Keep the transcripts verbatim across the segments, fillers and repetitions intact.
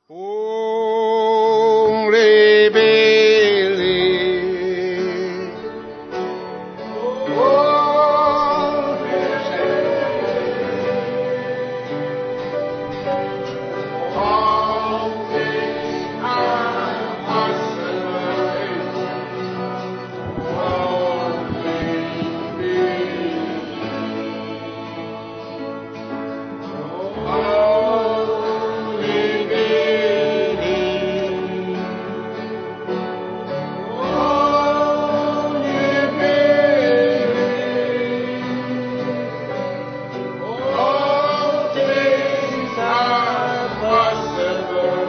Only believe. Oh, all things are possible. Only believe. Only believe. Only believe. All things are possible.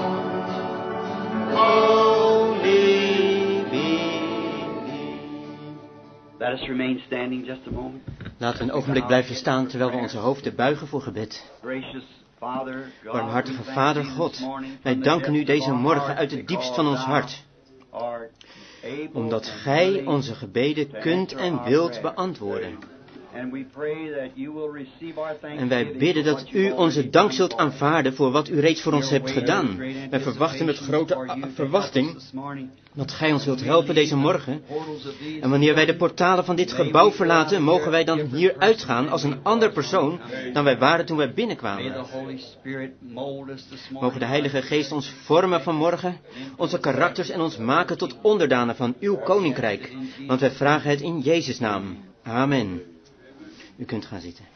Only believe. Let us remain standing just a moment. Laten we een ogenblik blijven staan terwijl we onze hoofden buigen voor gebed. Gracious Father, God, Barmhartige we thank Vader you this God, morning wij from the danken u depths of deze our morgen heart uit het diepst van because ons thou hart, art able omdat and Gij willing onze gebeden to kunt answer en our wilt prayers. beantwoorden. And we pray that you will receive our En thanksgiving wij bidden for dat what you've u onze already dank done zult for us. aanvaarden voor wat u reeds voor ons We are hebt waiting gedaan. with great Wij verwachten met anticipation grote for you to a- help verwachting us this morning. dat Gij ons wilt helpen deze morgen. Portals of these En wanneer wij de portalen van dit gebouw verlaten, mogen wij dan hier uitgaan als een ander persoon dan wij waren toen wij May binnenkwamen. the Holy Spirit mold us this morning. Mogen de Heilige Geest ons vormen vanmorgen, onze karakters en ons maken tot onderdanen van uw koninkrijk. Want wij vragen het in Jezus' naam. Amen. U kunt gaan zitten.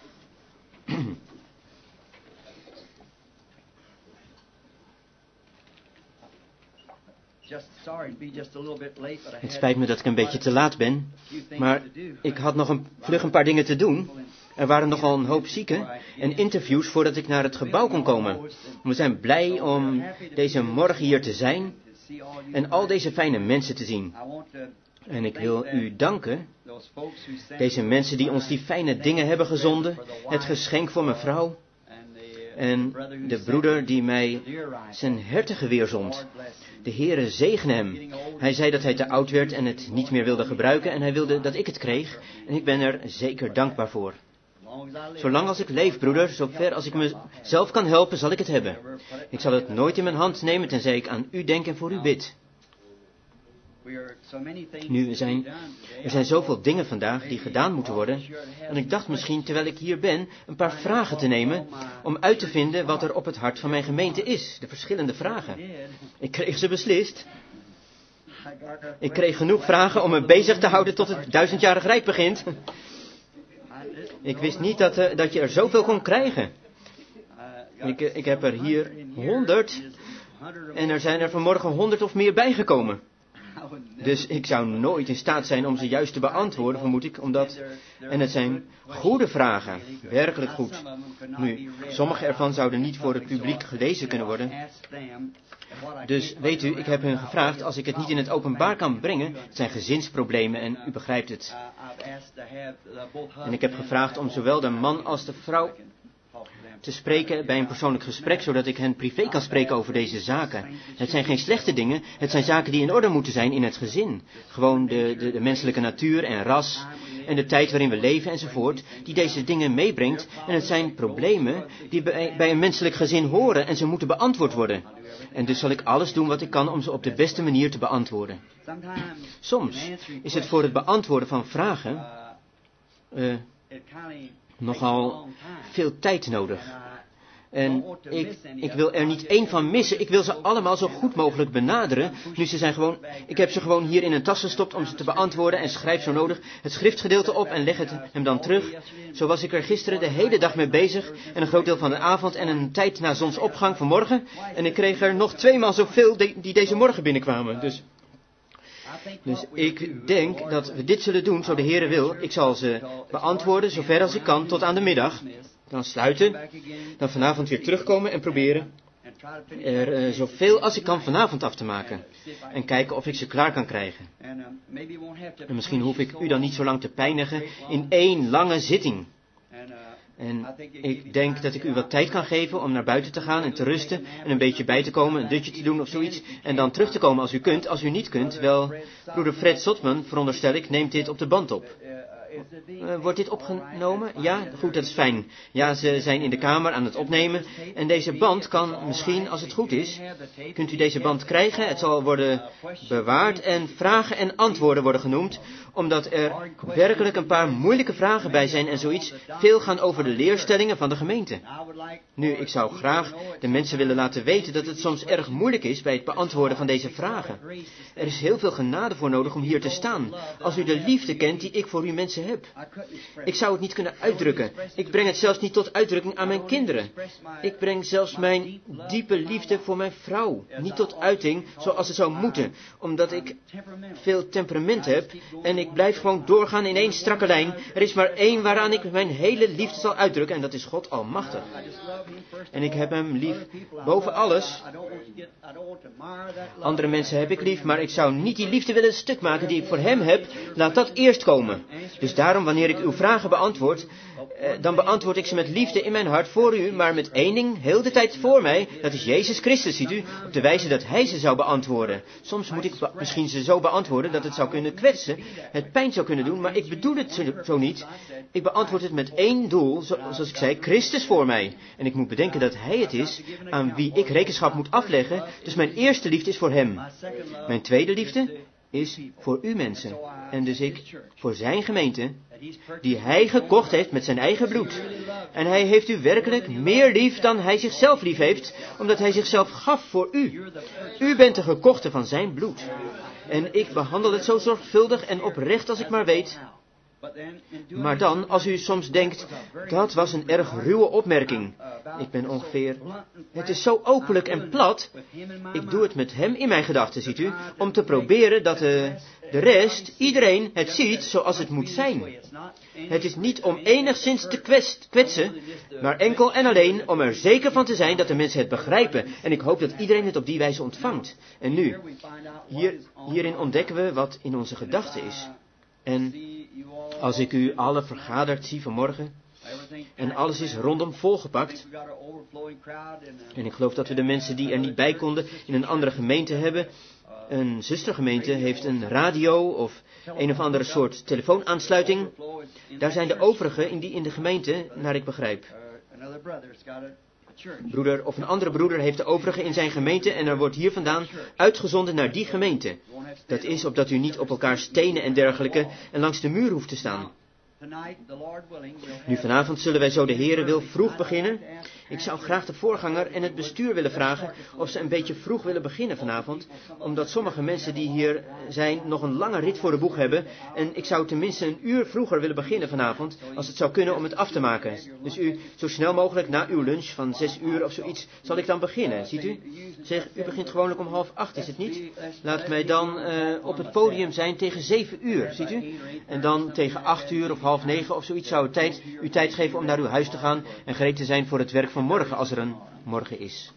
Just sorry to be just a little bit late, but I Het had spijt me dat ik een beetje te laat ben, a few things maar to do. ik had nog een, vlug een paar dingen te doen. Er waren nogal een hoop zieken en interviews voordat ik naar het gebouw kon komen. We zijn blij om deze morgen hier te zijn en al deze fijne mensen te zien. I want to En ik wil u danken, those folks who sent deze mensen die ons die fijne dingen hebben gezonden, het geschenk voor mijn vrouw and the, uh, en brother who de sent broeder die mij the deer rifle. zijn hertengeweer zond. Lord bless him. De Heere zegene hem. Hij zei dat hij te oud werd en het niet meer wilde gebruiken en hij wilde dat ik het kreeg en ik ben er zeker dankbaar voor. As long as I live, Zolang als ik leef, broeder, zover als ik mezelf kan helpen, zal ik het hebben. Ik zal het nooit in mijn hand nemen tenzij ik aan u denk en voor u bid. we are so many things Nu, to er zijn, be done today. er zijn zoveel dingen vandaag die gedaan moeten worden. En ik dacht misschien, terwijl ik hier ben, een paar vragen te nemen om uit te vinden wat er op het hart van mijn gemeente is. De verschillende vragen. Ik kreeg ze beslist. Ik kreeg genoeg vragen om me bezig te houden tot het duizendjarig rijk begint. Ik wist niet dat, eh, dat je er zoveel kon krijgen. Ik, eh, ik heb er hier honderd en er zijn er vanmorgen honderd of meer bijgekomen. Dus ik zou nooit in staat zijn om ze juist te beantwoorden, vermoed ik, omdat... En het zijn goede vragen, werkelijk goed. Nu, sommige ervan zouden niet voor het publiek gelezen kunnen worden. Dus weet u, ik heb hen gevraagd, als ik het niet in het openbaar kan brengen, het zijn gezinsproblemen en u begrijpt het. En ik heb gevraagd om zowel de man als de vrouw te spreken bij een persoonlijk gesprek, zodat ik hen privé kan spreken over deze zaken. Het zijn geen slechte dingen, het zijn zaken die in orde moeten zijn in het gezin. Gewoon de, de, de menselijke natuur en ras en de tijd waarin we leven enzovoort, die deze dingen meebrengt. En het zijn problemen die bij, bij een menselijk gezin horen en ze moeten beantwoord worden. En dus zal ik alles doen wat ik kan om ze op de beste manier te beantwoorden. Soms is het voor het beantwoorden van vragen uh, nogal veel tijd nodig. En ik, ik wil er niet één van missen. Ik wil ze allemaal zo goed mogelijk benaderen. Nu ze zijn gewoon, ik heb ze gewoon hier in een tas gestopt om ze te beantwoorden en schrijf zo nodig het schriftgedeelte op en leg het hem dan terug. Zo was ik er gisteren de hele dag mee bezig en een groot deel van de avond en een tijd na zonsopgang vanmorgen. En ik kreeg er nog tweemaal zoveel de, die deze morgen binnenkwamen. Dus... Dus ik denk dat we dit zullen doen, zo de Heere wil. Ik zal ze beantwoorden, zover als ik kan, tot aan de middag. Dan sluiten, dan vanavond weer terugkomen en proberen er uh, zoveel als ik kan vanavond af te maken. En kijken of ik ze klaar kan krijgen. En misschien hoef ik u dan niet zo lang te pijnigen in één lange zitting. En ik denk dat ik u wat tijd kan geven om naar buiten te gaan en te rusten en een beetje bij te komen, een dutje te doen of zoiets. En dan terug te komen als u kunt. Als u niet kunt, wel, broeder Fred Sotman, veronderstel ik, neemt dit op de band op. Uh, wordt dit opgenomen? Ja, goed, dat is fijn. Ja, ze zijn in de kamer aan het opnemen. En deze band kan misschien, als het goed is, kunt u deze band krijgen. Het zal worden bewaard en vragen en antwoorden worden genoemd. Omdat er werkelijk een paar moeilijke vragen bij zijn en zoiets veel gaan over de leerstellingen van de gemeente. Nu, ik zou graag de mensen willen laten weten dat het soms erg moeilijk is bij het beantwoorden van deze vragen. Er is heel veel genade voor nodig om hier te staan. Als u de liefde kent die ik voor u mensen heb. Ik zou het niet kunnen uitdrukken. Ik breng het zelfs niet tot uitdrukking aan mijn kinderen. Ik breng zelfs mijn diepe liefde voor mijn vrouw niet tot uiting zoals het zou moeten. Omdat ik veel temperament heb en ik blijf gewoon doorgaan in één strakke lijn. Er is maar één waaraan ik mijn hele liefde zal uitdrukken en dat is God Almachtig. En ik heb hem lief boven alles. Andere mensen heb ik lief, maar ik zou niet die liefde willen stuk maken die ik voor hem heb. Laat dat eerst komen. Dus daarom, wanneer ik uw vragen beantwoord, eh, dan beantwoord ik ze met liefde in mijn hart voor u, maar met één ding heel de tijd voor mij. Dat is Jezus Christus, ziet u, op de wijze dat hij ze zou beantwoorden. Soms moet ik be- misschien ze zo beantwoorden dat het zou kunnen kwetsen, het pijn zou kunnen doen, maar ik bedoel het zo, zo niet. Ik beantwoord het met één doel, zo, zoals ik zei, Christus voor mij. En ik moet bedenken dat hij het is aan wie ik rekenschap moet afleggen, dus mijn eerste liefde is voor hem. Mijn tweede liefde is voor u mensen. En dus ik voor zijn gemeente, die hij gekocht heeft met zijn eigen bloed. En hij heeft u werkelijk meer lief dan hij zichzelf lief heeft, omdat hij zichzelf gaf voor u. U bent de gekochte van zijn bloed. En ik behandel het zo zorgvuldig en oprecht als ik maar weet. Maar dan, als u soms denkt, dat was een erg ruwe opmerking. Ik ben ongeveer, het is zo openlijk en plat. Ik doe het met hem in mijn gedachten, ziet u, om te proberen dat de, de rest, iedereen, het ziet zoals het moet zijn. Het is niet om enigszins te kwest, kwetsen, maar enkel en alleen om er zeker van te zijn dat de mensen het begrijpen. En ik hoop dat iedereen het op die wijze ontvangt. En nu, hier, hierin ontdekken we wat in onze gedachten is. En als ik u alle vergaderd zie vanmorgen, en alles is rondom volgepakt, en ik geloof dat we de mensen die er niet bij konden in een andere gemeente hebben, een zustergemeente heeft een radio of een of andere soort telefoonaansluiting, daar zijn de overigen in die in de gemeente, naar ik begrijp. Broeder of een andere broeder heeft de overige in zijn gemeente en er wordt hier vandaan uitgezonden naar die gemeente. Dat is opdat u niet op elkaar stenen en dergelijke en langs de muur hoeft te staan. Nu vanavond zullen wij zo de Heere wil vroeg beginnen. Ik zou graag de voorganger en het bestuur willen vragen of ze een beetje vroeg willen beginnen vanavond, omdat sommige mensen die hier zijn nog een lange rit voor de boeg hebben en ik zou tenminste een uur vroeger willen beginnen vanavond, als het zou kunnen om het af te maken. Dus u, zo snel mogelijk na uw lunch van zes uur of zoiets, zal ik dan beginnen, ziet u? Zeg, u begint gewoonlijk om half acht, is het niet? Laat mij dan uh, op het podium zijn tegen zeven uur, ziet u? En dan tegen acht uur of half negen of zoiets zou het tijd, u tijd geven om naar uw huis te gaan en gereed te zijn voor het werk van morgen, als er een morgen is.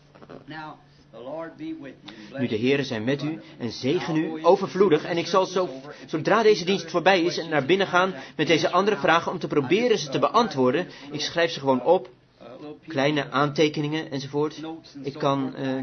Nu de Heere zijn met u en zegen u overvloedig en ik zal zo, zodra deze dienst voorbij is, naar binnen gaan met deze andere vragen om te proberen ze te beantwoorden. Ik schrijf ze gewoon op, kleine aantekeningen enzovoort. Ik kan... Uh,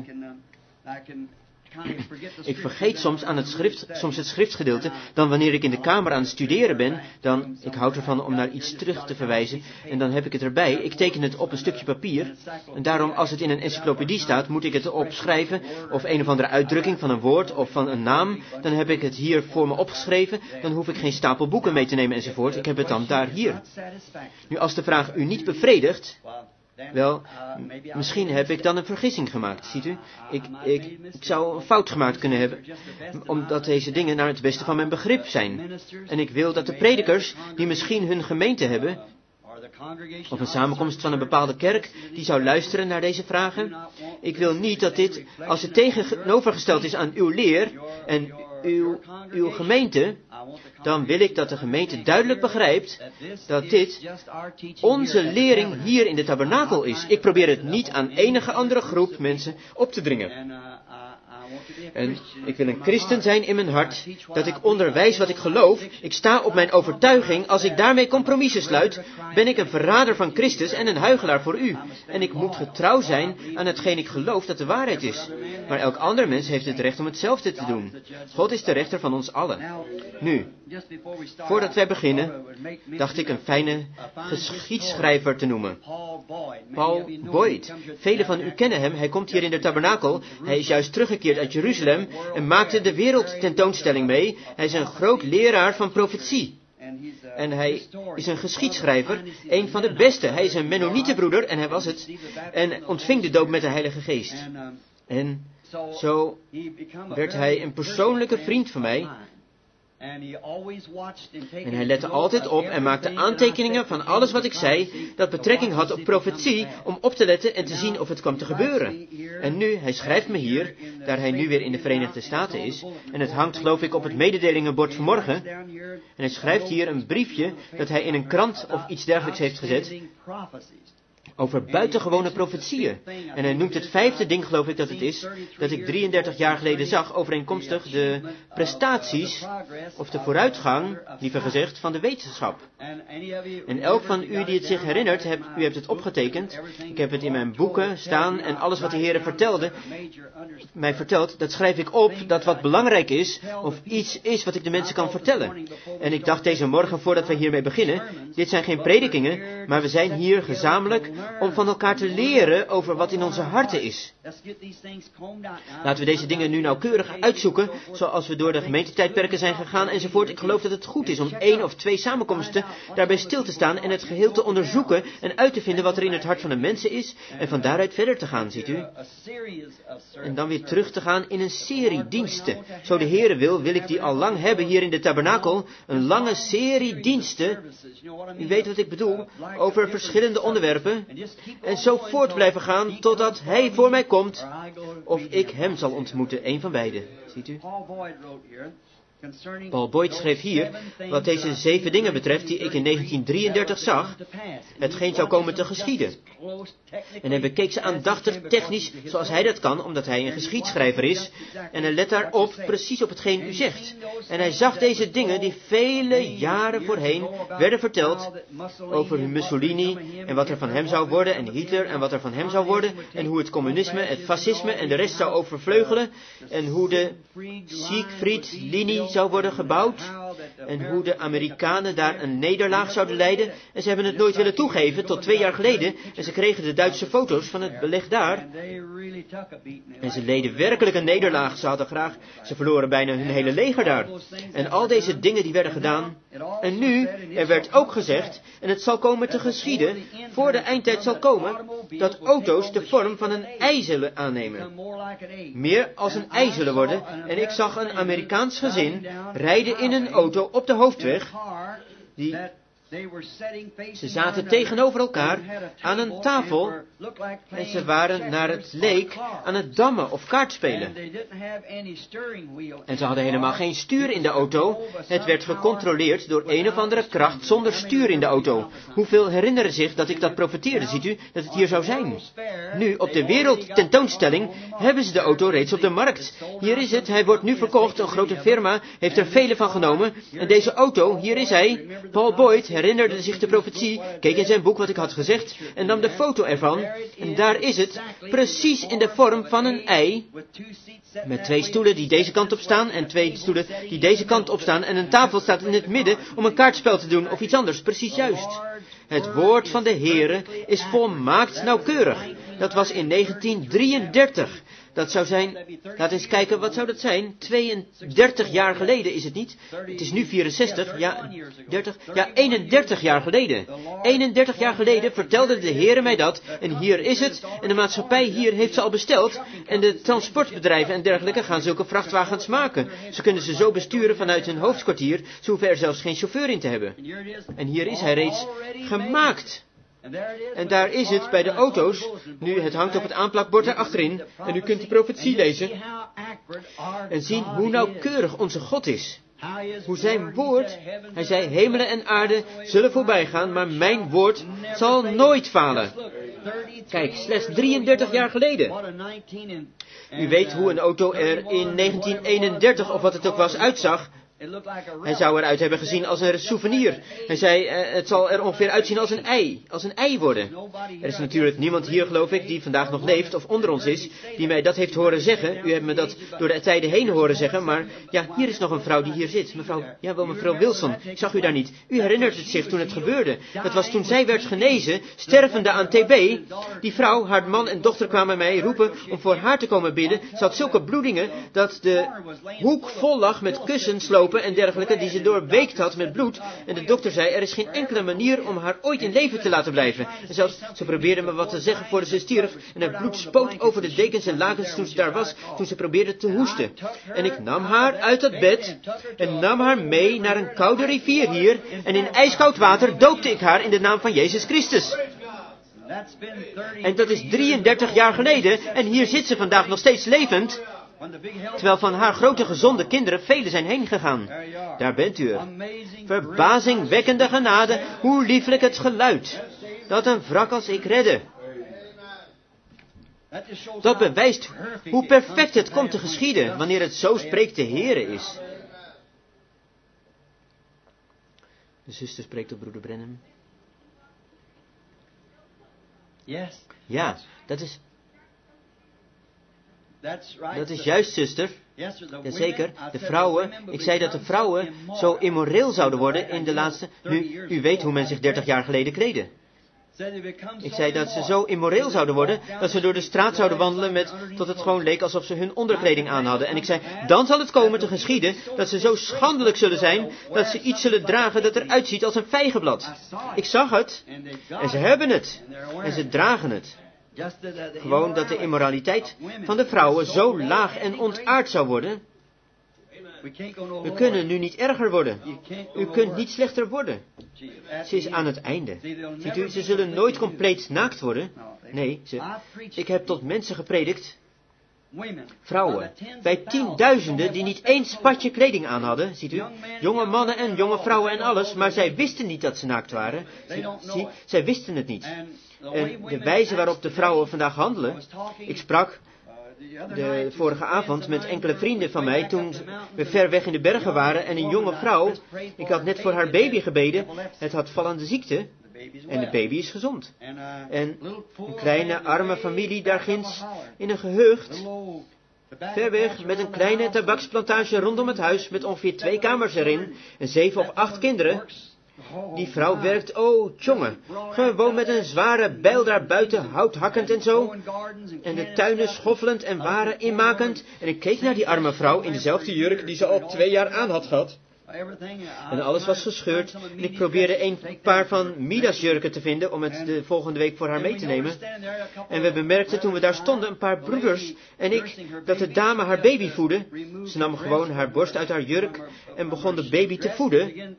Ik vergeet soms, aan het schrift, soms het schriftsgedeelte, dan wanneer ik in de kamer aan het studeren ben, dan, ik houd ervan om naar iets terug te verwijzen, en dan heb ik het erbij, ik teken het op een stukje papier, en daarom als het in een encyclopedie staat, moet ik het opschrijven, of een of andere uitdrukking van een woord, of van een naam, dan heb ik het hier voor me opgeschreven, dan hoef ik geen stapel boeken mee te nemen enzovoort, ik heb het dan daar hier. Nu als de vraag u niet bevredigt, wel, misschien heb ik dan een vergissing gemaakt, ziet u. Ik, ik, ik zou een fout gemaakt kunnen hebben, omdat deze dingen naar het beste van mijn begrip zijn. En ik wil dat de predikers, die misschien hun gemeente hebben, of een samenkomst van een bepaalde kerk, die zou luisteren naar deze vragen. Ik wil niet dat dit, als het tegenovergesteld is aan uw leer en uw, uw gemeente, dan wil ik dat de gemeente duidelijk begrijpt dat dit onze lering hier in de tabernakel is. Ik probeer het niet aan enige andere groep mensen op te dringen. En ik wil een christen zijn in mijn hart, dat ik onderwijs wat ik geloof. Ik sta op mijn overtuiging. Als ik daarmee compromissen sluit, ben ik een verrader van Christus en een huichelaar voor u. En ik moet getrouw zijn aan hetgeen ik geloof dat de waarheid is. Maar elk ander mens heeft het recht om hetzelfde te doen. God is de rechter van ons allen. Nu, voordat wij beginnen, dacht ik een fijne geschiedschrijver te noemen. Paul Boyd. Velen van u kennen hem. Hij komt hier in de tabernakel. Hij is juist teruggekeerd uit Jeruzalem en maakte de wereldtentoonstelling mee. Hij is een groot leraar van profetie. En hij is een geschiedschrijver, een van de beste. Hij is een Mennonietenbroeder, en hij was het. En ontving de doop met de Heilige Geest. En zo werd hij een persoonlijke vriend van mij. En hij lette altijd op en maakte aantekeningen van alles wat ik zei, dat betrekking had op profetie, om op te letten en te zien of het kwam te gebeuren. En nu, hij schrijft me hier, daar hij nu weer in de Verenigde Staten is, en het hangt geloof ik op het mededelingenbord vanmorgen, en hij schrijft hier een briefje dat hij in een krant of iets dergelijks heeft gezet, over buitengewone profetieën. En hij noemt het vijfde ding, geloof ik dat het is, dat ik drieëndertig jaar geleden zag, overeenkomstig de prestaties, of de vooruitgang, liever gezegd, van de wetenschap. En elk van u die het zich herinnert, hebt, u hebt het opgetekend. Ik heb het in mijn boeken staan en alles wat de Heer vertelde, mij vertelt, dat schrijf ik op, dat wat belangrijk is, of iets is wat ik de mensen kan vertellen. En ik dacht deze morgen, voordat wij hiermee beginnen, dit zijn geen predikingen, maar we zijn hier gezamenlijk om van elkaar te leren over wat in onze harten is. Laten we deze dingen nu nauwkeurig uitzoeken, zoals we door de gemeentetijdperken zijn gegaan enzovoort. Ik geloof dat het goed is om één of twee samenkomsten daarbij stil te staan en het geheel te onderzoeken en uit te vinden wat er in het hart van de mensen is en van daaruit verder te gaan, ziet u. En dan weer terug te gaan in een serie diensten. Zo de Heere wil, wil ik die al lang hebben hier in de tabernakel, een lange serie diensten, u weet wat ik bedoel, over verschillende onderwerpen, en zo voort blijven gaan totdat hij voor mij komt, of ik hem zal ontmoeten, een van beiden. Ziet u? Paul Boyd schreef hier, wat deze zeven dingen betreft die ik in negentien drieëndertig zag, hetgeen zou komen te geschieden. En hij bekeek ze aandachtig technisch, zoals hij dat kan, omdat hij een geschiedschrijver is, en hij let daarop precies op hetgeen u zegt. En hij zag deze dingen die vele jaren voorheen werden verteld over Mussolini en wat er van hem zou worden, en Hitler en wat er van hem zou worden, en hoe het communisme, het fascisme en de rest zou overvleugelen, en hoe de Siegfried-linie zou worden gebouwd, en hoe de Amerikanen daar een nederlaag zouden leiden, en ze hebben het nooit willen toegeven tot twee jaar geleden, en ze kregen de Duitse foto's van het beleg daar, en ze leden werkelijk een nederlaag, ze hadden graag, ze verloren bijna hun hele leger daar, en al deze dingen die werden gedaan, en nu, er werd ook gezegd, en het zal komen te geschieden, voor de eindtijd zal komen, dat auto's de vorm van een ei zullen aannemen, meer als een ei zullen worden, en ik zag een Amerikaans gezin rijden in een auto op de hoofdweg, die, ze zaten tegenover elkaar aan een tafel en ze waren naar het leek aan het dammen of kaartspelen. En ze hadden helemaal geen stuur in de auto. Het werd gecontroleerd door een of andere kracht zonder stuur in de auto. Hoeveel herinneren zich dat ik dat profeteerde, ziet u, dat het hier zou zijn? Nu, op de wereldtentoonstelling hebben ze de auto reeds op de markt. Hier is het, hij wordt nu verkocht, een grote firma heeft er vele van genomen. En deze auto, hier is hij, Paul Boyd, herinnerde zich de profetie, keek in zijn boek wat ik had gezegd en nam de foto ervan. En daar is het, precies in de vorm van een ei, met twee stoelen die deze kant op staan en twee stoelen die deze kant op staan en een tafel staat in het midden om een kaartspel te doen of iets anders, precies juist. Het woord van de Heere is volmaakt nauwkeurig. Dat was in negentien drieëndertig. Dat zou zijn, laat eens kijken, wat zou dat zijn? tweeëndertig jaar geleden is het niet? Het is nu vierenzestig, ja, dertig, ja, eenendertig jaar geleden. eenendertig jaar geleden vertelde de Heere mij dat, en hier is het, en de maatschappij hier heeft ze al besteld, en de transportbedrijven en dergelijke gaan zulke vrachtwagens maken. Ze kunnen ze zo besturen vanuit hun hoofdkwartier, ze hoeven er zelfs geen chauffeur in te hebben. En hier is hij reeds gemaakt. En daar is het bij de auto's, nu het hangt op het aanplakbord erachterin, en u kunt de profetie lezen, en zien hoe nauwkeurig onze God is. Hoe zijn woord, hij zei, hemelen en aarde zullen voorbij gaan, maar mijn woord zal nooit falen. Kijk, slechts drieëndertig jaar geleden. U weet hoe een auto er in negentien eenendertig, of wat het ook was, uitzag. Hij zou eruit hebben gezien als een souvenir. Hij zei, uh, het zal er ongeveer uitzien als een ei. Als een ei worden. Er is natuurlijk niemand hier, geloof ik, die vandaag nog leeft of onder ons is, die mij dat heeft horen zeggen. U hebt me dat door de tijden heen horen zeggen, maar ja, hier is nog een vrouw die hier zit. Mevrouw, ja wel, mevrouw Wilson. Ik zag u daar niet. U herinnert het zich toen het gebeurde. Dat was toen zij werd genezen, stervende aan T B. Die vrouw, haar man en dochter kwamen mij roepen om voor haar te komen bidden. Ze had zulke bloedingen dat de hoek vol lag met kussens lopen en dergelijke die ze doorweekt had met bloed. En de dokter zei, er is geen enkele manier om haar ooit in leven te laten blijven. En zelfs, ze probeerde me wat te zeggen voor ze stierf. En het bloed spoot over de dekens en lakens toen ze daar was, toen ze probeerde te hoesten. En ik nam haar uit dat bed en nam haar mee naar een koude rivier hier. En in ijskoud water doopte ik haar in de naam van Jezus Christus. En dat is drieëndertig jaar geleden. En hier zit ze vandaag nog steeds levend. Terwijl van haar grote gezonde kinderen velen zijn heen gegaan. Daar bent u er. Verbazingwekkende genade, hoe lieflijk het geluid, dat een wrak als ik redde. Dat bewijst hoe perfect het komt te geschieden, wanneer het zo spreekt de Heere is. De zuster spreekt op broeder Branham. Ja, dat is... Dat is juist, zuster. Jazeker, de vrouwen, ik zei dat de vrouwen zo immoreel zouden worden in de laatste... Nu, u weet hoe men zich dertig jaar geleden kleedde. Ik zei dat ze zo immoreel zouden worden, dat ze door de straat zouden wandelen met, tot het gewoon leek alsof ze hun onderkleding aan hadden. En ik zei, dan zal het komen te geschieden, dat ze zo schandelijk zullen zijn, dat ze iets zullen dragen dat eruit ziet als een vijgenblad. Ik zag het, en ze hebben het, en ze dragen het. Gewoon dat de immoraliteit van de vrouwen zo laag en ontaard zou worden. We kunnen nu niet erger worden. U kunt niet slechter worden. Ze is aan het einde. Ziet u, ze zullen nooit compleet naakt worden. Nee, ze, ik heb tot mensen gepredikt. Vrouwen, bij tienduizenden die niet één spatje kleding aan hadden, ziet u, jonge mannen en jonge vrouwen en alles, maar zij wisten niet dat ze naakt waren. Zie, zie, zij wisten het niet. En de wijze waarop de vrouwen vandaag handelen, ik sprak de vorige avond met enkele vrienden van mij toen we ver weg in de bergen waren en een jonge vrouw, ik had net voor haar baby gebeden, het had vallende ziekte en de baby is gezond. En een kleine arme familie daar ginds in een gehucht, ver weg met een kleine tabaksplantage rondom het huis met ongeveer twee kamers erin en zeven of acht kinderen. Die vrouw werkt, oh, tjonge, gewoon met een zware bijl daar buiten, hout hakkend en zo. En de tuinen schoffelend en waren inmakend. En ik keek naar die arme vrouw in dezelfde jurk die ze al twee jaar aan had gehad. En alles was gescheurd. En ik probeerde een paar van Mida's jurken te vinden om het de volgende week voor haar mee te nemen. En we bemerkten toen we daar stonden, een paar broeders en ik, dat de dame haar baby voedde. Ze nam gewoon haar borst uit haar jurk en begon de baby te voeden.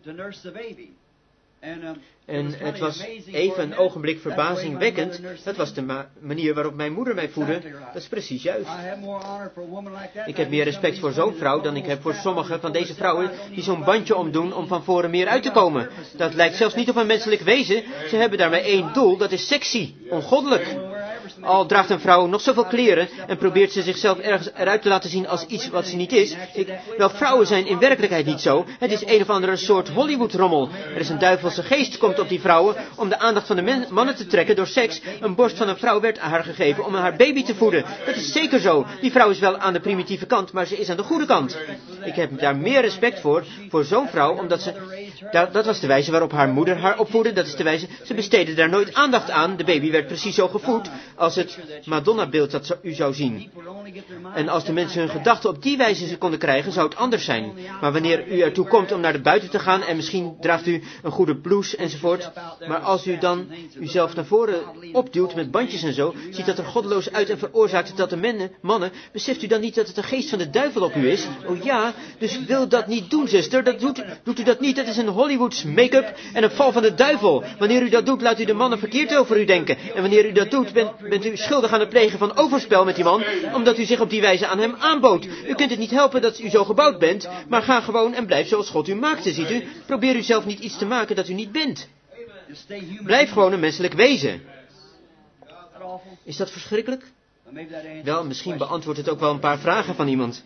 En het was even een ogenblik verbazingwekkend. Dat was de ma- manier waarop mijn moeder mij voedde. Dat is precies juist. Ik heb meer respect voor zo'n vrouw dan ik heb voor sommige van deze vrouwen die zo'n bandje omdoen om van voren meer uit te komen. Dat lijkt zelfs niet op een menselijk wezen. Ze hebben daarmee één doel, dat is sexy, ongoddelijk. Al draagt een vrouw nog zoveel kleren en probeert ze zichzelf ergens eruit te laten zien als iets wat ze niet is. Ik, wel, vrouwen zijn in werkelijkheid niet zo. Het is een of andere soort Hollywood-rommel. Er is een duivelse geest komt op die vrouwen om de aandacht van de men, mannen te trekken door seks. Een borst van een vrouw werd aan haar gegeven om haar baby te voeden. Dat is zeker zo. Die vrouw is wel aan de primitieve kant, maar ze is aan de goede kant. Ik heb daar meer respect voor, voor zo'n vrouw, omdat ze... Dat, dat was de wijze waarop haar moeder haar opvoedde. Dat is de wijze... Ze besteedde daar nooit aandacht aan. De baby werd precies zo gevoed als het Madonna-beeld dat u zou zien. En als de mensen hun gedachten op die wijze ze konden krijgen, zou het anders zijn. Maar wanneer u ertoe komt om naar de buiten te gaan en misschien draagt u een goede blouse enzovoort, maar als u dan uzelf naar voren opduwt met bandjes en zo, ziet dat er goddeloos uit en veroorzaakt het dat de mannen, mannen, beseft u dan niet dat het de geest van de duivel op u is? Oh ja, dus wil dat niet doen, zuster. Dat doet, doet u dat niet. Dat is een Hollywoods make-up en een val van de duivel. Wanneer u dat doet, laat u de mannen verkeerd over u denken. En wanneer u dat doet, bent, bent u schuldig aan het plegen van overspel met die man, omdat u zich op die wijze aan hem aanbood. U kunt het niet helpen dat u zo gebouwd bent, maar ga gewoon en blijf zoals God u maakte, ziet u. Probeer u zelf niet iets te maken dat u niet bent. Blijf gewoon een menselijk wezen. Is dat verschrikkelijk? Wel, misschien beantwoordt het ook wel een paar vragen van iemand.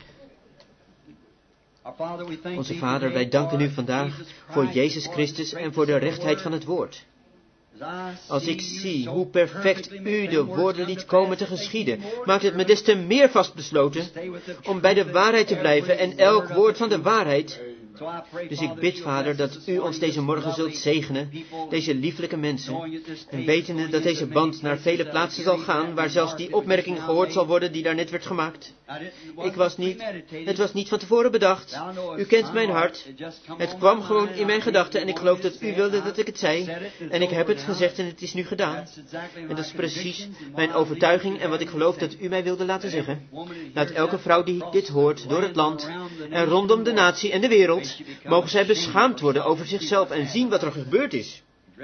Onze Vader, wij danken u vandaag voor Jezus Christus en voor de rechtheid van het woord. Als ik zie hoe perfect u de woorden liet komen te geschieden, maakt het me des te meer vastbesloten om bij de waarheid te blijven en elk woord van de waarheid. Dus ik bid, Vader, dat u ons deze morgen zult zegenen, deze lieflijke mensen, en wetende dat deze band naar vele plaatsen zal gaan, waar zelfs die opmerking gehoord zal worden die daar net werd gemaakt. Ik was niet, het was niet van tevoren bedacht. U kent mijn hart. Het kwam gewoon in mijn gedachten en ik geloof dat u wilde dat ik het zei. En ik heb het gezegd en het is nu gedaan. En dat is precies mijn overtuiging en wat ik geloof dat u mij wilde laten zeggen. Laat elke vrouw die dit hoort door het land en rondom de natie en de wereld, mogen zij beschaamd worden over zichzelf en zien wat er gebeurd is.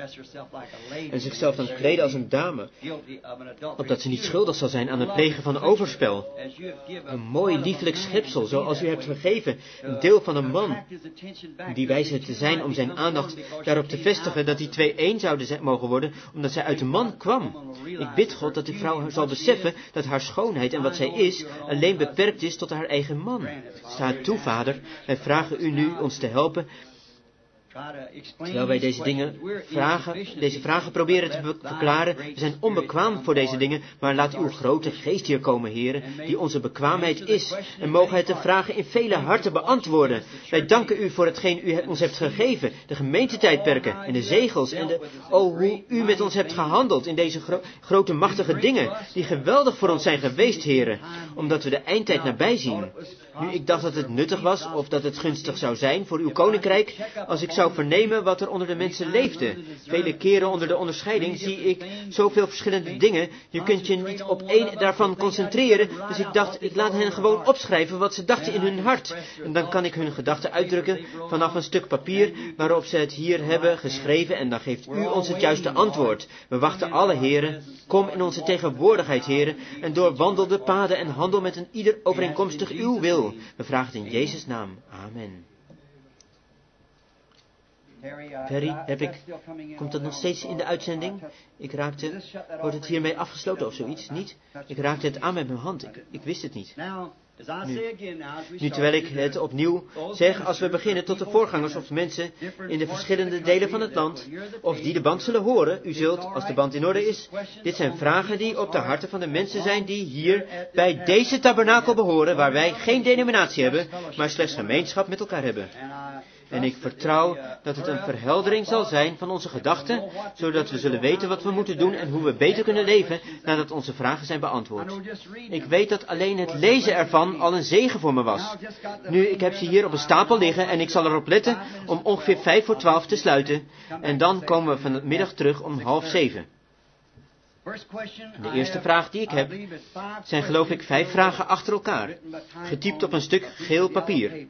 En zichzelf dan kleden als een dame, opdat ze niet schuldig zal zijn aan het plegen van overspel. Een mooi lieflijk schepsel, zoals u hebt gegeven, een deel van een man, die wijze te zijn om zijn aandacht daarop te vestigen dat die twee één zouden zijn, mogen worden, omdat zij uit de man kwam. Ik bid God dat de vrouw zal beseffen dat haar schoonheid en wat zij is, alleen beperkt is tot haar eigen man. Sta toe, Vader, wij vragen u nu ons te helpen, terwijl wij deze dingen vragen, deze vragen proberen te verklaren. We zijn onbekwaam voor deze dingen, maar laat uw grote geest hier komen, heren, die onze bekwaamheid is. En mogen het de vragen in vele harten beantwoorden. Wij danken u voor hetgeen u ons hebt gegeven, de gemeentetijdperken en de zegels en de, oh, hoe u met ons hebt gehandeld in deze gro grote machtige dingen, die geweldig voor ons zijn geweest, heren, omdat we de eindtijd nabij zien. Nu, ik dacht dat het nuttig was, of dat het gunstig zou zijn voor uw koninkrijk, als ik zou vernemen wat er onder de mensen leefde. Vele keren onder de onderscheiding zie ik zoveel verschillende dingen. Je kunt je niet op één daarvan concentreren. Dus ik dacht, ik laat hen gewoon opschrijven wat ze dachten in hun hart. En dan kan ik hun gedachten uitdrukken vanaf een stuk papier waarop ze het hier hebben geschreven. En dan geeft u ons het juiste antwoord. We wachten alle, heren. Kom in onze tegenwoordigheid, heren. En doorwandel de paden en handel met een ieder overeenkomstig uw wil. We vragen het in Jezus' naam. Amen. Perry, heb ik, komt dat nog steeds in de uitzending? Ik raakte, wordt het hiermee afgesloten of zoiets? Niet? Ik raakte het aan met mijn hand, ik, ik wist het niet. Nu, nu terwijl ik het opnieuw zeg, als we beginnen tot de voorgangers of mensen in de verschillende delen van het land, of die de band zullen horen, u zult, als de band in orde is, dit zijn vragen die op de harten van de mensen zijn die hier bij deze tabernakel behoren, waar wij geen denominatie hebben, maar slechts gemeenschap met elkaar hebben. En ik vertrouw dat het een verheldering zal zijn van onze gedachten, zodat we zullen weten wat we moeten doen en hoe we beter kunnen leven nadat onze vragen zijn beantwoord. Ik weet dat alleen het lezen ervan al een zegen voor me was. Nu, ik heb ze hier op een stapel liggen en ik zal erop letten om ongeveer vijf voor twaalf te sluiten. En dan komen we vanmiddag terug om half zeven. De eerste vraag die ik heb, zijn geloof ik vijf vragen achter elkaar, getypt op een stuk geel papier.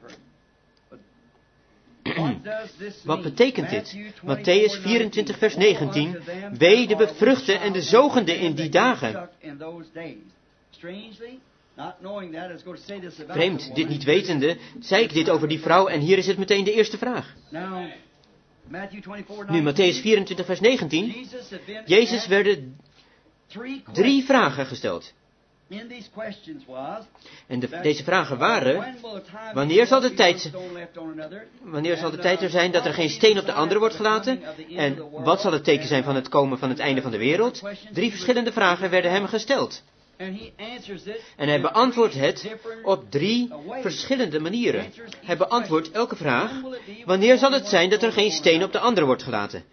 Wat betekent dit? Matthäus vierentwintig vers negentien. Wee de bevruchte en de zogende in die dagen. Vreemd, dit niet wetende, zei ik dit over die vrouw en hier is het meteen de eerste vraag. Nu, Matthäus vierentwintig vers negentien. Jezus werden drie vragen gesteld. En de, deze vragen waren, wanneer zal, de tijd, wanneer zal de tijd er zijn dat er geen steen op de andere wordt gelaten? En wat zal het teken zijn van het komen van het einde van de wereld? Drie verschillende vragen werden hem gesteld. En hij beantwoordt het op drie verschillende manieren. Hij beantwoordt elke vraag, wanneer zal het zijn dat er geen steen op de andere wordt gelaten?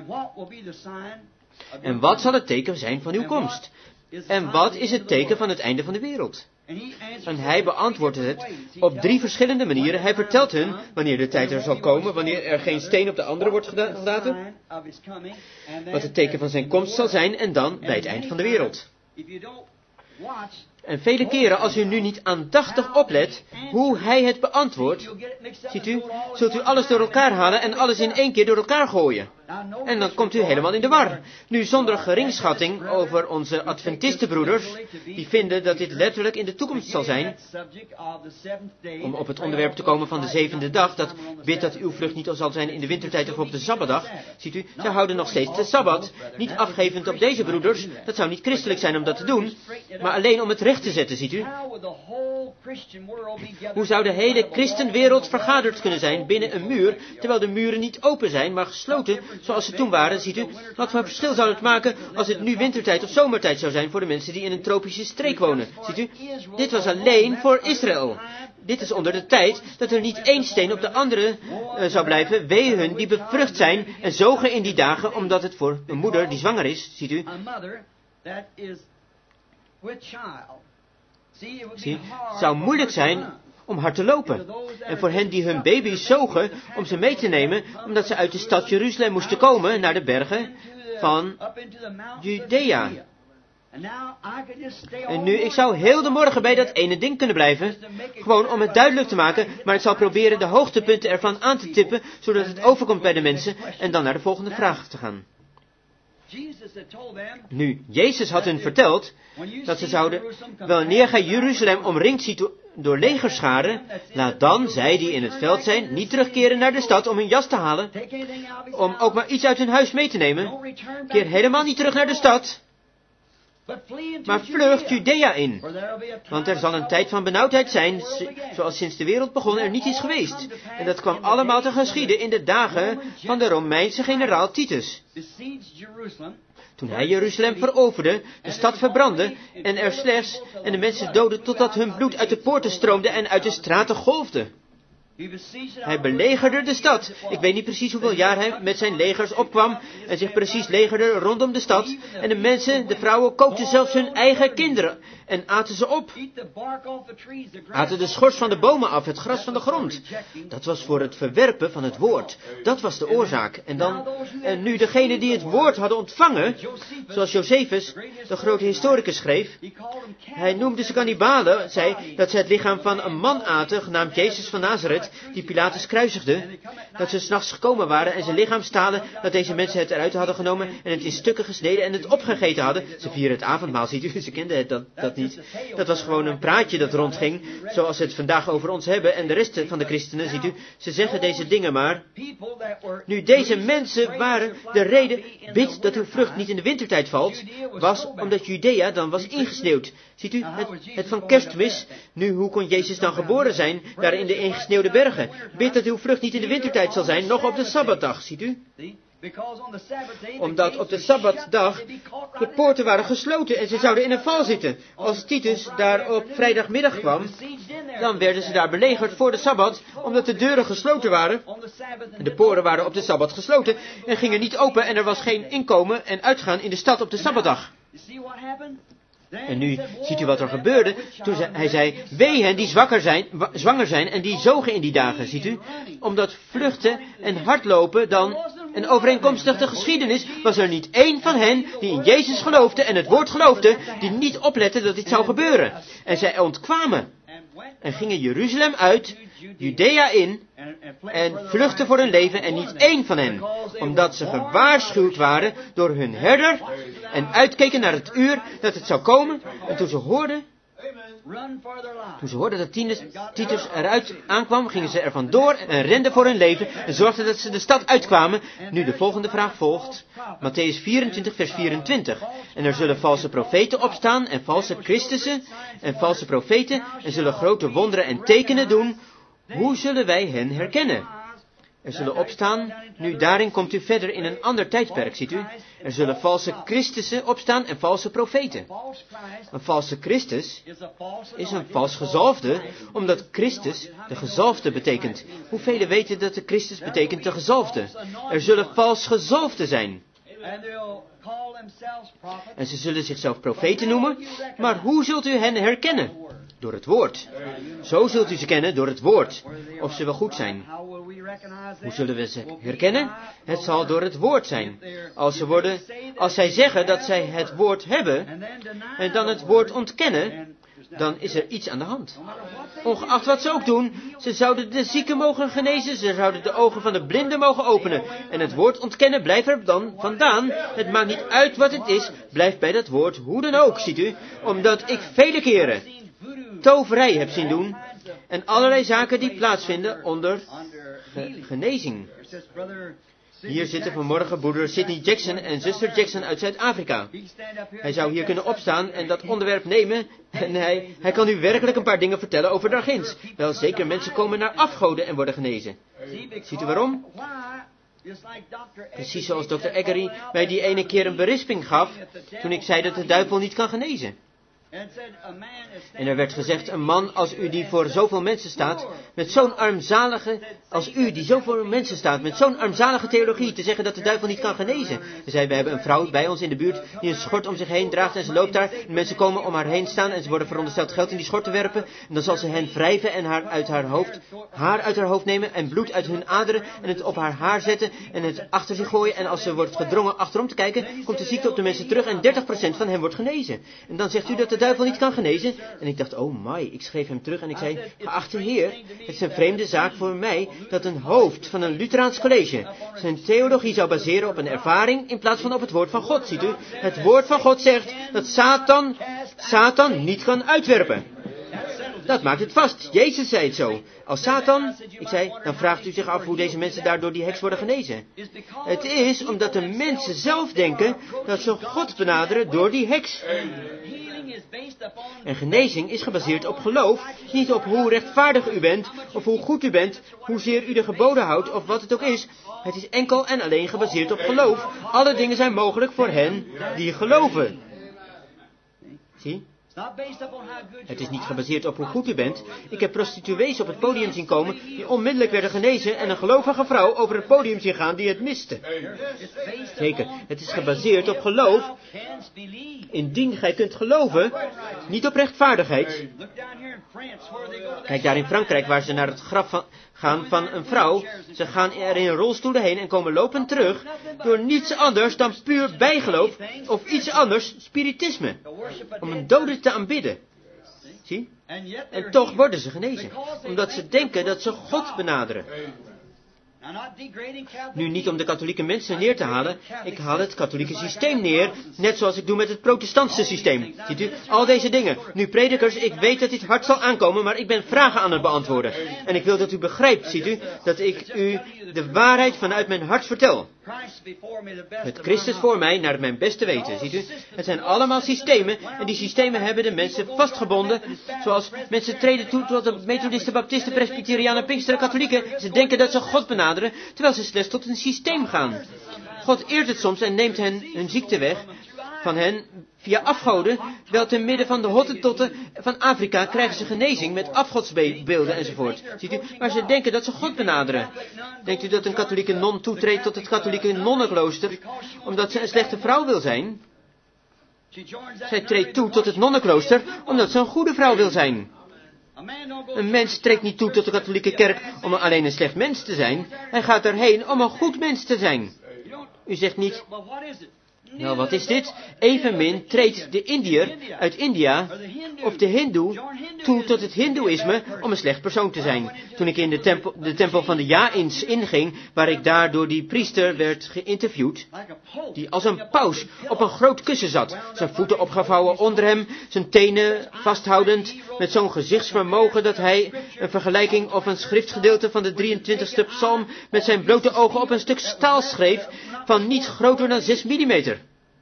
En wat zal het teken zijn van uw komst? En wat is het teken van het einde van de wereld? En hij beantwoordt het op drie verschillende manieren. Hij vertelt hun wanneer de tijd er zal komen, wanneer er geen steen op de andere wordt gelaten, wat het teken van zijn komst zal zijn, en dan bij het eind van de wereld. En vele keren, als u nu niet aandachtig oplet hoe hij het beantwoordt, ziet u, zult u alles door elkaar halen en alles in één keer door elkaar gooien. En dan komt u helemaal in de war. Nu, zonder geringschatting over onze Adventistenbroeders, die vinden dat dit letterlijk in de toekomst zal zijn, om op het onderwerp te komen van de zevende dag, dat bid dat uw vlucht niet zal zijn in de wintertijd of op de Sabbatdag, ziet u, zij houden nog steeds de Sabbat, niet afgevend op deze broeders, dat zou niet christelijk zijn om dat te doen, maar alleen om het recht te zetten, ziet u. Hoe zou de hele christenwereld vergaderd kunnen zijn binnen een muur, terwijl de muren niet open zijn, maar gesloten, zoals ze toen waren, ziet u, wat voor verschil zou het maken als het nu wintertijd of zomertijd zou zijn voor de mensen die in een tropische streek wonen, ziet u. Dit was alleen voor Israël. Dit is onder de tijd dat er niet één steen op de andere uh, zou blijven, wee hun die bevrucht zijn en zogen in die dagen, omdat het voor een moeder die zwanger is, ziet u. Zie, het zou moeilijk zijn om haar te lopen. En voor hen die hun baby's zogen, om ze mee te nemen, omdat ze uit de stad Jeruzalem moesten komen naar de bergen van Judea. En nu, ik zou heel de morgen bij dat ene ding kunnen blijven, gewoon om het duidelijk te maken, maar ik zal proberen de hoogtepunten ervan aan te tippen, zodat het overkomt bij de mensen, en dan naar de volgende vraag te gaan. Nu, Jezus had hun verteld dat ze zouden, wanneer gij Jeruzalem omringd ziet door legerscharen, laat dan, zij die in het veld zijn, niet terugkeren naar de stad om hun jas te halen, om ook maar iets uit hun huis mee te nemen. Keer helemaal niet terug naar de stad, maar vlucht Judea in, want er zal een tijd van benauwdheid zijn, zoals sinds de wereld begon er niet is geweest. En dat kwam allemaal te geschieden in de dagen van de Romeinse generaal Titus. Toen hij Jeruzalem veroverde, de stad verbrandde en er slechts en de mensen doodde totdat hun bloed uit de poorten stroomde en uit de straten golfde. Hij belegerde de stad. Ik weet niet precies hoeveel jaar hij met zijn legers opkwam en zich precies legerde rondom de stad. En de mensen, de vrouwen, kookten zelfs hun eigen kinderen en aten ze op. Aten de schors van de bomen af, het gras van de grond. Dat was voor het verwerpen van het woord. Dat was de oorzaak. En dan, en nu degenen die het woord hadden ontvangen, zoals Josephus, de grote historicus, schreef, hij noemde ze kannibalen, zei dat ze het lichaam van een man aten, genaamd Jezus van Nazareth, die Pilatus kruisigde, dat ze 's nachts gekomen waren en zijn lichaam stalen, dat deze mensen het eruit hadden genomen en het in stukken gesneden en het opgegeten hadden. Ze vieren het avondmaal, ziet u, ze kenden het dat, dat niet. Dat was gewoon een praatje dat rondging, zoals ze het vandaag over ons hebben en de rest van de christenen, ziet u, ze zeggen deze dingen maar. Nu, deze mensen waren de reden, bid dat uw vrucht niet in de wintertijd valt, was omdat Judea dan was ingesneeuwd. Ziet u, het, het van Kerstmis, nu hoe kon Jezus dan geboren zijn, daar in de ingesneeuwde bergen? Bid dat uw vrucht niet in de wintertijd zal zijn, nog op de Sabbatdag, ziet u? Omdat op de Sabbatdag de poorten waren gesloten en ze zouden in een val zitten. Als Titus daar op vrijdagmiddag kwam, dan werden ze daar belegerd voor de Sabbat, omdat de deuren gesloten waren. De poorten waren op de Sabbat gesloten en gingen niet open en er was geen inkomen en uitgaan in de stad op de Sabbatdag. En nu ziet u wat er gebeurde toen ze, hij zei, wee hen die zwakker zijn, wa, zwanger zijn en die zogen in die dagen, ziet u. Omdat vluchten en hardlopen dan, en overeenkomstig de geschiedenis, was er niet één van hen die in Jezus geloofde en het woord geloofde, die niet oplette dat dit zou gebeuren. En zij ontkwamen en gingen Jeruzalem uit, Judea in, en vluchtten voor hun leven en niet één van hen, omdat ze gewaarschuwd waren door hun herder en uitkeken naar het uur dat het zou komen. En toen ze hoorden, toen ze hoorden dat Titus eruit aankwam, gingen ze er vandoor en renden voor hun leven en zorgden dat ze de stad uitkwamen. Nu de volgende vraag volgt, Mattheüs vierentwintig vers vierentwintig. En er zullen valse profeten opstaan en valse Christussen en valse profeten en zullen grote wonderen en tekenen doen. Hoe zullen wij hen herkennen? Er zullen opstaan, nu daarin komt u verder in een ander tijdperk, ziet u. Er zullen valse Christussen opstaan en valse profeten. Een valse Christus is een vals gezalfde, omdat Christus de gezalfde betekent. Hoeveel weten dat de Christus betekent de gezalfde? Er zullen vals gezalfden zijn. En ze zullen zichzelf profeten noemen, maar hoe zult u hen herkennen? Door het woord. Zo zult u ze kennen door het woord, of ze wel goed zijn. Hoe zullen we ze herkennen? Het zal door het woord zijn. Als ze worden, als zij zeggen dat zij het woord hebben, en dan het woord ontkennen, dan is er iets aan de hand. Ongeacht wat ze ook doen, ze zouden de zieken mogen genezen, ze zouden de ogen van de blinden mogen openen. En het woord ontkennen, blijf er dan vandaan. Het maakt niet uit wat het is, blijf bij dat woord, hoe dan ook, ziet u. Omdat ik vele keren toverij heb zien doen en allerlei zaken die plaatsvinden onder ge- genezing. Hier zitten vanmorgen broeder Sidney Jackson en zuster Jackson uit Zuid-Afrika. Hij zou hier kunnen opstaan en dat onderwerp nemen en hij, hij kan u werkelijk een paar dingen vertellen over daarginds. Wel zeker, mensen komen naar afgoden en worden genezen. Ziet u waarom? Precies zoals dokter Eggery mij die ene keer een berisping gaf toen ik zei dat de duivel niet kan genezen. En er werd gezegd, een man als u die voor zoveel mensen staat, met zo'n armzalige, als u die zoveel mensen staat, met zo'n armzalige theologie, te zeggen dat de duivel niet kan genezen. Ze zei, we hebben een vrouw bij ons in de buurt die een schort om zich heen draagt en ze loopt daar. En mensen komen om haar heen staan en ze worden verondersteld geld in die schort te werpen. En dan zal ze hen wrijven en haar uit haar hoofd, haar uit haar hoofd nemen en bloed uit hun aderen en het op haar haar zetten en het achter zich gooien. En als ze wordt gedrongen achterom te kijken, komt de ziekte op de mensen terug en dertig procent van hen wordt genezen. En dan zegt u dat de duivel niet kan genezen. En ik dacht, oh my, ik schreef hem terug en ik zei, geachte heer, het is een vreemde zaak voor mij dat een hoofd van een Lutheraans college zijn theologie zou baseren op een ervaring in plaats van op het woord van God, ziet u. Het woord van God zegt dat Satan, Satan niet kan uitwerpen. Dat maakt het vast. Jezus zei het zo. Als Satan, ik zei, dan vraagt u zich af hoe deze mensen daardoor die heks worden genezen. Het is omdat de mensen zelf denken dat ze God benaderen door die heks. En genezing is gebaseerd op geloof, niet op hoe rechtvaardig u bent, of hoe goed u bent, hoezeer u de geboden houdt, of wat het ook is. Het is enkel en alleen gebaseerd op geloof. Alle dingen zijn mogelijk voor hen die geloven. Zie? Het is niet gebaseerd op hoe goed u bent. Ik heb prostituees op het podium zien komen die onmiddellijk werden genezen en een gelovige vrouw over het podium zien gaan die het miste. Zeker, het is gebaseerd op geloof. Indien gij kunt geloven, niet op rechtvaardigheid. Kijk daar in Frankrijk waar ze naar het graf van, gaan van een vrouw. Ze gaan er in rolstoelen heen en komen lopend terug door niets anders dan puur bijgeloof of iets anders, spiritisme. Om een dode te aanbidden. Zie? En toch worden ze genezen. Omdat ze denken dat ze God benaderen. Nu niet om de katholieke mensen neer te halen. Ik haal het katholieke systeem neer. Net zoals ik doe met het protestantse systeem. Ziet u? Al deze dingen. Nu predikers, ik weet dat dit hard zal aankomen, maar ik ben vragen aan het beantwoorden. En ik wil dat u begrijpt, ziet u, dat ik u de waarheid vanuit mijn hart vertel. Het Christus voor mij naar mijn beste weten, ziet u. Het zijn allemaal systemen en die systemen hebben de mensen vastgebonden. Zoals mensen treden toe tot de methodisten, baptisten, presbyterianen, pinksteren, katholieken. Ze denken dat ze God benaderen, terwijl ze slechts tot een systeem gaan. God eert het soms en neemt hen hun ziekte weg van hen via afgoden, wel te midden van de hottentotten van Afrika krijgen ze genezing met afgodsbeelden enzovoort. Ziet u, maar ze denken dat ze God benaderen. Denkt u dat een katholieke non toetreedt tot het katholieke nonnenklooster, omdat ze een slechte vrouw wil zijn? Zij treedt toe tot het nonnenklooster, omdat ze een goede vrouw wil zijn. Een mens trekt niet toe tot de katholieke kerk om alleen een slecht mens te zijn. Hij gaat erheen om een goed mens te zijn. U zegt niet, nou wat is dit? Evenmin treedt de Indiër uit India of de Hindoe toe tot het Hindoeïsme om een slecht persoon te zijn. Toen ik in de tempel, de tempel van de Jaïns inging, waar ik daar door die priester werd geïnterviewd, die als een paus op een groot kussen zat, zijn voeten opgevouwen onder hem, zijn tenen vasthoudend, met zo'n gezichtsvermogen dat hij een vergelijking of een schriftgedeelte van de drieëntwintigste psalm met zijn blote ogen op een stuk staal schreef, van niet groter dan zes millimeter.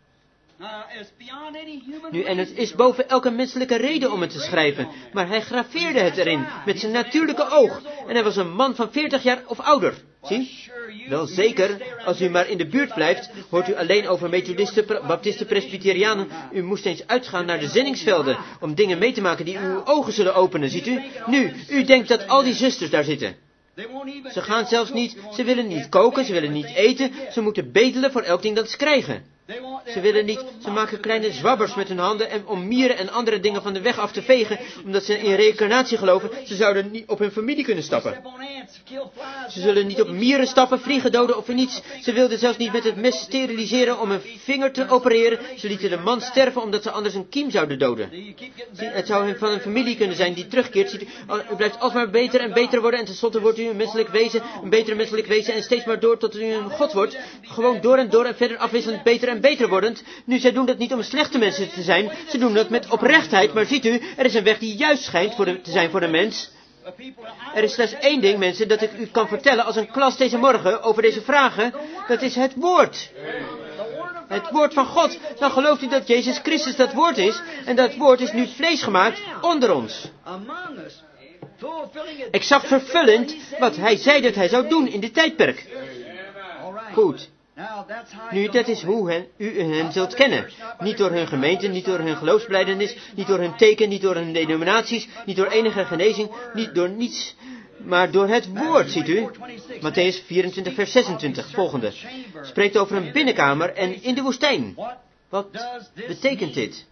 Nu, en het is boven elke menselijke reden om het te schrijven, maar hij graveerde het erin, met zijn natuurlijke oog, en hij was een man van veertig jaar of ouder. Zie? Wel zeker, als u maar in de buurt blijft, hoort u alleen over methodisten, baptisten, presbyterianen. U moest eens uitgaan naar de zendingsvelden, om dingen mee te maken die uw ogen zullen openen, ziet u? Nu, u denkt dat al die zusters daar zitten. Ze gaan zelfs niet, ze willen niet koken, ze willen niet eten, ze moeten bedelen voor elk ding dat ze krijgen. Ze willen niet, ze maken kleine zwabbers met hun handen en om mieren en andere dingen van de weg af te vegen, omdat ze in reïncarnatie geloven. Ze zouden niet op hun familie kunnen stappen. Ze zullen niet op mieren stappen, vliegen doden of niets. Ze wilden zelfs niet met het mes steriliseren om een vinger te opereren. Ze lieten de man sterven omdat ze anders een kiem zouden doden. Zie, het zou hun van een familie kunnen zijn die terugkeert. Ziet u, u blijft alsmaar beter en beter worden en tenslotte wordt u een menselijk wezen, een beter menselijk wezen en steeds maar door tot u een god wordt. Gewoon door en door en verder afwisselend beter en beter wordend. Nu, zij doen dat niet om slechte mensen te zijn. Ze doen dat met oprechtheid, maar ziet u, er is een weg die juist schijnt voor de, te zijn voor de mens. Er is slechts één ding, mensen, dat ik u kan vertellen als een klas deze morgen over deze vragen. Dat is het woord. Het woord van God. Dan gelooft u dat Jezus Christus dat woord is. En dat woord is nu vlees gemaakt onder ons. Exact vervullend wat hij zei dat hij zou doen in dit tijdperk. Goed. Nu, dat is hoe hen, u hen zult kennen. Niet door hun gemeente, niet door hun geloofsbelijdenis, niet door hun teken, niet door hun denominaties, niet door enige genezing, niet door niets, maar door het woord, ziet u. Matthäus vierentwintig, vers zesentwintig, volgende. Spreekt over een binnenkamer en in de woestijn. Wat betekent dit?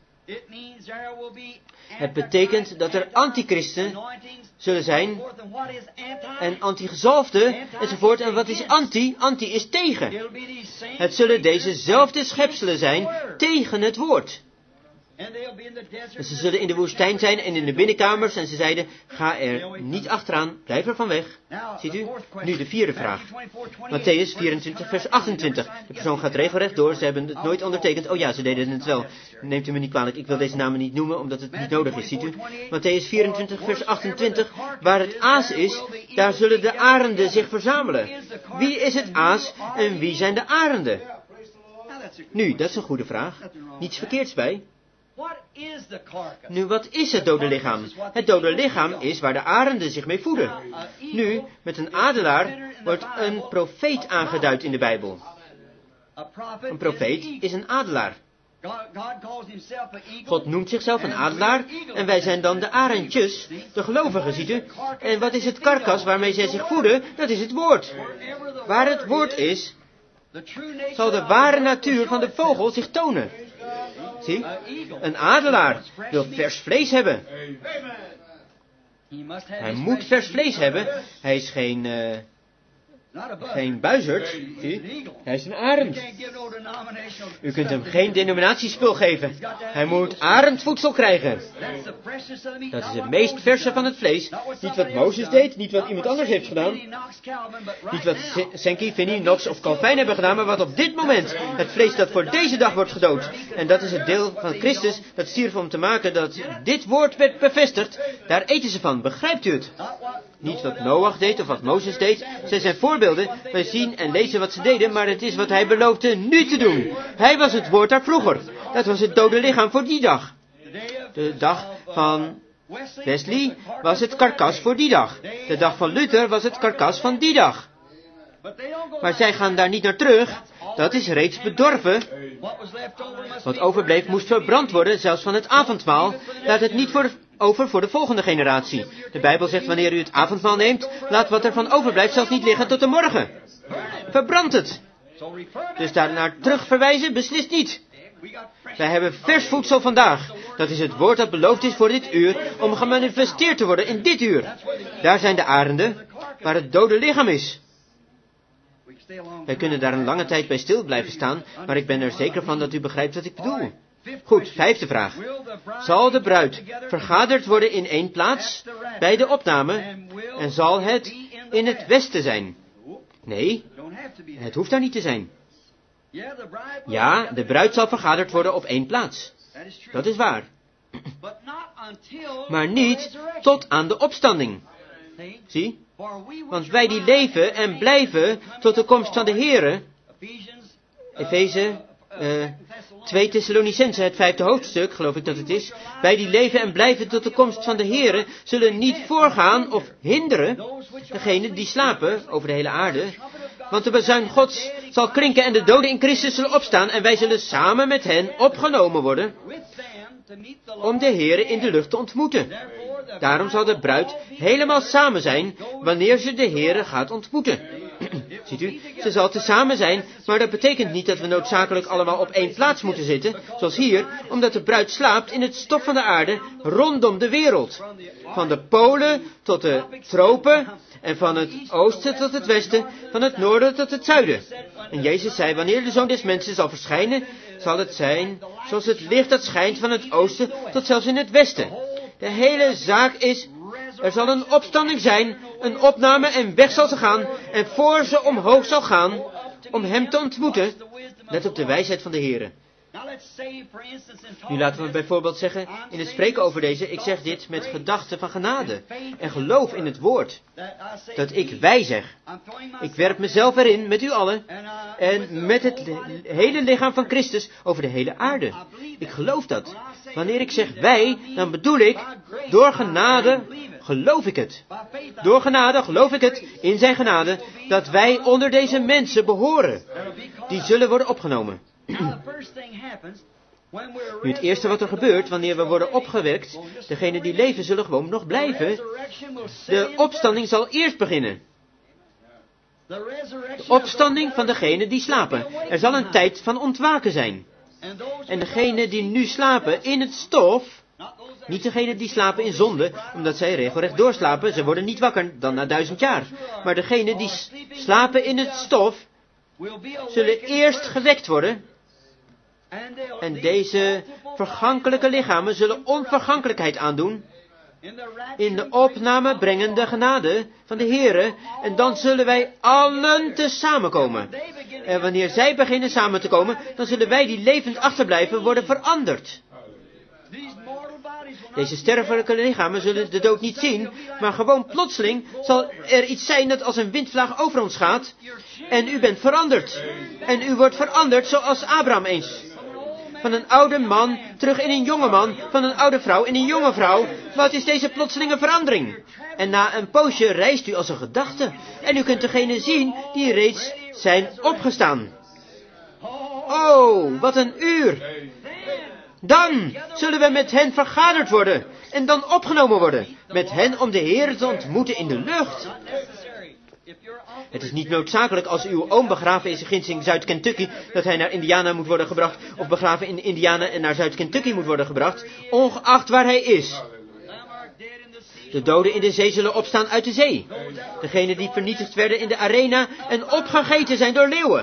Het betekent dat er antichristen zullen zijn en antigezalfden enzovoort. En wat is anti? Anti is tegen. Het zullen dezezelfde schepselen zijn tegen het woord. En ze zullen in de woestijn zijn en in de binnenkamers en ze zeiden, ga er niet achteraan, blijf er van weg. Ziet u? Nu de vierde vraag. Matthäus vierentwintig, vers achtentwintig. De persoon gaat regelrecht door, ze hebben het nooit ondertekend. Oh ja, ze deden het wel. Neemt u me niet kwalijk, ik wil deze namen niet noemen, omdat het niet nodig is, ziet u? Matthäus vierentwintig, vers achtentwintig. Waar het aas is, daar zullen de arenden zich verzamelen. Wie is het aas en wie zijn de arenden? Nu, dat is een goede vraag. Niets verkeerds bij. Nu, wat is het dode lichaam? Het dode lichaam is waar de arenden zich mee voeden. Nu, met een adelaar wordt een profeet aangeduid in de Bijbel. Een profeet is een adelaar. God noemt zichzelf een adelaar en wij zijn dan de arendjes, de gelovigen, ziet u. En wat is het karkas waarmee zij zich voeden? Dat is het woord. Waar het woord is, zal de ware natuur van de vogel zich tonen. Zie, een adelaar wil vers vlees hebben. Hij moet vers vlees hebben. Hij is geen, uh, geen buizerd. Zie, hij is een arend. U kunt hem geen denominatiespul geven. Hij moet arendvoedsel krijgen. Dat is het meest verse van het vlees. Niet wat Mozes deed, niet wat iemand anders heeft gedaan. Niet wat Sankey, Finney, Knox of Calvin hebben gedaan, maar wat op dit moment het vlees dat voor deze dag wordt gedood. En dat is het deel van Christus dat stierf om te maken dat dit woord werd bevestigd. Daar eten ze van, begrijpt u het? Niet wat Noach deed of wat Mozes deed. Zij zijn voorbeelden. Wij zien en lezen wat ze deden, maar het is wat hij beloofde nu te doen. Hij was het woord daar vroeger. Dat was het dode lichaam voor die dag. De dag van Wesley was het karkas voor die dag. De dag van Luther was het karkas van die dag. Maar zij gaan daar niet naar terug. Dat is reeds bedorven. Wat overbleef moest verbrand worden, zelfs van het avondmaal. Laat het niet voor, over voor de volgende generatie. De Bijbel zegt, wanneer u het avondmaal neemt, laat wat er van overblijft zelfs niet liggen tot de morgen. Verbrand het. Dus daar naar terug verwijzen, beslist niet. Wij hebben vers voedsel vandaag. Dat is het woord dat beloofd is voor dit uur, om gemanifesteerd te worden in dit uur. Daar zijn de arenden, waar het dode lichaam is. Wij kunnen daar een lange tijd bij stil blijven staan, maar ik ben er zeker van dat u begrijpt wat ik bedoel. Goed, vijfde vraag. Zal de bruid vergaderd worden in één plaats bij de opname en zal het in het westen zijn? Nee, het hoeft daar niet te zijn. Ja, de bruid zal vergaderd worden op één plaats. Dat is waar. Maar niet tot aan de opstanding. Zie? Want wij die leven en blijven tot de komst van de Here, Efeze uh, twee Thessalonicenzen, het vijfde hoofdstuk, geloof ik dat het is. Wij die leven en blijven tot de komst van de Here, zullen niet voorgaan of hinderen degenen die slapen over de hele aarde. Want de bazuin Gods zal klinken en de doden in Christus zullen opstaan en wij zullen samen met hen opgenomen worden om de Here in de lucht te ontmoeten. Daarom zal de bruid helemaal samen zijn wanneer ze de Here gaat ontmoeten. Ziet u, ze zal tezamen zijn, maar dat betekent niet dat we noodzakelijk allemaal op één plaats moeten zitten, zoals hier, omdat de bruid slaapt in het stof van de aarde rondom de wereld. Van de polen tot de tropen en van het oosten tot het westen, van het noorden tot het zuiden. En Jezus zei, wanneer de Zoon des Mensen zal verschijnen, zal het zijn zoals het licht dat schijnt van het oosten tot zelfs in het westen. De hele zaak is, er zal een opstanding zijn, een opname en weg zal ze gaan, en voor ze omhoog zal gaan, om hem te ontmoeten, let op de wijsheid van de Heere. Nu laten we bijvoorbeeld zeggen, in het spreken over deze, ik zeg dit met gedachten van genade en geloof in het woord, dat ik wij zeg. Ik werp mezelf erin met u allen en met het hele lichaam van Christus over de hele aarde. Ik geloof dat. Wanneer ik zeg wij, dan bedoel ik, door genade geloof ik het. Door genade geloof ik het, in zijn genade, dat wij onder deze mensen behoren. Die zullen worden opgenomen. Nu het eerste wat er gebeurt, wanneer we worden opgewekt, degenen die leven zullen gewoon nog blijven. De opstanding zal eerst beginnen. De opstanding van degenen die slapen. Er zal een tijd van ontwaken zijn. En degenen die nu slapen in het stof, niet degenen die slapen in zonde, omdat zij regelrecht doorslapen, ze worden niet wakker dan na duizend jaar. Maar degenen die slapen in het stof, zullen eerst gewekt worden. En deze vergankelijke lichamen zullen onvergankelijkheid aandoen in de opname brengende genade van de Heere. En dan zullen wij allen tezamen komen. En wanneer zij beginnen samen te komen, dan zullen wij die levend achterblijven worden veranderd. Deze sterfelijke lichamen zullen de dood niet zien, maar gewoon plotseling zal er iets zijn dat als een windvlaag over ons gaat. En u bent veranderd. En u wordt veranderd zoals Abraham eens. Van een oude man terug in een jonge man, van een oude vrouw in een jonge vrouw. Wat is deze plotselinge verandering? En na een poosje reist u als een gedachte. En u kunt degenen zien die reeds zijn opgestaan. Oh, wat een uur! Dan zullen we met hen vergaderd worden en dan opgenomen worden. Met hen om de Heer te ontmoeten in de lucht. Het is niet noodzakelijk als uw oom begraven is ginds in Zuid-Kentucky, dat hij naar Indiana moet worden gebracht, of begraven in Indiana en naar Zuid-Kentucky moet worden gebracht, ongeacht waar hij is. De doden in de zee zullen opstaan uit de zee. Degenen die vernietigd werden in de arena en opgegeten zijn door leeuwen.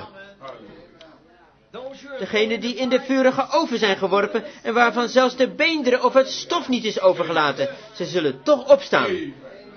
Degenen die in de vurige oven zijn geworpen en waarvan zelfs de beenderen of het stof niet is overgelaten, ze zullen toch opstaan.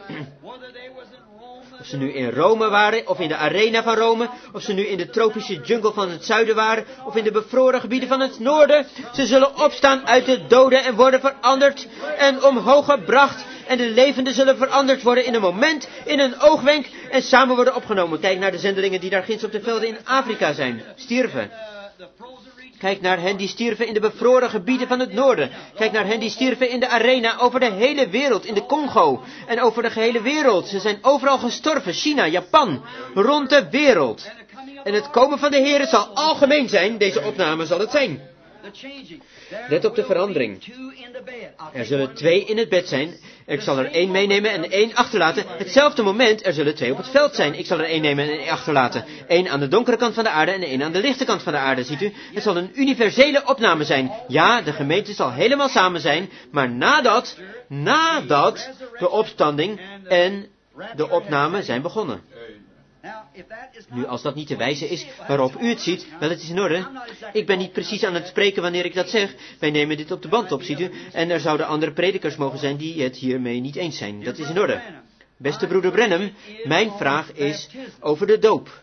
Of ze nu in Rome waren, of in de arena van Rome, of ze nu in de tropische jungle van het zuiden waren, of in de bevroren gebieden van het noorden, ze zullen opstaan uit de doden en worden veranderd en omhoog gebracht. En de levenden zullen veranderd worden in een moment, in een oogwenk, en samen worden opgenomen. Kijk naar de zendelingen die daar ginds op de velden in Afrika zijn, stierven. Kijk naar hen die stierven in de bevroren gebieden van het noorden. Kijk naar hen die stierven in de arena over de hele wereld, in de Congo. En over de gehele wereld. Ze zijn overal gestorven. China, Japan, rond de wereld. En het komen van de Heere zal algemeen zijn. Deze opname zal het zijn. Let op de verandering. Er zullen twee in het bed zijn. Ik zal er één meenemen en één achterlaten. Hetzelfde moment, er zullen twee op het veld zijn. Ik zal er één nemen en één achterlaten. Eén aan de donkere kant van de aarde en één aan de lichte kant van de aarde, ziet u. Het zal een universele opname zijn. Ja, de gemeente zal helemaal samen zijn. Maar nadat, nadat de opstanding en de opname zijn begonnen. Nu, als dat niet de wijze is waarop u het ziet, wel, het is in orde. Ik ben niet precies aan het spreken wanneer ik dat zeg. Wij nemen dit op de band op, ziet u. En er zouden andere predikers mogen zijn die het hiermee niet eens zijn. Dat is in orde. Beste broeder Branham, mijn vraag is over de doop.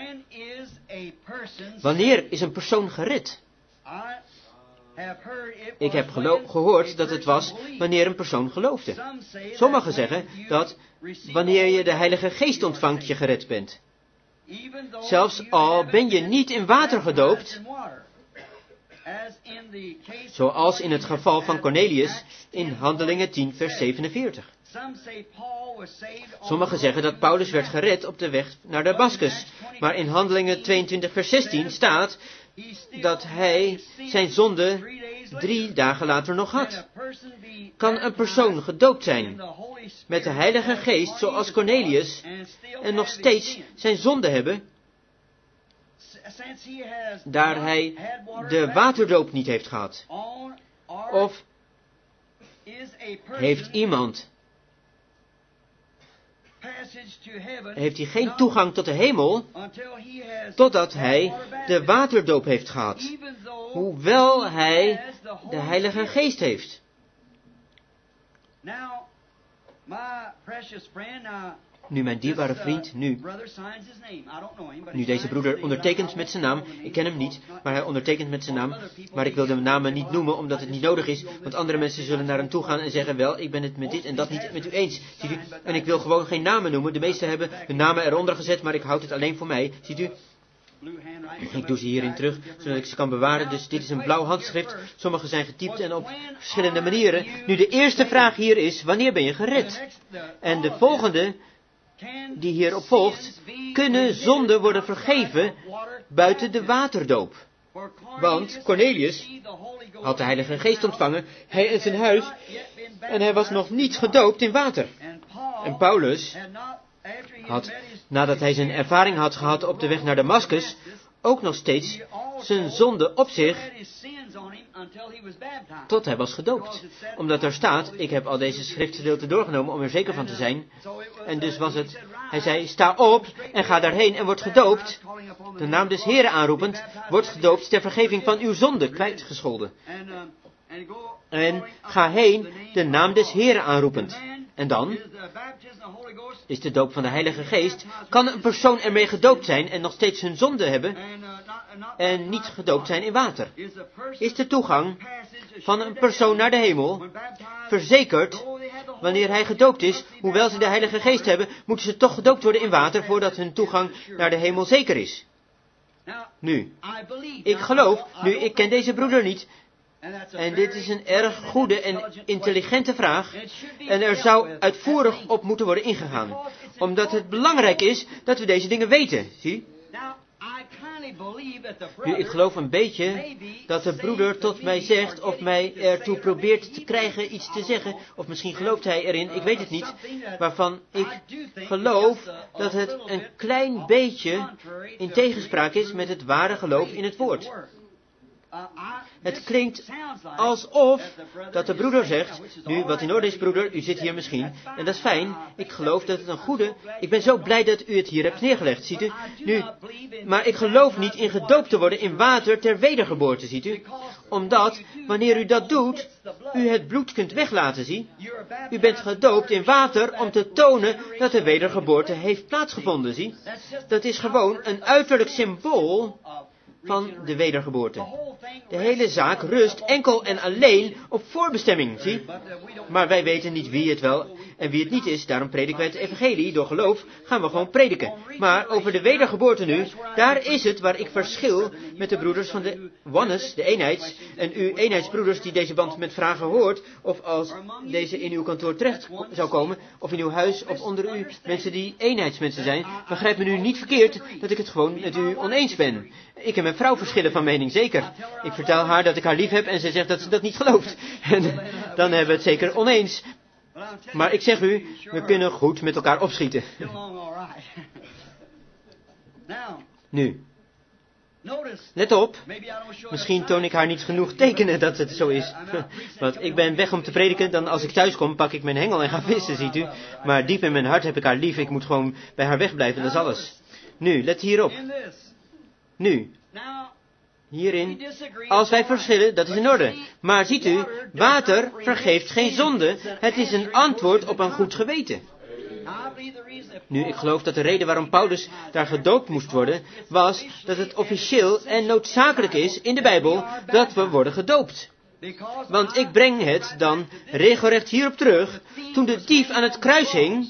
Wanneer is een persoon gered? Ik heb gehoord dat het was wanneer een persoon geloofde. Sommigen zeggen dat wanneer je de Heilige Geest ontvangt je gered bent. Zelfs al ben je niet in water gedoopt, zoals in het geval van Cornelius in Handelingen tien vers zevenenveertig. Sommigen zeggen dat Paulus werd gered op de weg naar Damascus, maar in Handelingen tweeëntwintig vers zestien staat dat hij zijn zonde drie dagen later nog had. Kan een persoon gedoopt zijn met de Heilige Geest zoals Cornelius en nog steeds zijn zonde hebben, daar hij de waterdoop niet heeft gehad? Of heeft iemand, heeft hij geen toegang tot de hemel totdat hij de waterdoop heeft gehad, hoewel hij de Heilige Geest heeft? Nu, mijn dierbare vriend, nu, nu deze broeder ondertekent met zijn naam, ik ken hem niet, maar hij ondertekent met zijn naam, maar ik wil de namen niet noemen omdat het niet nodig is, want andere mensen zullen naar hem toe gaan en zeggen, wel, ik ben het met dit en dat niet met u eens, ziet u, en ik wil gewoon geen namen noemen, de meesten hebben de namen eronder gezet, maar ik houd het alleen voor mij, ziet u. Ik doe ze hierin terug, zodat ik ze kan bewaren. Dus dit is een blauw handschrift. Sommige zijn getypt en op verschillende manieren. Nu, de eerste vraag hier is, wanneer ben je gered? En de volgende, die hierop volgt, kunnen zonden worden vergeven buiten de waterdoop? Want Cornelius had de Heilige Geest ontvangen, hij en zijn huis, en hij was nog niet gedoopt in water. En Paulus had, nadat hij zijn ervaring had gehad op de weg naar Damascus, ook nog steeds zijn zonde op zich, tot hij was gedoopt. Omdat er staat, ik heb al deze schriftgedeelten doorgenomen om er zeker van te zijn. En dus was het, hij zei, sta op en ga daarheen en word gedoopt. De naam des Heren aanroepend, wordt gedoopt ter vergeving van uw zonde, kwijtgescholden. En ga heen, de naam des Heren aanroepend. En dan is de doop van de Heilige Geest. Kan een persoon ermee gedoopt zijn en nog steeds hun zonde hebben en niet gedoopt zijn in water? Is de toegang van een persoon naar de hemel verzekerd wanneer hij gedoopt is? Hoewel ze de Heilige Geest hebben, moeten ze toch gedoopt worden in water voordat hun toegang naar de hemel zeker is. Nu, ik geloof, nu ik ken deze broeder niet, en dit is een erg goede en intelligente vraag. En er zou uitvoerig op moeten worden ingegaan. Omdat het belangrijk is dat we deze dingen weten. Zie? Nu, ik geloof een beetje dat de broeder tot mij zegt of mij ertoe probeert te krijgen iets te zeggen. Of misschien gelooft hij erin, ik weet het niet. Waarvan ik geloof dat het een klein beetje in tegenspraak is met het ware geloof in het woord. Het klinkt alsof dat de broeder zegt, nu wat in orde is broeder, u zit hier misschien, en dat is fijn, ik geloof dat het een goede, ik ben zo blij dat u het hier hebt neergelegd, ziet u, nu, maar ik geloof niet in gedoopt te worden in water ter wedergeboorte, ziet u, omdat, wanneer u dat doet, u het bloed kunt weglaten, zie, u bent gedoopt in water om te tonen dat de wedergeboorte heeft plaatsgevonden, zie, dat is gewoon een uiterlijk symbool van de wedergeboorte. De hele zaak rust enkel en alleen op voorbestemming, zie? Maar wij weten niet wie het wel en wie het niet is, daarom prediken wij het evangelie. Door geloof gaan we gewoon prediken. Maar over de wedergeboorte nu, daar is het waar ik verschil met de broeders van de Oneness, de eenheids, en uw eenheidsbroeders die deze band met vragen hoort, of als deze in uw kantoor terecht zou komen, of in uw huis, of onder u, mensen die eenheidsmensen zijn, begrijp me nu niet verkeerd dat ik het gewoon met u oneens ben. Ik en mijn vrouw verschillen van mening, zeker. Ik vertel haar dat ik haar lief heb en zij zegt dat ze dat niet gelooft. En dan hebben we het zeker oneens. Maar ik zeg u, we kunnen goed met elkaar opschieten. Nu, let op, misschien toon ik haar niet genoeg tekenen dat het zo is. Want ik ben weg om te prediken, dan als ik thuis kom pak ik mijn hengel en ga vissen, ziet u. Maar diep in mijn hart heb ik haar lief, ik moet gewoon bij haar wegblijven, dat is alles. Nu, let hierop. Nu, hierin, als wij verschillen, dat is in orde. Maar ziet u, water vergeeft geen zonde. Het is een antwoord op een goed geweten. Nu, ik geloof dat de reden waarom Paulus daar gedoopt moest worden, was dat het officieel en noodzakelijk is in de Bijbel dat we worden gedoopt. Want ik breng het dan regelrecht hierop terug, toen de dief aan het kruis hing,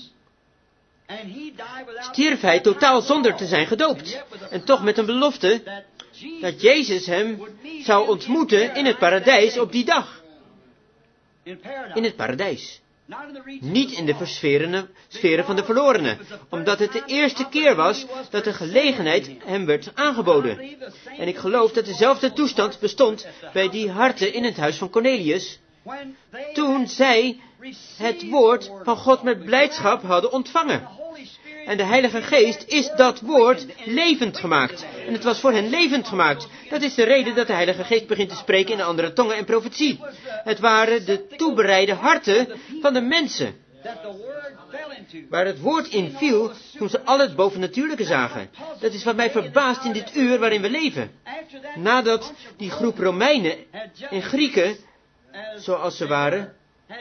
stierf hij totaal zonder te zijn gedoopt. En toch met een belofte dat Jezus hem zou ontmoeten in het paradijs op die dag. In het paradijs. Niet in de versferen- sferen van de verlorenen, omdat het de eerste keer was dat de gelegenheid hem werd aangeboden. En ik geloof dat dezelfde toestand bestond bij die harten in het huis van Cornelius, toen zij het woord van God met blijdschap hadden ontvangen. En de Heilige Geest is dat woord levend gemaakt. En het was voor hen levend gemaakt. Dat is de reden dat de Heilige Geest begint te spreken in andere tongen en profetie. Het waren de toebereide harten van de mensen, waar het woord in viel toen ze al het bovennatuurlijke zagen. Dat is wat mij verbaast in dit uur waarin we leven. Nadat die groep Romeinen en Grieken, zoals ze waren,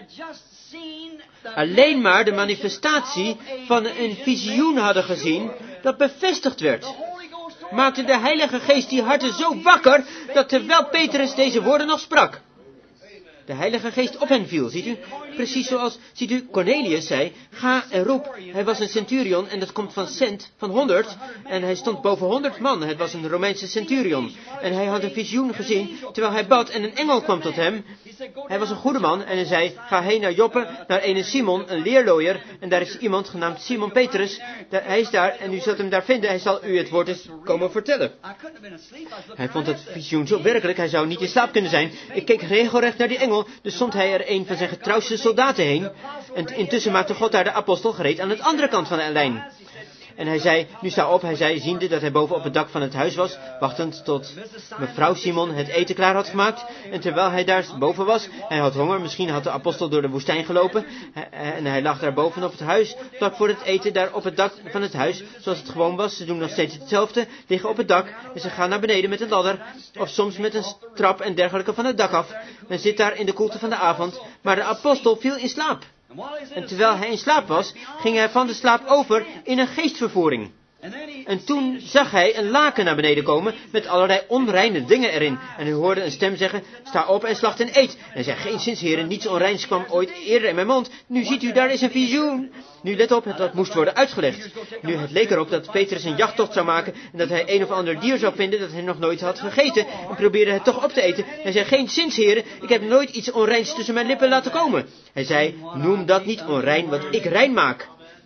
alleen maar de manifestatie van een visioen hadden gezien dat bevestigd werd, maakte de Heilige Geest die harten zo wakker dat terwijl Petrus deze woorden nog sprak, de Heilige Geest op hen viel. Ziet u? Precies zoals, ziet u, Cornelius zei, ga en roep. Hij was een centurion en dat komt van cent, van honderd. En hij stond boven honderd man. Het was een Romeinse centurion. En hij had een visioen gezien terwijl hij bad en een engel kwam tot hem. Hij was een goede man en hij zei, ga heen naar Joppe, naar ene Simon, een leerlooier. En daar is iemand genaamd Simon Petrus. Daar, hij is daar en u zult hem daar vinden. Hij zal u het woord eens komen vertellen. Hij vond het visioen zo werkelijk, hij zou niet in slaap kunnen zijn. Ik keek regelrecht naar die engel, dus stond hij er een van zijn getrouwste soldaten heen. En intussen maakte God daar de apostel gereed aan de andere kant van de lijn. En hij zei, nu sta op, hij zei, ziende dat hij boven op het dak van het huis was, wachtend tot mevrouw Simon het eten klaar had gemaakt. En terwijl hij daar boven was, hij had honger, misschien had de apostel door de woestijn gelopen. En hij lag daar boven op het huis, vlak voor het eten daar op het dak van het huis, zoals het gewoon was. Ze doen nog steeds hetzelfde, liggen op het dak en ze gaan naar beneden met een ladder, of soms met een trap en dergelijke van het dak af. Men zit daar in de koelte van de avond, maar de apostel viel in slaap. En terwijl hij in slaap was, ging hij van de slaap over in een geestvervoering. En toen zag hij een laken naar beneden komen met allerlei onreine dingen erin. En hij hoorde een stem zeggen, sta op en slacht en eet. En hij zei, geen zins heren, niets onreins kwam ooit eerder in mijn mond. Nu ziet u, daar is een visioen. Nu let op, dat moest worden uitgelegd. Nu het leek erop dat Petrus een jachttocht zou maken en dat hij een of ander dier zou vinden dat hij nog nooit had gegeten. En probeerde het toch op te eten. Hij zei, geen zins heren, ik heb nooit iets onreins tussen mijn lippen laten komen. Hij zei, noem dat niet onrein wat ik rein maak.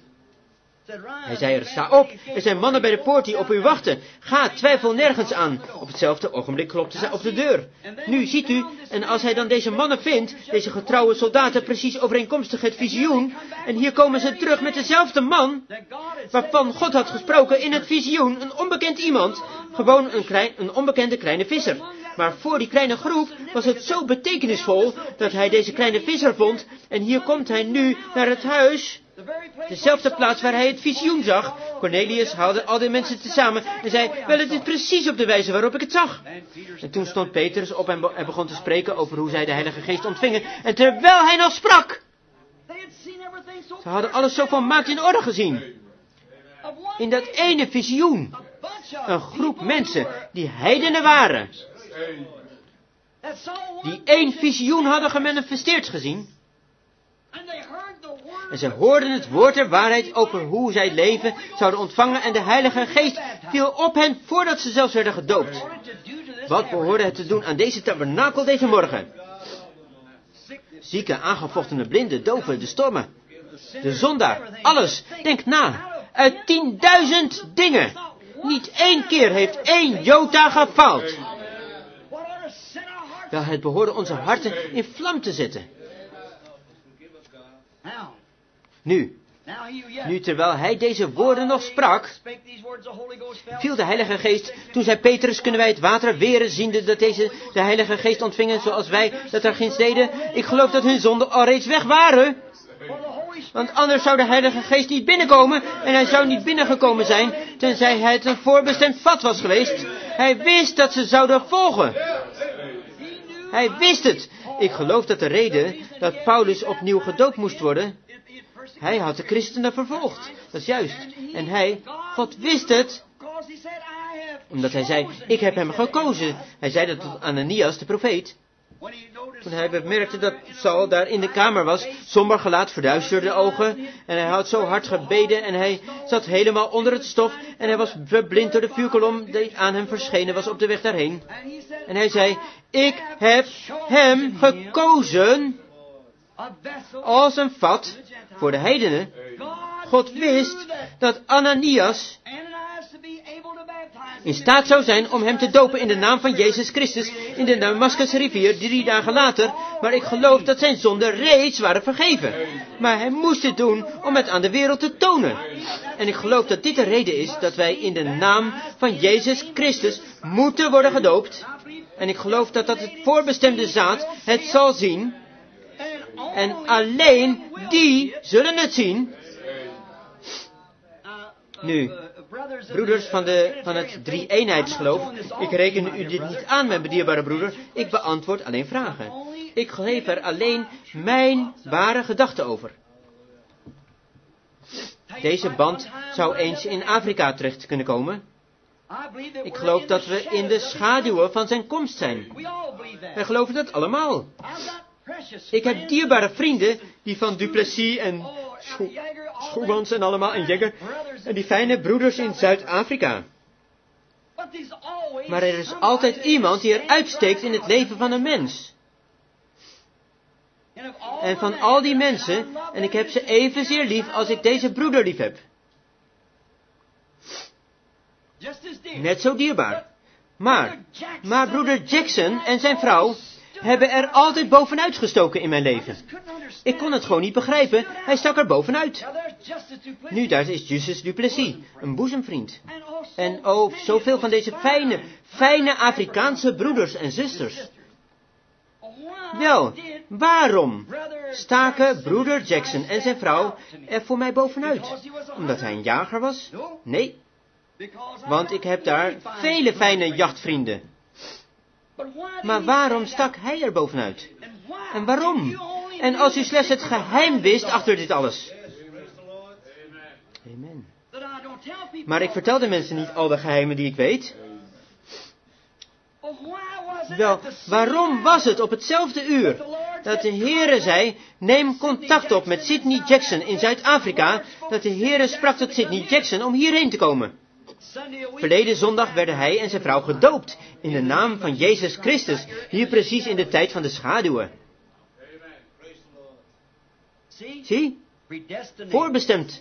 Hij zei er, sta op, er zijn mannen bij de poort die op u wachten. Ga, twijfel nergens aan. Op hetzelfde ogenblik klopte zij op de deur. Nu ziet u, en als hij dan deze mannen vindt, deze getrouwe soldaten, precies overeenkomstig het visioen, en hier komen ze terug met dezelfde man, waarvan God had gesproken in het visioen, een onbekend iemand, gewoon een, klein, een onbekende kleine visser. Maar voor die kleine groep was het zo betekenisvol dat hij deze kleine visser vond, en hier komt hij nu naar het huis, dezelfde plaats waar hij het visioen zag. Cornelius haalde al die mensen tezamen en zei, wel, het is precies op de wijze waarop ik het zag. En toen stond Petrus op en, be- en begon te spreken over hoe zij de Heilige Geest ontvingen. En terwijl hij nog sprak, ze hadden alles zo volmaakt in orde gezien. In dat ene visioen, een groep mensen die heidenen waren, die één visioen hadden gemanifesteerd gezien. En ze hoorden het woord der waarheid over hoe zij het leven zouden ontvangen en de Heilige Geest viel op hen voordat ze zelfs werden gedoopt. Wat behoorde het te doen aan deze tabernakel deze morgen? Zieken, aangevochtene, blinden, doven, de stormen, de zondaar, alles. Denk na. Uit tienduizend dingen. Niet één keer heeft één jota gefaald. Wel, het behoorde onze harten in vlam te zetten. Nu, nu terwijl hij deze woorden nog sprak, viel de Heilige Geest. Toen zei Petrus, kunnen wij het water weren, ziende dat deze de Heilige Geest ontvingen zoals wij dat er ginds deden? Ik geloof dat hun zonden al reeds weg waren. Want anders zou de Heilige Geest niet binnenkomen en hij zou niet binnengekomen zijn, tenzij het een voorbestemd vat was geweest. Hij wist dat ze zouden volgen. Hij wist het. Ik geloof dat de reden dat Paulus opnieuw gedoopt moest worden, hij had de christenen vervolgd. Dat is juist. En hij, God wist het, omdat hij zei, ik heb hem gekozen. Hij zei dat tot Ananias, de profeet. Toen hij bemerkte dat Saul daar in de kamer was, somber gelaat, verduisterde ogen, en hij had zo hard gebeden en hij zat helemaal onder het stof en hij was verblind door de vuurkolom die aan hem verschenen was op de weg daarheen. En hij zei, ik heb hem gekozen als een vat voor de heidenen. God wist dat Ananias in staat zou zijn om hem te dopen in de naam van Jezus Christus in de Damascusse rivier drie dagen later, maar ik geloof dat zijn zonden reeds waren vergeven. Maar hij moest dit doen om het aan de wereld te tonen. En ik geloof dat dit de reden is dat wij in de naam van Jezus Christus moeten worden gedoopt. En ik geloof dat dat het voorbestemde zaad het zal zien. En alleen die zullen het zien. Nu, broeders van, de, van het drie-eenheidsgeloof, ik reken u dit niet aan, mijn dierbare broeder. Ik beantwoord alleen vragen. Ik geef er alleen mijn ware gedachten over. Deze band zou eens in Afrika terecht kunnen komen. Ik geloof dat we in de schaduwen van zijn komst zijn. Wij geloven dat allemaal. Ik heb dierbare vrienden die van Duplessis en Schouwans en allemaal en Jäger en die fijne broeders in Zuid-Afrika. Maar er is altijd iemand die er uitsteekt in het leven van een mens. En van al die mensen, en ik heb ze evenzeer lief als ik deze broeder lief heb. Net zo dierbaar. Maar, maar broeder Jackson en zijn vrouw hebben er altijd bovenuit gestoken in mijn leven. Ik kon het gewoon niet begrijpen, hij stak er bovenuit. Nu, daar is Justus Duplessis, een boezemvriend. En oh, zoveel van deze fijne, fijne Afrikaanse broeders en zusters. Wel, waarom staken broeder Jackson en zijn vrouw er voor mij bovenuit? Omdat hij een jager was? Nee, want ik heb daar vele fijne jachtvrienden. Maar waarom stak hij er bovenuit? En waarom? En als u slechts het geheim wist achter dit alles. Amen. Maar ik vertel de mensen niet al de geheimen die ik weet. Wel, waarom was het op hetzelfde uur dat de Heere zei, neem contact op met Sidney Jackson in Zuid-Afrika, dat de Heere sprak tot Sidney Jackson om hierheen te komen? Verleden zondag werden hij en zijn vrouw gedoopt in de naam van Jezus Christus, hier precies in de tijd van de schaduwen. Zie, voorbestemd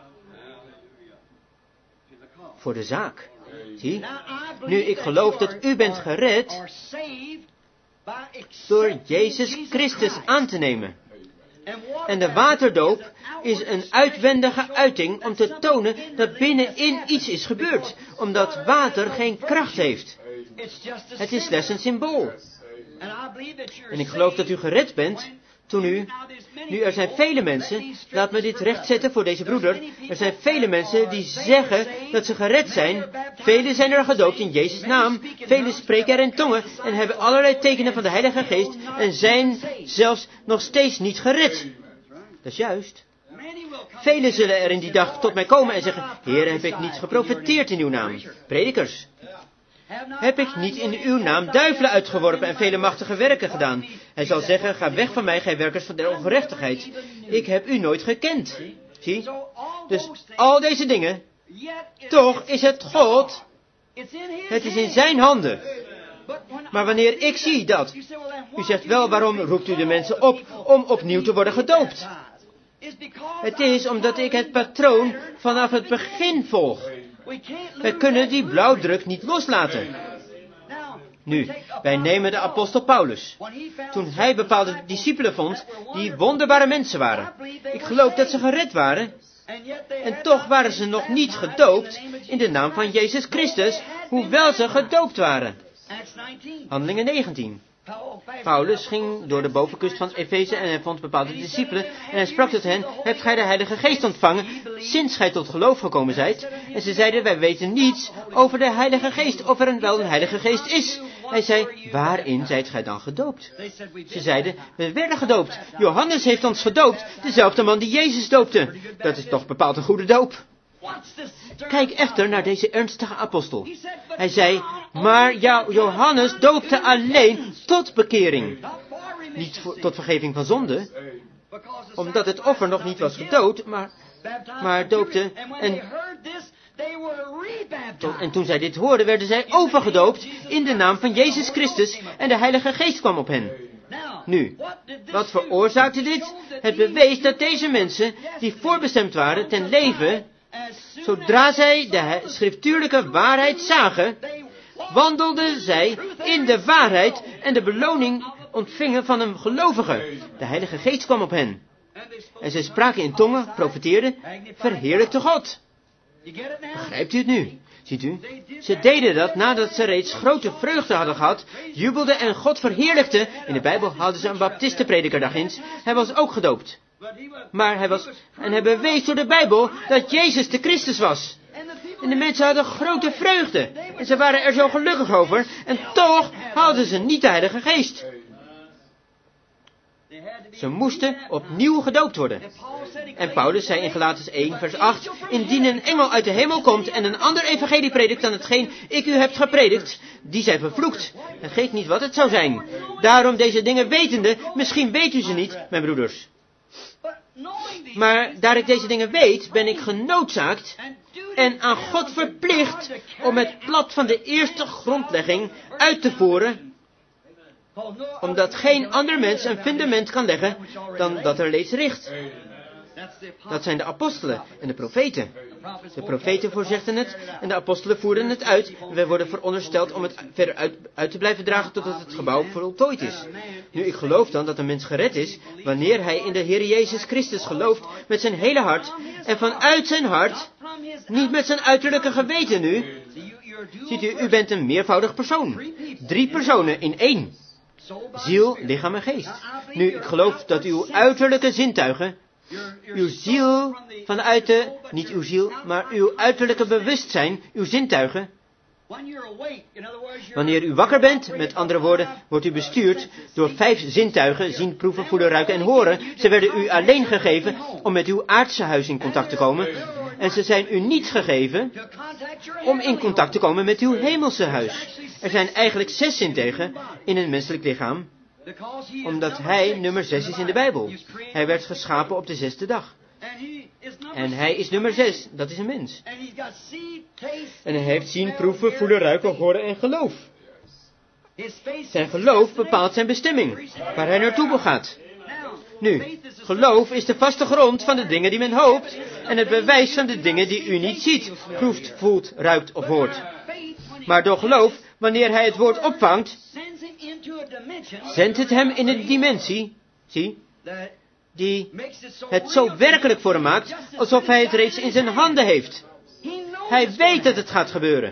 voor de zaak. Zie, nu ik geloof dat u bent gered door Jezus Christus aan te nemen. En de waterdoop is een uitwendige uiting om te tonen dat binnenin iets is gebeurd, omdat water geen kracht heeft. Het is slechts een symbool. En ik geloof dat u gered bent toen u, nu er zijn vele mensen, laat me dit rechtzetten voor deze broeder, er zijn vele mensen die zeggen dat ze gered zijn, velen zijn er gedoopt in Jezus' naam, velen spreken er in tongen en hebben allerlei tekenen van de Heilige Geest en zijn zelfs nog steeds niet gered. Dat is juist. Velen zullen er in die dag tot mij komen en zeggen, Heer, heb ik niet geprofeteerd in uw naam? Predikers. Heb ik niet in uw naam duivelen uitgeworpen en vele machtige werken gedaan? Hij zal zeggen, ga weg van mij, gij werkers van de ongerechtigheid. Ik heb u nooit gekend. Zie? Dus al deze dingen, toch is het God, het is in zijn handen. Maar wanneer ik zie dat, u zegt wel, waarom roept u de mensen op om opnieuw te worden gedoopt? Het is omdat ik het patroon vanaf het begin volg. Wij kunnen die blauwdruk niet loslaten. Nu, wij nemen de apostel Paulus. Toen hij bepaalde discipelen vond die wonderbare mensen waren. Ik geloof dat ze gered waren. En toch waren ze nog niet gedoopt in de naam van Jezus Christus, hoewel ze gedoopt waren. Handelingen negentien. Paulus ging door de bovenkust van Efeze en hij vond bepaalde discipelen en hij sprak tot hen, hebt gij de Heilige Geest ontvangen, sinds gij tot geloof gekomen zijt? En ze zeiden, wij weten niets over de Heilige Geest, of er een wel een Heilige Geest is. Hij zei, waarin zijt gij dan gedoopt? Ze zeiden, we werden gedoopt. Johannes heeft ons gedoopt, dezelfde man die Jezus doopte. Dat is toch bepaald een goede doop. Kijk echter naar deze ernstige apostel. Hij zei, maar jou, Johannes doopte alleen tot bekering. Niet voor, tot vergeving van zonde, omdat het offer nog niet was gedood, maar, maar doopte. En, en toen zij dit hoorden, werden zij overgedoopt in de naam van Jezus Christus en de Heilige Geest kwam op hen. Nu, wat veroorzaakte dit? Het bewees dat deze mensen, die voorbestemd waren ten leven, zodra zij de schriftuurlijke waarheid zagen, wandelden zij in de waarheid en de beloning ontvingen van een gelovige. De Heilige Geest kwam op hen. En zij spraken in tongen, profeteerden, verheerlijkte God. Begrijpt u het nu? Ziet u? Ze deden dat nadat ze reeds grote vreugde hadden gehad, jubelden en God verheerlijkten. In de Bijbel hadden ze een baptistenprediker daarginds. Hij was ook gedoopt. Maar hij was, en hij bewees door de Bijbel dat Jezus de Christus was. En de mensen hadden grote vreugde. En ze waren er zo gelukkig over. En toch hadden ze niet de Heilige Geest. Ze moesten opnieuw gedoopt worden. En Paulus zei in Galaten één vers acht, indien een engel uit de hemel komt en een ander evangelie predikt dan hetgeen ik u heb gepredikt, die zijn vervloekt. En geeft niet wat het zou zijn. Daarom deze dingen wetende, misschien weet u ze niet, mijn broeders. Maar daar ik deze dingen weet, ben ik genoodzaakt en aan God verplicht om het plat van de eerste grondlegging uit te voeren, omdat geen ander mens een fundament kan leggen dan dat er reeds ligt. Dat zijn de apostelen en de profeten. De profeten voorzegden het en de apostelen voerden het uit. Wij worden verondersteld om het verder uit, uit te blijven dragen totdat het gebouw voltooid is. Nu, ik geloof dan dat een mens gered is wanneer hij in de Heer Jezus Christus gelooft met zijn hele hart en vanuit zijn hart, niet met zijn uiterlijke geweten nu. Ziet u, u bent een meervoudig persoon. Drie personen in één. Ziel, lichaam en geest. Nu, ik geloof dat uw uiterlijke zintuigen, uw ziel vanuit de, niet uw ziel, maar uw uiterlijke bewustzijn, uw zintuigen. Wanneer u wakker bent, met andere woorden, wordt u bestuurd door vijf zintuigen, zien, proeven, voelen, ruiken en horen. Ze werden u alleen gegeven om met uw aardse huis in contact te komen. En ze zijn u niet gegeven om in contact te komen met uw hemelse huis. Er zijn eigenlijk zes zintuigen in een menselijk lichaam, omdat hij nummer zes is in de Bijbel. Hij werd geschapen op de zesde dag. En hij is nummer zes, dat is een mens. En hij heeft zien, proeven, voelen, ruiken, horen en geloof. Zijn geloof bepaalt zijn bestemming, waar hij naartoe gaat. Nu, geloof is de vaste grond van de dingen die men hoopt en het bewijs van de dingen die u niet ziet, proeft, voelt, ruikt of hoort. Maar door geloof, wanneer hij het woord opvangt, zendt het hem in een dimensie, zie, die het zo werkelijk voor hem maakt, alsof hij het reeds in zijn handen heeft. Hij weet dat het gaat gebeuren.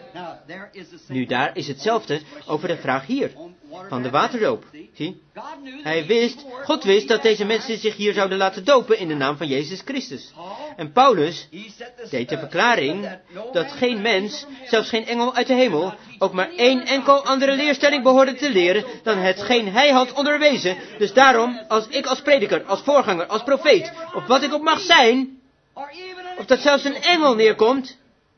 Nu, daar is hetzelfde over de vraag hier, van de waterdoop. Zie? Hij wist, God wist dat deze mensen zich hier zouden laten dopen in de naam van Jezus Christus. En Paulus deed de verklaring dat geen mens, zelfs geen engel uit de hemel, ook maar één enkel andere leerstelling behoorde te leren dan hetgeen hij had onderwezen. Dus daarom, als ik als prediker, als voorganger, als profeet, of wat ik ook mag zijn, of dat zelfs een engel neerkomt,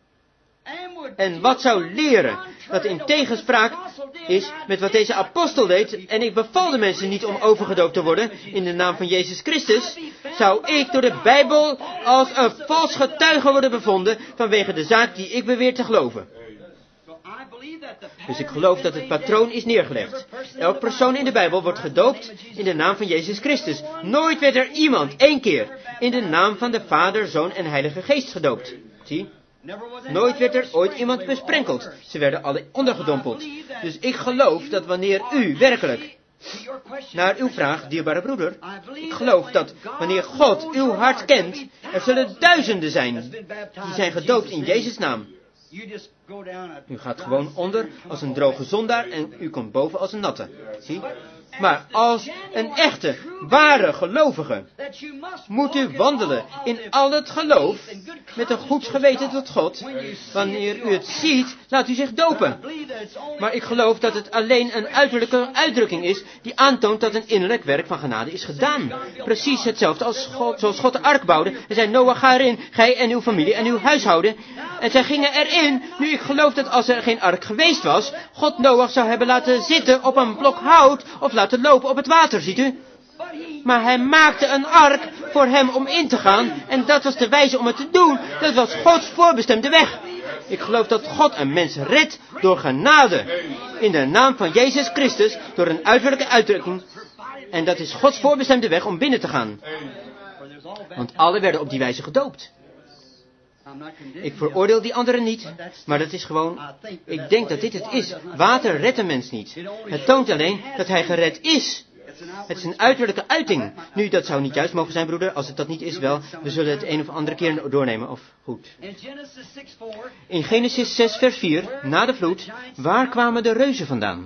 en wat zou leren dat in tegenspraak is met wat deze apostel deed, en ik beval de mensen niet om overgedoopt te worden in de naam van Jezus Christus, zou ik door de Bijbel als een vals getuige worden bevonden vanwege de zaak die ik beweer te geloven. Dus ik geloof dat het patroon is neergelegd. Elk persoon in de Bijbel wordt gedoopt in de naam van Jezus Christus. Nooit werd er iemand één keer in de naam van de Vader, Zoon en Heilige Geest gedoopt. Zie? Nooit werd er ooit iemand besprenkeld. Ze werden alle ondergedompeld. Dus ik geloof dat wanneer u werkelijk, naar uw vraag, dierbare broeder, ik geloof dat wanneer God uw hart kent, er zullen duizenden zijn die zijn gedoopt in Jezus' naam. U gaat gewoon onder als een droge zondaar en u komt boven als een natte. Zie? Maar als een echte, ware gelovige moet u wandelen in al het geloof met een goed geweten tot God. Wanneer u het ziet, laat u zich dopen. Maar ik geloof dat het alleen een uiterlijke uitdrukking is die aantoont dat een innerlijk werk van genade is gedaan. Precies hetzelfde als God, zoals God de ark bouwde en zei: Noach, ga erin, gij en uw familie en uw huishouden. En zij gingen erin. Nu, ik geloof dat als er geen ark geweest was, God Noach zou hebben laten zitten op een blok hout of laten lopen op het water, ziet u? Maar hij maakte een ark voor hem om in te gaan en dat was de wijze om het te doen. Dat was Gods voorbestemde weg. Ik geloof dat God een mens redt door genade. In de naam van Jezus Christus, door een uiterlijke uitdrukking. En dat is Gods voorbestemde weg om binnen te gaan. For there's all Want alle werden op die wijze gedoopt. I'm not condemning Ik veroordeel die anderen niet, maar dat is gewoon... Ik denk dat dit het is. Water redt een mens niet. Het toont alleen dat hij gered is. Het is een uiterlijke uiting. Nu, dat zou niet juist mogen zijn, broeder. Als het dat niet is, wel. We zullen het een of andere keer doornemen. Of goed. In Genesis six four, In Genesis zes vers vier, na de vloed, waar kwamen de reuzen vandaan?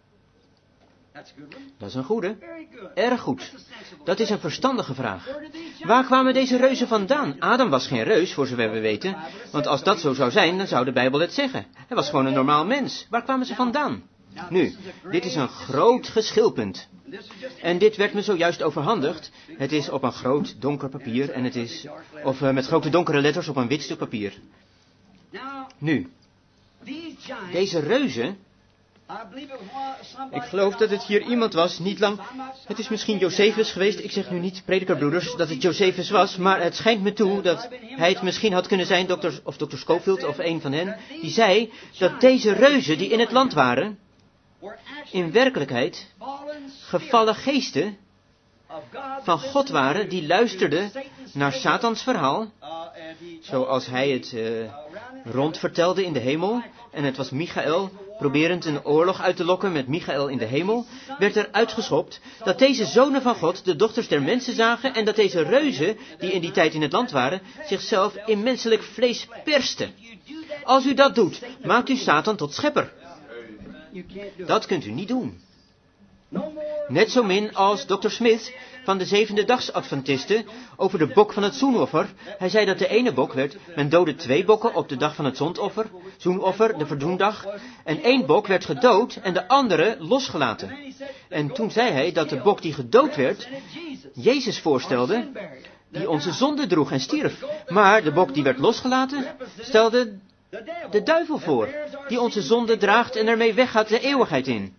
that's a good one. Dat is een goede. Very good. Erg goed. That's a sensible. Dat is een verstandige vraag. Where did these giants Waar kwamen deze reuzen vandaan? Adam was geen reus, voor zover we weten. Want als dat zo zou zijn, dan zou de Bijbel het zeggen. Hij was gewoon een normaal mens. Waar kwamen ze vandaan? Nu, dit is een groot geschilpunt. This is just En dit werd me zojuist overhandigd. Het is op een groot donker papier en het is... Of uh, met grote donkere letters op een wit stuk papier. now Nu, these giants. deze reuzen... I believe it was somebody. Ik geloof dat het hier iemand was, niet lang... Het is misschien Josephus geweest. Ik zeg nu niet, predikerbroeders, dat het Josephus was. Maar het schijnt me toe dat hij het misschien had kunnen zijn, dokter, of dokter Scofield of een van hen. Die zei dat deze reuzen die in het land waren, were actually in werkelijkheid fallen gevallen geesten of God van God waren die luisterden naar Satans verhaal, Uh, and he zoals hij het uh, rondvertelde in de hemel. En het was Michael, proberend een oorlog uit te lokken met Michael in de hemel, werd er uitgeschopt dat deze zonen van God de dochters der mensen zagen en dat deze reuzen, die in die tijd in het land waren, zichzelf in menselijk vlees persten. Als u dat doet, maakt u Satan tot schepper. you can't do it. Dat kunt u niet doen. No more. Net zo min als dokter Smith van de zevende dagsadventisten over de bok van het zoenoffer. Hij zei dat de ene bok werd, men doodde twee bokken op de dag van het zondoffer, zoenoffer, de verdoendag. En één bok werd gedood en de andere losgelaten. En toen zei hij dat de bok die gedood werd, Jezus voorstelde, die onze zonde droeg en stierf. Maar de bok die werd losgelaten, stelde de duivel voor, die onze zonde draagt en ermee weggaat de eeuwigheid in.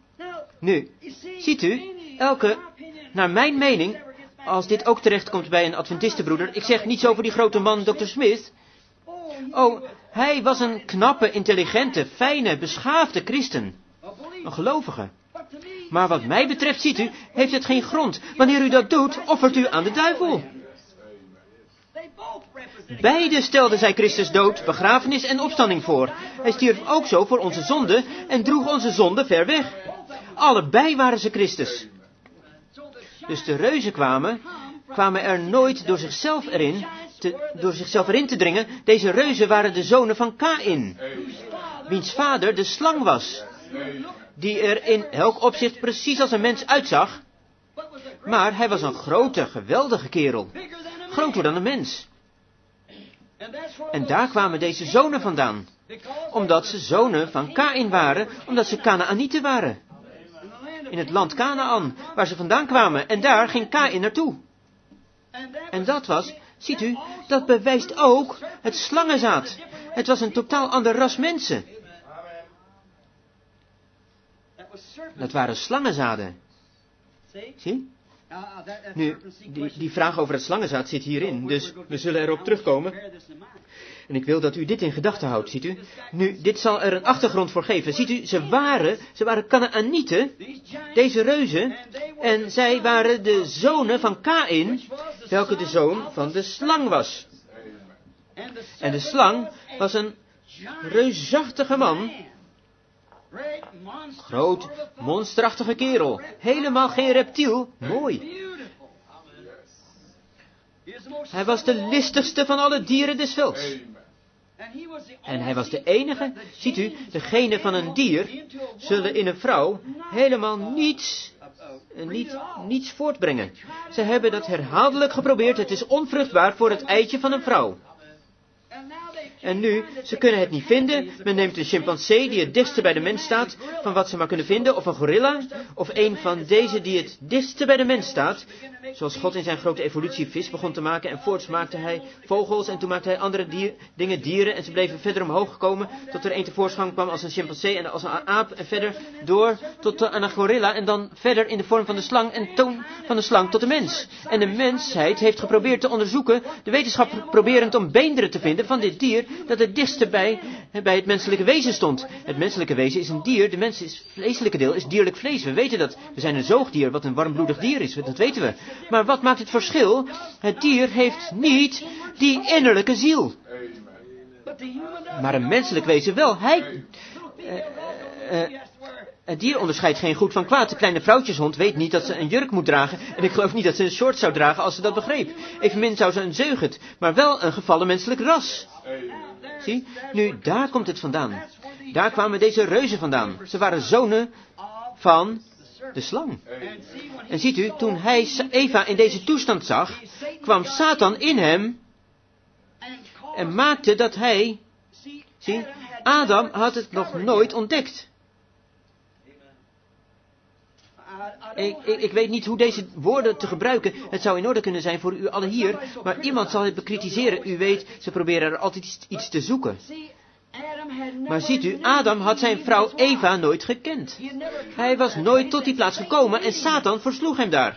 Nu, ziet u, elke, naar mijn mening, als dit ook terechtkomt bij een adventistenbroeder, ik zeg niets over die grote man, dokter Smith. Oh, hij was een knappe, intelligente, fijne, beschaafde christen. Een gelovige. Maar wat mij betreft, ziet u, heeft het geen grond. Wanneer u dat doet, offert u aan de duivel. Beide stelden zij Christus dood, begrafenis en opstanding voor. Hij stierf ook zo voor onze zonde en droeg onze zonde ver weg. Allebei waren ze Christus. Dus de reuzen kwamen, kwamen er nooit door zichzelf erin, te, door zichzelf erin te dringen. Deze reuzen waren de zonen van Kaïn, wiens vader de slang was, die er in elk opzicht precies als een mens uitzag. Maar hij was een grote, geweldige kerel, groter dan een mens. En daar kwamen deze zonen vandaan, omdat ze zonen van Kaïn waren, omdat ze Kanaanieten waren. In het land Kanaan, waar ze vandaan kwamen, en daar ging Kaïn naartoe. En dat was, ziet u, dat bewijst ook het slangenzaad. Het was een totaal ander ras mensen. Dat waren slangenzaden. Zie? Nu, die, die vraag over het slangenzaad zit hierin, dus we zullen erop terugkomen. En ik wil dat u dit in gedachten houdt, ziet u. Nu, dit zal er een achtergrond voor geven. Ziet u, ze waren, ze waren Kanaanieten, deze reuzen, en zij waren de zonen van Kaïn, welke de zoon van de slang was. En de slang was een reusachtige man, groot, monsterachtige kerel, helemaal geen reptiel, mooi. Hij was de listigste van alle dieren des velds. En hij was de enige, ziet u, de genen van een dier zullen in een vrouw helemaal niets, niet, niets voortbrengen. Ze hebben dat herhaaldelijk geprobeerd, het is onvruchtbaar voor het eitje van een vrouw. En nu, ze kunnen het niet vinden. Men neemt een chimpansee die het dichtste bij de mens staat van wat ze maar kunnen vinden. Of een gorilla. Of een van deze die het dichtste bij de mens staat. Zoals God in zijn grote evolutie vis begon te maken. En voorts maakte hij vogels. En toen maakte hij andere dier, dingen dieren. En ze bleven verder omhoog komen. Tot er een tevoorschijn kwam als een chimpansee en als een aap. En verder door tot aan een gorilla. En dan verder in de vorm van de slang. En toen van de slang tot de mens. En de mensheid heeft geprobeerd te onderzoeken. De wetenschap proberend om beenderen te vinden van dit dier. dat het dichtst bij, bij het menselijke wezen stond. Het menselijke wezen is een dier, de mens is, het vleeselijke deel is dierlijk vlees. We weten dat. We zijn een zoogdier, wat een warmbloedig dier is, dat weten we. Maar wat maakt het verschil? Het dier heeft niet die innerlijke ziel. Maar een menselijk wezen wel. Hij... Uh, uh, uh, Het dier onderscheidt geen goed van kwaad. De kleine vrouwtjeshond weet niet dat ze een jurk moet dragen. En ik geloof niet dat ze een short zou dragen als ze dat begreep. Evenmin zou ze een zeugend, maar wel een gevallen menselijk ras. Zie, nu daar komt het vandaan. Daar kwamen deze reuzen vandaan. Ze waren zonen van de slang. En ziet u, toen hij Eva in deze toestand zag, kwam Satan in hem en maakte dat hij... Zie, Adam had het nog nooit ontdekt. Ik, ik, ik weet niet hoe deze woorden te gebruiken. Het zou in orde kunnen zijn voor u allen hier. Maar iemand zal het bekritiseren. U weet, ze proberen er altijd iets te zoeken. Maar ziet u, Adam had zijn vrouw Eva nooit gekend. Hij was nooit tot die plaats gekomen en Satan versloeg hem daar.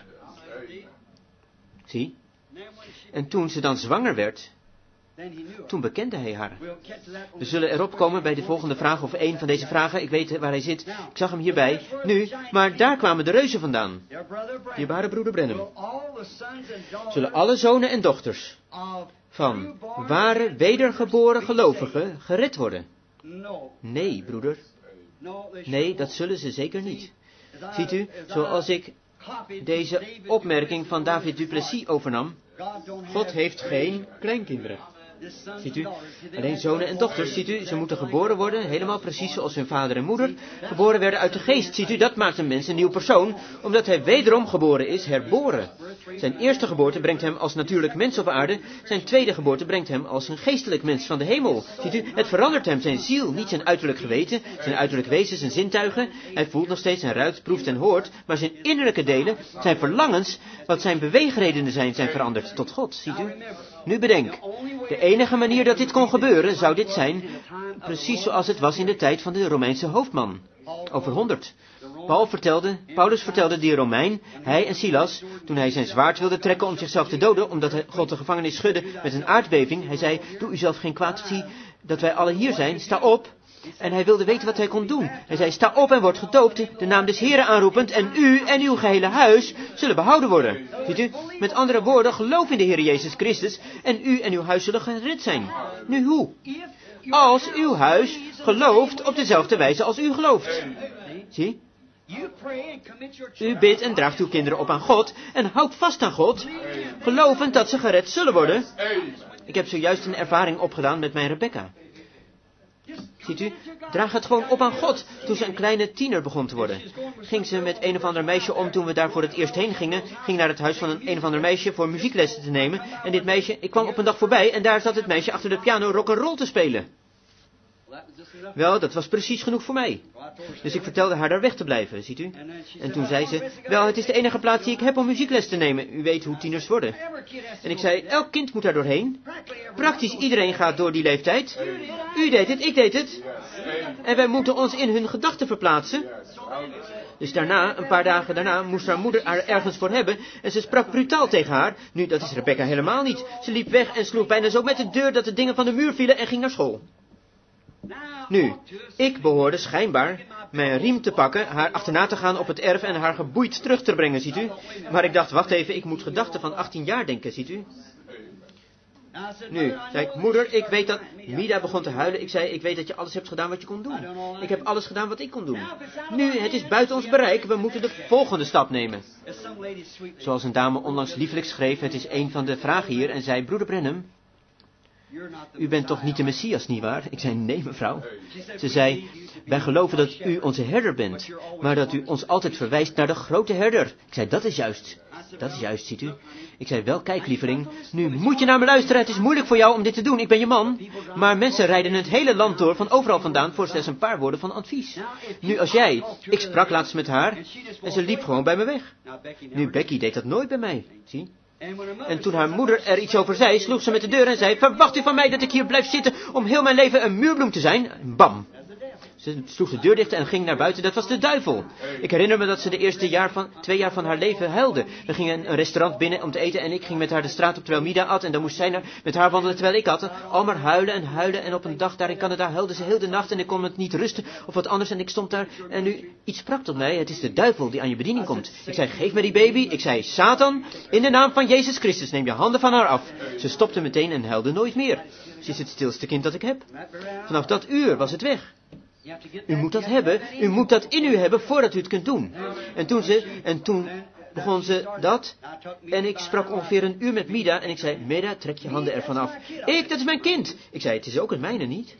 Zie? En toen ze dan zwanger werd, toen bekende hij haar. We zullen erop komen bij de volgende vraag of een van deze vragen. Ik weet waar hij zit. Ik zag hem hierbij. Nu, maar daar kwamen de reuzen vandaan. Dierbare broeder Branham. Zullen alle zonen en dochters van ware wedergeboren gelovigen gered worden? Nee, broeder. Nee, dat zullen ze zeker niet. Ziet u, zoals ik deze opmerking van David Duplessis overnam. God heeft geen kleinkinderen. Ziet u, alleen zonen en dochters, ziet u, ze moeten geboren worden, helemaal precies zoals hun vader en moeder geboren werden uit de geest. Ziet u, dat maakt een mens een nieuw persoon, omdat hij wederom geboren is, herboren. Zijn eerste geboorte brengt hem als natuurlijk mens op aarde, zijn tweede geboorte brengt hem als een geestelijk mens van de hemel. Ziet u, het verandert hem zijn ziel, niet zijn uiterlijk geweten, zijn uiterlijk wezen, zijn zintuigen. Hij voelt nog steeds en ruikt, proeft en hoort, maar zijn innerlijke delen, zijn verlangens, wat zijn beweegredenen zijn, zijn veranderd tot God. Ziet u? Nu bedenk, de enige manier dat dit kon gebeuren, zou dit zijn, precies zoals het was in de tijd van de Romeinse hoofdman, over honderd. Paul vertelde, Paulus vertelde die Romein, hij en Silas, toen hij zijn zwaard wilde trekken om zichzelf te doden, omdat hij God de gevangenis schudde met een aardbeving, hij zei, doe uzelf geen kwaad, zie dat wij alle hier zijn, sta op. En hij wilde weten wat hij kon doen. Hij zei, sta op en word gedoopt, de naam des Heren aanroepend, en u en uw gehele huis zullen behouden worden. Ziet u? Met andere woorden, geloof in de Heer Jezus Christus, en u en uw huis zullen gered zijn. Nu hoe? Als uw huis gelooft op dezelfde wijze als u gelooft. Zie? U bidt en draagt uw kinderen op aan God, en houdt vast aan God, gelovend dat ze gered zullen worden. Ik heb zojuist een ervaring opgedaan met mijn Rebecca. Ziet u, draag het gewoon op aan God. Toen ze een kleine tiener begon te worden, ging ze met een of ander meisje om toen we daar voor het eerst heen gingen. Ging naar het huis van een, een of ander meisje voor muzieklessen te nemen. En dit meisje, ik kwam op een dag voorbij en daar zat het meisje achter de piano rock'n'roll te spelen. Wel, dat was precies genoeg voor mij. Dus ik vertelde haar daar weg te blijven, ziet u. En toen zei ze, wel, het is de enige plaats die ik heb om muziekles te nemen. U weet hoe tieners worden. En ik zei, elk kind moet daar doorheen. Praktisch iedereen gaat door die leeftijd. U deed het, ik deed het. En wij moeten ons in hun gedachten verplaatsen. Dus daarna, een paar dagen daarna, moest haar moeder haar ergens voor hebben. En ze sprak brutaal tegen haar. Nu, dat is Rebecca helemaal niet. Ze liep weg en sloeg bijna zo met de deur dat de dingen van de muur vielen en ging naar school. Nu, ik behoorde schijnbaar mijn riem te pakken, haar achterna te gaan op het erf en haar geboeid terug te brengen, ziet u. Maar ik dacht, wacht even, ik moet gedachten van achttien jaar denken, ziet u. Nu, zei ik, moeder, ik weet dat... Mida begon te huilen. Ik zei, ik weet dat je alles hebt gedaan wat je kon doen. Ik heb alles gedaan wat ik kon doen. Nu, het is buiten ons bereik. We moeten de volgende stap nemen. Zoals een dame onlangs liefelijk schreef, het is een van de vragen hier, en zei, broeder Branham, u bent toch niet de Messias, nietwaar? Ik zei, nee mevrouw. Ze zei, wij geloven dat u onze herder bent, maar dat u ons altijd verwijst naar de grote herder. Ik zei, dat is juist. Dat is juist, ziet u. Ik zei, wel kijk lieveling, nu moet je naar me luisteren, het is moeilijk voor jou om dit te doen, ik ben je man. Maar mensen rijden het hele land door, van overal vandaan, voor slechts een paar woorden van advies. Nu als jij, ik sprak laatst met haar, en ze liep gewoon bij me weg. Nu Becky deed dat nooit bij mij, zie. En toen haar moeder er iets over zei, sloeg ze met de deur en zei, verwacht u van mij dat ik hier blijf zitten om heel mijn leven een muurbloem te zijn? Bam. Ze sloeg de deur dicht en ging naar buiten. Dat was de duivel. Ik herinner me dat ze de eerste jaar van, twee jaar van haar leven huilde. We gingen een restaurant binnen om te eten en ik ging met haar de straat op terwijl Mida at. En dan moest zij naar, met haar wandelen terwijl ik at. Al maar huilen en huilen. En op een dag daar in Canada huilde ze heel de nacht en ik kon het niet rusten of wat anders. En ik stond daar en nu iets sprak tot mij. Het is de duivel die aan je bediening komt. Ik zei, geef me die baby. Ik zei, Satan, in de naam van Jezus Christus, neem je handen van haar af. Ze stopte meteen en huilde nooit meer. Ze is het stilste kind dat ik heb. Vanaf dat uur was het weg. U moet dat hebben, u moet dat in u hebben voordat u het kunt doen. En toen ze, en toen begon ze dat, en ik sprak ongeveer een uur met Mida, en ik zei, Mida, trek je handen ervan af. Ik, dat is mijn kind. Ik zei, het is ook het mijne niet.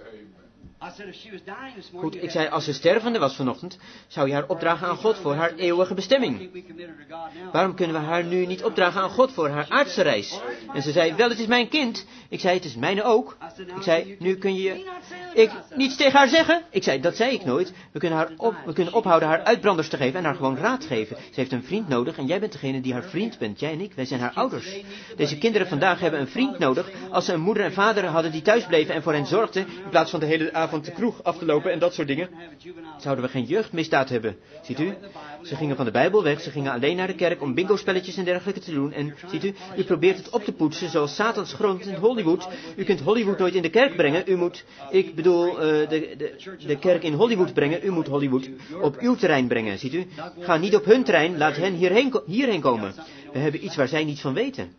Goed, ik zei, als ze stervende was vanochtend, zou je haar opdragen aan God voor haar eeuwige bestemming. Waarom kunnen we haar nu niet opdragen aan God voor haar aardse reis? En ze zei, wel, het is mijn kind. Ik zei, het is mijne ook. Ik zei, nu kun je ik niets tegen haar zeggen. Ik zei, dat zei ik nooit. We kunnen, haar op, we kunnen ophouden haar uitbranders te geven en haar gewoon raad geven. Ze heeft een vriend nodig en jij bent degene die haar vriend bent. Jij en ik, wij zijn haar ouders. Deze kinderen vandaag hebben een vriend nodig. Als ze een moeder en vader hadden die thuis bleven en voor hen zorgden, in plaats van de hele avond de kroeg af te lopen en dat soort dingen, zouden we geen jeugdmisdaad hebben. Ziet u? Ze gingen van de Bijbel weg, ze gingen alleen naar de kerk om bingo-spelletjes en dergelijke te doen. En ziet u, u probeert het op te poetsen zoals Satans grond in Hollywood. U kunt Hollywood nooit in de kerk brengen. U moet, ik bedoel, uh, de, de, de kerk in Hollywood brengen. U moet Hollywood op uw terrein brengen. Ziet u? Ga niet op hun terrein, laat hen hierheen, hierheen komen. We hebben iets waar zij niets van weten.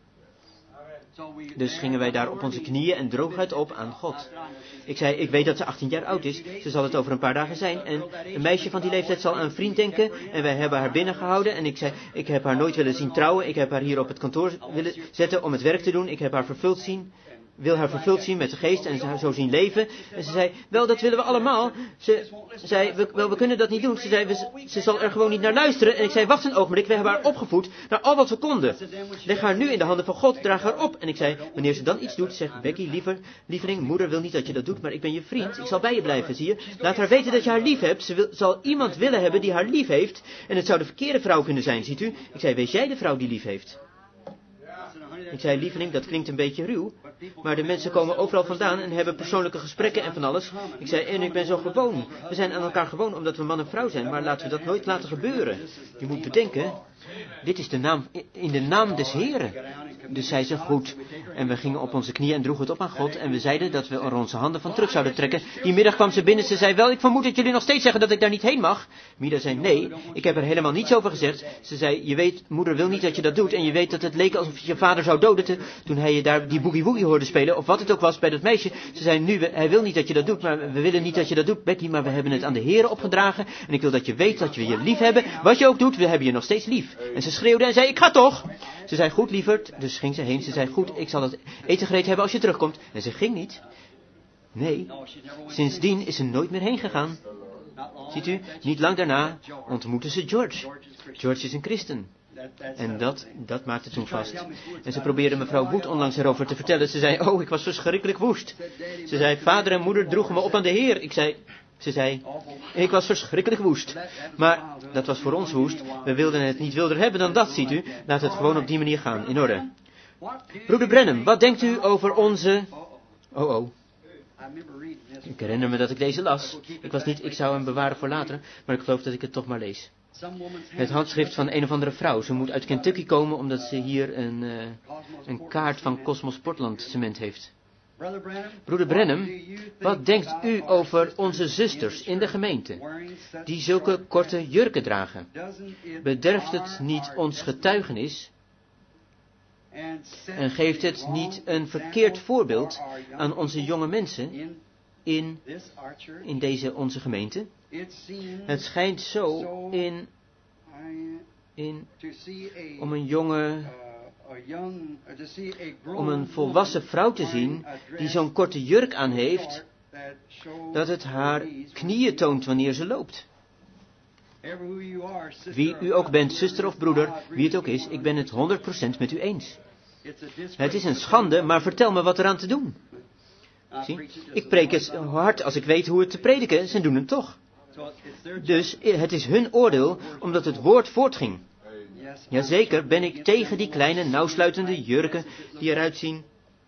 Dus gingen wij daar op onze knieën en droog het op aan God. Ik zei, ik weet dat ze achttien jaar oud is. Ze zal het over een paar dagen zijn. En een meisje van die leeftijd zal aan een vriend denken. En wij hebben haar binnengehouden. En ik zei, ik heb haar nooit willen zien trouwen. Ik heb haar hier op het kantoor willen zetten om het werk te doen. Ik heb haar vervuld zien. Wil haar vervuld zien met de geest en haar zo zien leven. En ze zei, wel, dat willen we allemaal. Ze zei, we, wel, we kunnen dat niet doen. Ze zei, we, ze zal er gewoon niet naar luisteren. En ik zei, wacht een ogenblik, we hebben haar opgevoed naar al wat we konden. Leg haar nu in de handen van God, draag haar op. En ik zei, wanneer ze dan iets doet, zegt Becky, liever, lieveling, moeder wil niet dat je dat doet, maar ik ben je vriend. Ik zal bij je blijven, zie je. Laat haar weten dat je haar lief hebt. Ze wil, zal iemand willen hebben die haar lief heeft. En het zou de verkeerde vrouw kunnen zijn, ziet u. Ik zei, wees jij de vrouw die lief heeft? Ik zei, lieveling, dat klinkt een beetje ruw, maar de mensen komen overal vandaan en hebben persoonlijke gesprekken en van alles. Ik zei, en ik ben zo gewoon. We zijn aan elkaar gewoon omdat we man en vrouw zijn, maar laten we dat nooit laten gebeuren. Je moet bedenken, dit is de naam, in de naam des Heren. Dus zei ze, goed. En we gingen op onze knieën en droegen het op aan God. En we zeiden dat we er onze handen van terug zouden trekken. Die middag kwam ze binnen. Ze zei, wel, ik vermoed dat jullie nog steeds zeggen dat ik daar niet heen mag. Mida zei, nee, ik heb er helemaal niets over gezegd. Ze zei, je weet, moeder wil niet dat je dat doet. En je weet dat het leek alsof je je vader zou doden te, toen hij je daar die boogie woogie hoorde spelen. Of wat het ook was bij dat meisje. Ze zei, nu, hij wil niet dat je dat doet. Maar we willen niet dat je dat doet, Becky. Maar we hebben het aan de Heren opgedragen. En ik wil dat je weet dat we je lief hebben. Wat je ook doet, we hebben je nog steeds lief. En ze schreeuwde en zei, ik ga toch. Ze zei, goed lieverd. Dus ging ze heen. Ze zei, goed, ik zal het eten gereed hebben als je terugkomt. En ze ging niet. Nee, sindsdien is ze nooit meer heen gegaan. Ziet u, niet lang daarna ontmoette ze George. George is een christen. En dat, dat maakte toen vast. En ze probeerde mevrouw Wood onlangs erover te vertellen. Ze zei, oh, ik was verschrikkelijk woest. Ze zei, vader en moeder droegen me op aan de Heer. Ik zei, ze zei, ik was verschrikkelijk woest. Maar dat was voor ons woest. We wilden het niet wilder hebben dan dat, ziet u. Laat het gewoon op die manier gaan, in orde. Broeder Branham, wat denkt u over onze... Oh, oh. Ik herinner me dat ik deze las. Ik was niet, ik zou hem bewaren voor later, maar ik geloof dat ik het toch maar lees. Het handschrift van een of andere vrouw. Ze moet uit Kentucky komen omdat ze hier een, uh, een kaart van Cosmos Portland cement heeft. Broeder Branham, wat denkt u over onze zusters in de gemeente, die zulke korte jurken dragen? Bederft het niet ons getuigenis? En geeft het niet een verkeerd voorbeeld aan onze jonge mensen in, in deze onze gemeente? Het schijnt zo in, in om een jonge, om een volwassen vrouw te zien die zo'n korte jurk aan heeft, dat het haar knieën toont wanneer ze loopt. Wie u ook bent, zuster of broeder, wie het ook is, ik ben het honderd procent met u eens. Het is een schande, maar vertel me wat eraan te doen. Zie, ik preek het hard als ik weet hoe het te prediken, ze doen het toch. Dus het is hun oordeel, omdat het woord voortging. Jazeker ben ik tegen die kleine, nauwsluitende jurken die eruit zien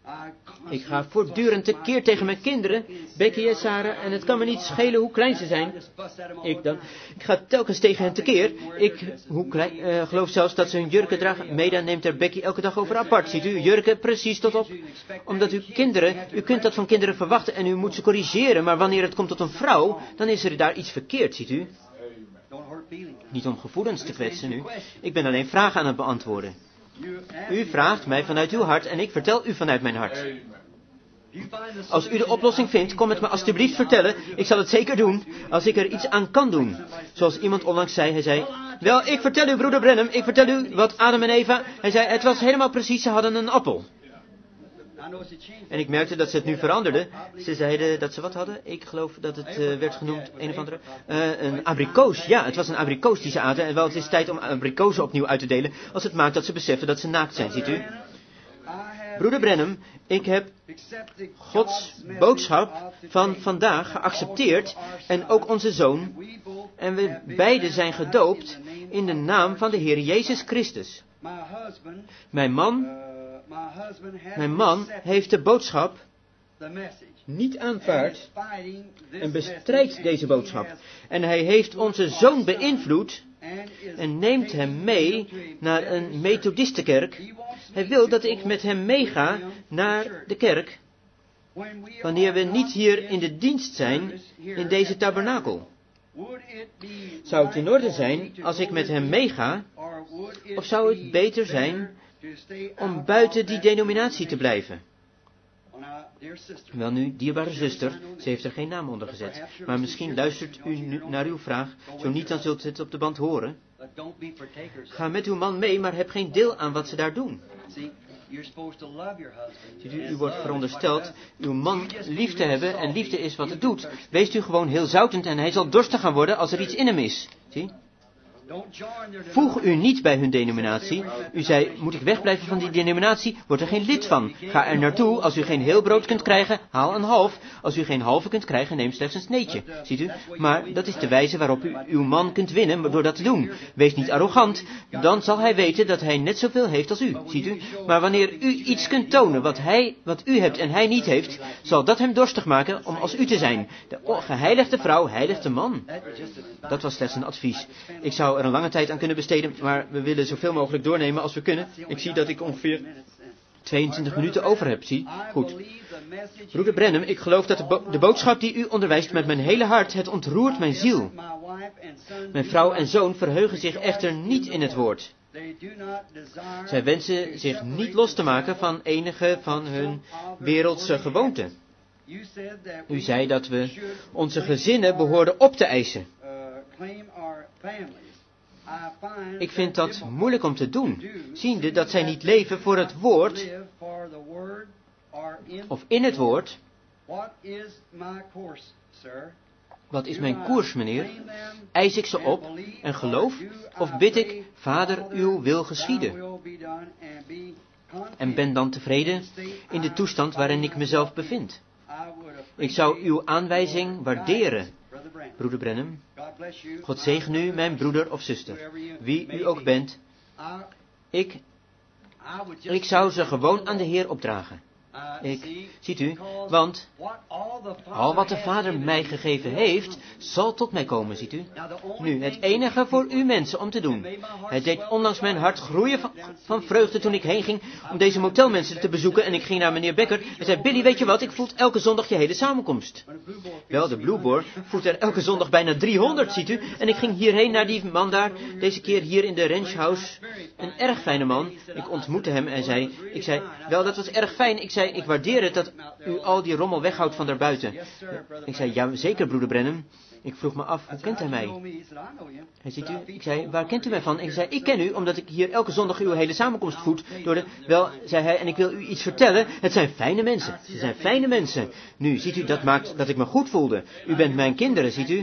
Ik ga voortdurend tekeer tegen mijn kinderen, Becky en Sarah, en het kan me niet schelen hoe klein ze zijn. Ik dan, ik ga telkens tegen hen tekeer. Ik, hoe klein, uh, geloof zelfs dat ze hun jurken dragen. Meda neemt er Becky elke dag over apart, ziet u, jurken precies tot op. Omdat u kinderen, u kunt dat van kinderen verwachten en u moet ze corrigeren, maar wanneer het komt tot een vrouw, dan is er daar iets verkeerd, ziet u. Niet om gevoelens te kwetsen nu, ik ben alleen vragen aan het beantwoorden. U vraagt mij vanuit uw hart en ik vertel u vanuit mijn hart. Als u de oplossing vindt, kom het me alstublieft vertellen. Ik zal het zeker doen, als ik er iets aan kan doen. Zoals iemand onlangs zei, hij zei... Wel, ik vertel u, broeder Branham, ik vertel u wat Adam en Eva... Hij zei, het was helemaal precies, ze hadden een appel. En ik merkte dat ze het nu veranderden. Ze zeiden dat ze wat hadden. Ik geloof dat het uh, werd genoemd, een of andere... Uh, een abrikoos. Ja, het was een abrikoos die ze aten. En wel, het is tijd om abrikozen opnieuw uit te delen... als het maakt dat ze beseffen dat ze naakt zijn, ziet u. Broeder Branham, ik heb Gods boodschap van vandaag geaccepteerd... en ook onze zoon. En we beiden zijn gedoopt in de naam van de Heer Jezus Christus. Mijn man... Mijn man heeft de boodschap niet aanvaard en bestrijdt deze boodschap. En hij heeft onze zoon beïnvloed en neemt hem mee naar een methodistenkerk. Hij wil dat ik met hem meega naar de kerk wanneer we niet hier in de dienst zijn in deze tabernakel. Zou het in orde zijn als ik met hem meega, of zou het beter zijn om buiten die denominatie te blijven? Welnu, dierbare zuster, ze heeft er geen naam onder gezet. Maar misschien luistert u nu naar uw vraag. Zo niet, dan zult u het op de band horen. Ga met uw man mee, maar heb geen deel aan wat ze daar doen. Ziet u, u wordt verondersteld uw man lief te hebben en liefde is wat het doet. Wees u gewoon heel zoutend en hij zal dorstig gaan worden als er iets in hem is. Zie? Voeg u niet bij hun denominatie. U zei, moet ik wegblijven van die denominatie? Word er geen lid van. Ga er naartoe. Als u geen heel brood kunt krijgen, haal een half. Als u geen halve kunt krijgen, neem slechts een sneetje. Ziet u? Maar dat is de wijze waarop u uw man kunt winnen door dat te doen. Wees niet arrogant. Dan zal hij weten dat hij net zoveel heeft als u. Ziet u? Maar wanneer u iets kunt tonen wat hij, wat u hebt en hij niet heeft, zal dat hem dorstig maken om als u te zijn. De geheiligde vrouw heiligt de man. Dat was slechts een advies. Ik zou er een lange tijd aan kunnen besteden, maar we willen zoveel mogelijk doornemen als we kunnen. Ik zie dat ik ongeveer tweeëntwintig minuten over heb, zie. Goed. Broeder Branham, ik geloof dat de, bo- de boodschap die u onderwijst met mijn hele hart, het ontroert mijn ziel. Mijn vrouw en zoon verheugen zich echter niet in het woord. Zij wensen zich niet los te maken van enige van hun wereldse gewoonten. U zei dat we onze gezinnen behoorden op te eisen. Ik vind dat moeilijk om te doen, ziende dat zij niet leven voor het woord, of in het woord. Wat is mijn koers, meneer? Eis ik ze op en geloof, of bid ik, Vader, uw wil geschieden? En ben dan tevreden in de toestand waarin ik mezelf bevind. Ik zou uw aanwijzing waarderen, broeder Branham. God zegen u, mijn broeder of zuster, wie u ook bent. Ik, ik zou ze gewoon aan de Heer opdragen. Ik, ziet u, want al wat de Vader mij gegeven heeft, zal tot mij komen, ziet u. Nu, het enige voor u mensen om te doen. Het deed onlangs mijn hart groeien van, van vreugde toen ik heen ging om deze motelmensen te bezoeken. En ik ging naar meneer Becker en zei, Billy, weet je wat, ik voel elke zondag je hele samenkomst. Wel, de Blue Boar voelt er elke zondag bijna driehonderd, ziet u. En ik ging hierheen naar die man daar, deze keer hier in de Ranch House. Een erg fijne man. Ik ontmoette hem en zei, ik zei, wel, dat was erg fijn. Ik zei, ik waardeer het dat u al die rommel weghoudt van daarbuiten. Ik zei, ja zeker broeder Branham. Ik vroeg me af, hoe kent hij mij? Hij ziet u, ik zei, waar kent u mij van? En ik zei, ik ken u, omdat ik hier elke zondag uw hele samenkomst voed. Door de, wel, zei hij, en ik wil u iets vertellen. Het zijn fijne mensen. Ze zijn fijne mensen. Nu, ziet u, dat maakt dat ik me goed voelde. U bent mijn kinderen, ziet u.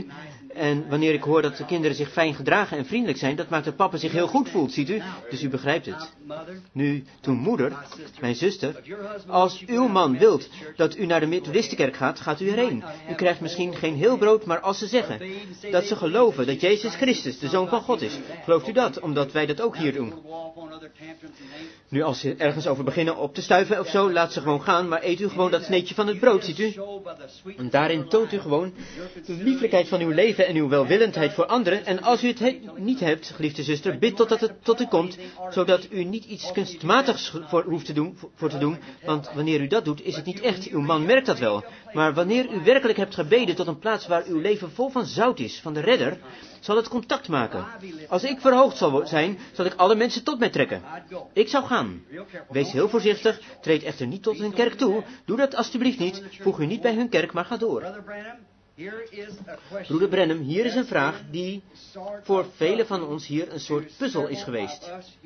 En wanneer ik hoor dat de kinderen zich fijn gedragen en vriendelijk zijn, dat maakt dat papa zich heel goed voelt, ziet u? Dus u begrijpt het. Nu, toen moeder, mijn zuster, als uw man wilt dat u naar de Methodistenkerk gaat, gaat u erheen. U krijgt misschien geen heel brood, maar als ze zeggen dat ze geloven dat Jezus Christus de Zoon van God is, gelooft u dat, omdat wij dat ook hier doen. Nu, als ze ergens over beginnen op te stuiven of zo, laat ze gewoon gaan, maar eet u gewoon dat sneetje van het brood, ziet u? En daarin toont u gewoon de lieflijkheid van uw leven en uw welwillendheid voor anderen. En als u het he- niet hebt, geliefde zuster, bid totdat het tot u komt, zodat u niet iets kunstmatigs voor hoeft te doen, voor te doen, want wanneer u dat doet, is het niet echt. Uw man merkt dat wel. Maar wanneer u werkelijk hebt gebeden tot een plaats waar uw leven vol van zout is, van de redder, zal het contact maken. Als ik verhoogd zal zijn, zal ik alle mensen tot mij trekken. Ik zou gaan. Wees heel voorzichtig, treed echter niet tot hun kerk toe. Doe dat alstublieft niet. Voeg u niet bij hun kerk, maar ga door. Broeder Branham, hier is een vraag die voor velen van ons hier een soort puzzel is geweest.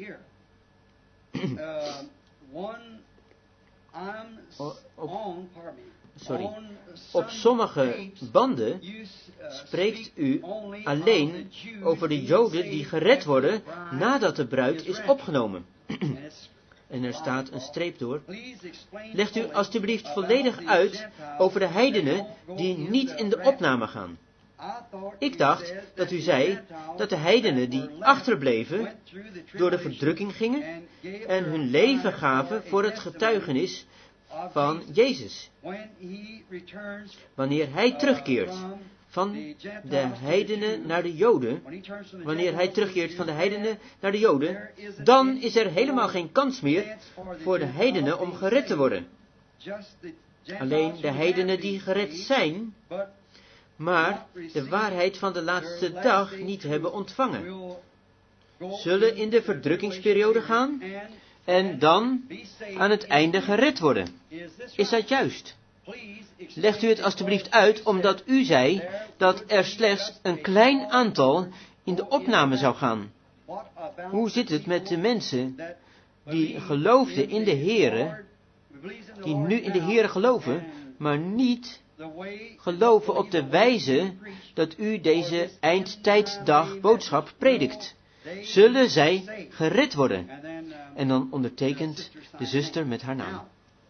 Op, sorry. Op sommige banden spreekt u alleen over de Joden die gered worden nadat de bruid is opgenomen. En er staat een streep door. Legt u alstublieft volledig uit over de heidenen die niet in de opname gaan. Ik dacht dat u zei dat de heidenen die achterbleven door de verdrukking gingen en hun leven gaven voor het getuigenis van Jezus. Wanneer hij terugkeert van de heidenen naar de Joden, wanneer hij terugkeert van de heidenen naar de Joden, dan is er helemaal geen kans meer voor de heidenen om gered te worden. Alleen de heidenen die gered zijn, maar de waarheid van de laatste dag niet hebben ontvangen, zullen in de verdrukkingsperiode gaan en dan aan het einde gered worden. Is dat juist? Legt u het alstublieft uit, omdat u zei dat er slechts een klein aantal in de opname zou gaan. Hoe zit het met de mensen die geloofden in de Heere, die nu in de Heere geloven, maar niet geloven op de wijze dat u deze eindtijddag boodschap predikt? Zullen zij gered worden? En dan ondertekent de zuster met haar naam.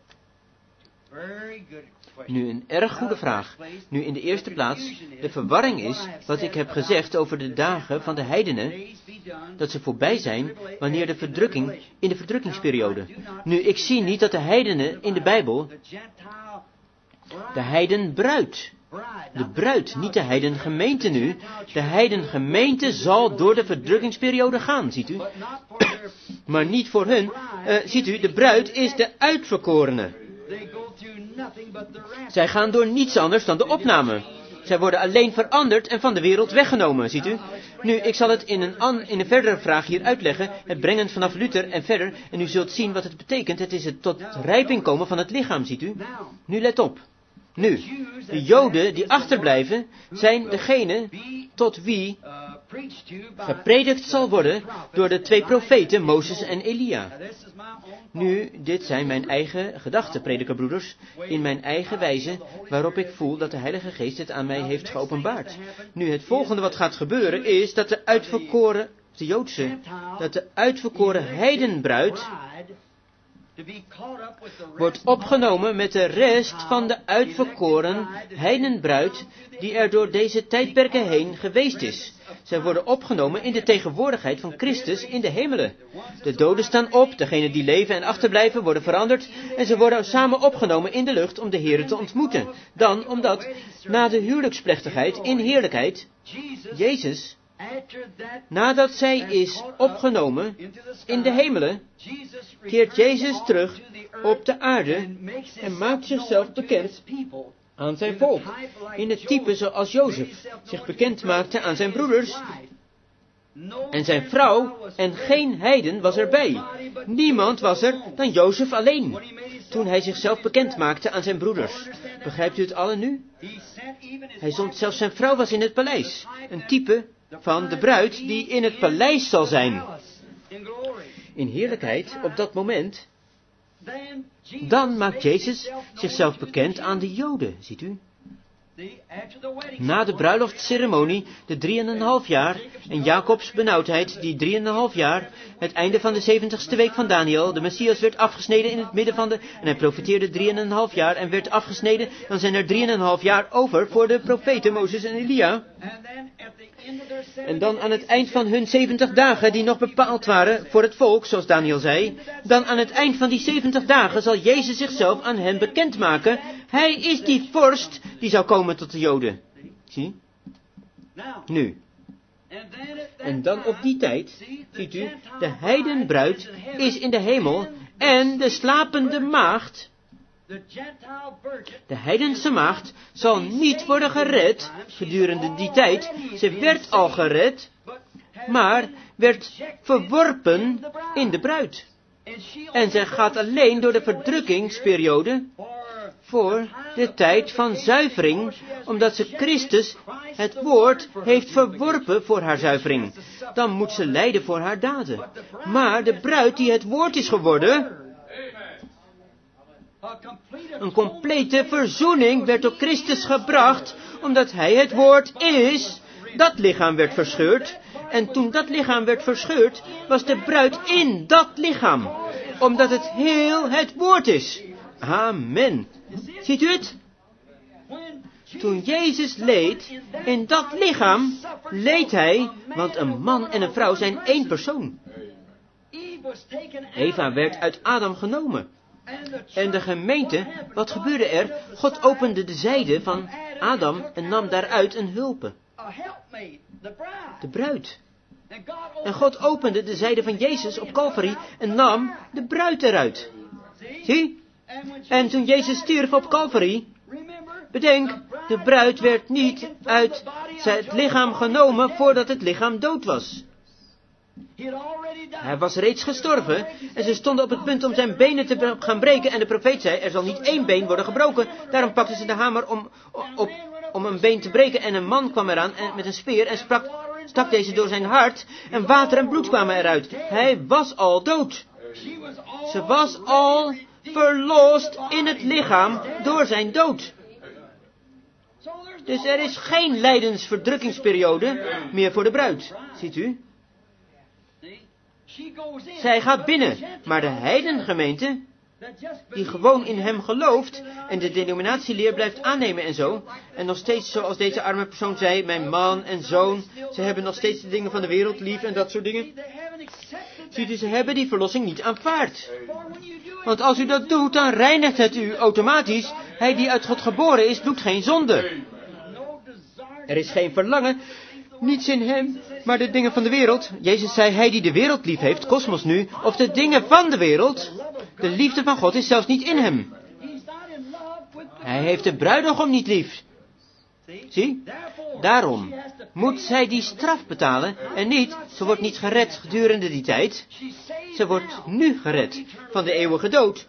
Nu een erg goede vraag. Nu in de eerste plaats, de verwarring is wat ik heb gezegd over de dagen van de heidenen, dat ze voorbij zijn wanneer de verdrukking, in de verdrukkingsperiode. Nu, ik zie niet dat de heidenen in de Bijbel, de heidenbruid, de bruid, niet de heidengemeente nu, de heidengemeente zal door de verdrukkingsperiode gaan, ziet u. Maar niet voor hun, uh, ziet u, de bruid is de uitverkorene. Zij gaan door niets anders dan de opname. Zij worden alleen veranderd en van de wereld weggenomen, ziet u. Nu, ik zal het in een, an, in een verdere vraag hier uitleggen, het brengen vanaf Luther en verder, en u zult zien wat het betekent. Het is het tot rijping komen van het lichaam, ziet u. Nu, let op. Nu, de Joden die achterblijven, zijn degene tot wie gepredikt zal worden door de twee profeten, Mozes en Elia. Nu, dit zijn mijn eigen gedachten, predikerbroeders, in mijn eigen wijze, waarop ik voel dat de Heilige Geest het aan mij heeft geopenbaard. Nu, het volgende wat gaat gebeuren is dat de uitverkoren, de Joodse, dat de uitverkoren heidenbruid wordt opgenomen met de rest van de uitverkoren heidenbruid die er door deze tijdperken heen geweest is. Zij worden opgenomen in de tegenwoordigheid van Christus in de hemelen. De doden staan op, degenen die leven en achterblijven worden veranderd en ze worden samen opgenomen in de lucht om de Heere te ontmoeten. Dan omdat na de huwelijksplechtigheid in heerlijkheid Jezus, nadat zij is opgenomen in de hemelen, keert Jezus terug op de aarde en maakt zichzelf bekend aan zijn volk. In het type zoals Jozef zich bekend maakte aan zijn broeders en zijn vrouw, en geen heiden was erbij. Niemand was er dan Jozef alleen, toen hij zichzelf bekend maakte aan zijn broeders. Begrijpt u het allen nu? Hij zond zelfs zijn vrouw was in het paleis, een type van de bruid die in het paleis zal zijn. In heerlijkheid, op dat moment, dan maakt Jezus zichzelf bekend aan de Joden, ziet u. Na de bruiloftsceremonie, de drieënhalf jaar, en Jacobs benauwdheid, die drieënhalf jaar, het einde van de zeventigste week van Daniel, de Messias werd afgesneden in het midden van de, en hij profeteerde drieënhalf jaar en werd afgesneden, dan zijn er drieënhalf jaar over voor de profeten Mozes en Elia. En dan aan het eind van hun zeventig dagen, die nog bepaald waren voor het volk, zoals Daniel zei, dan aan het eind van die zeventig dagen zal Jezus zichzelf aan hen bekendmaken. Hij is die vorst die zou komen tot de Joden. Zie? Nu. En dan op die tijd, ziet u, de heidenbruid is in de hemel en de slapende maagd, de heidense maagd, zal niet worden gered gedurende die tijd. Ze werd al gered, maar werd verworpen in de bruid. En zij gaat alleen door de verdrukkingsperiode voor de tijd van zuivering, omdat ze Christus, het woord, heeft verworpen voor haar zuivering. Dan moet ze lijden voor haar daden. Maar de bruid die het woord is geworden, een complete verzoening werd door Christus gebracht, omdat hij het woord is. Dat lichaam werd verscheurd. En toen dat lichaam werd verscheurd, was de bruid in dat lichaam. Omdat het heel het woord is. Amen. Ziet u het? Toen Jezus leed, in dat lichaam, leed hij, want een man en een vrouw zijn één persoon. Eva werd uit Adam genomen. En de gemeente, wat gebeurde er? God opende de zijde van Adam en nam daaruit een hulpe. De bruid. En God opende de zijde van Jezus op Calvary en nam de bruid eruit. Zie? En toen Jezus stierf op Calvary, bedenk, de bruid werd niet uit het lichaam genomen voordat het lichaam dood was. Hij was reeds gestorven en ze stonden op het punt om zijn benen te gaan breken en de profeet zei, er zal niet één been worden gebroken. Daarom pakten ze de hamer om, op, om een been te breken en een man kwam eraan en, met een speer en sprak, stak deze door zijn hart en water en bloed kwamen eruit. Hij was al dood. Ze was al verlost in het lichaam door zijn dood. Dus er is geen lijdensverdrukkingsperiode meer voor de bruid, ziet u? Zij gaat binnen, maar de heidengemeente, die gewoon in hem gelooft en de denominatieleer blijft aannemen en zo, en nog steeds zoals deze arme persoon zei, mijn man en zoon, ze hebben nog steeds de dingen van de wereld lief en dat soort dingen. Ziet u, ze hebben die verlossing niet aanvaard. Want als u dat doet, dan reinigt het u automatisch. Hij die uit God geboren is, doet geen zonde. Er is geen verlangen, niets in hem, maar de dingen van de wereld. Jezus zei, hij die de wereld lief heeft, kosmos nu, of de dingen van de wereld. De liefde van God is zelfs niet in hem. Hij heeft de bruidegom niet lief. Zie? Daarom moet zij die straf betalen en niet, ze wordt niet gered gedurende die tijd. Ze wordt nu gered van de eeuwige dood.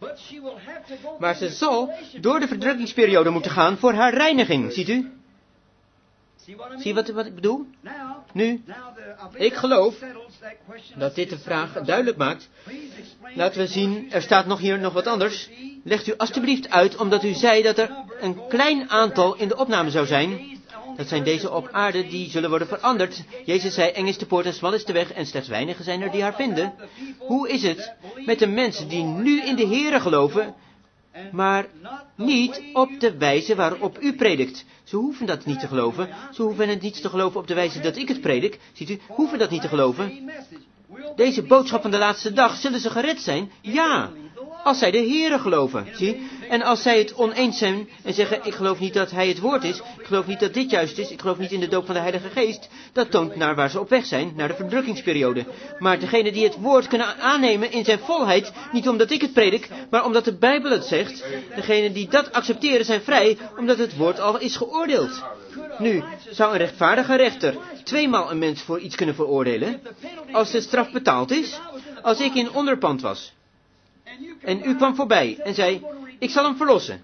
Maar ze zal door de verdrukkingsperiode moeten gaan voor haar reiniging, ziet u? Zie je wat, wat ik bedoel? Nu, ik geloof dat dit de vraag duidelijk maakt. Laten we zien, er staat nog hier nog wat anders. Legt u alstublieft uit, omdat u zei dat er een klein aantal in de opname zou zijn. Dat zijn deze op aarde, die zullen worden veranderd. Jezus zei, eng is de poort en smal is de weg, en slechts weinigen zijn er die haar vinden. Hoe is het met de mensen die nu in de Here geloven, maar niet op de wijze waarop u predikt? Ze hoeven dat niet te geloven. Ze hoeven het niet te geloven op de wijze dat ik het predik. Ziet u, hoeven dat niet te geloven. Deze boodschap van de laatste dag, zullen ze gered zijn? Ja, als zij de Here geloven. Zie? En als zij het oneens zijn en zeggen, ik geloof niet dat hij het woord is, ik geloof niet dat dit juist is, ik geloof niet in de doop van de Heilige Geest, dat toont naar waar ze op weg zijn, naar de verdrukkingsperiode. Maar degene die het woord kunnen aannemen in zijn volheid, niet omdat ik het predik, maar omdat de Bijbel het zegt, degene die dat accepteren zijn vrij, omdat het woord al is geoordeeld. Nu, zou een rechtvaardige rechter tweemaal een mens voor iets kunnen veroordelen, als de straf betaald is? Als ik in onderpand was, en u kwam voorbij en zei, ik zal hem verlossen.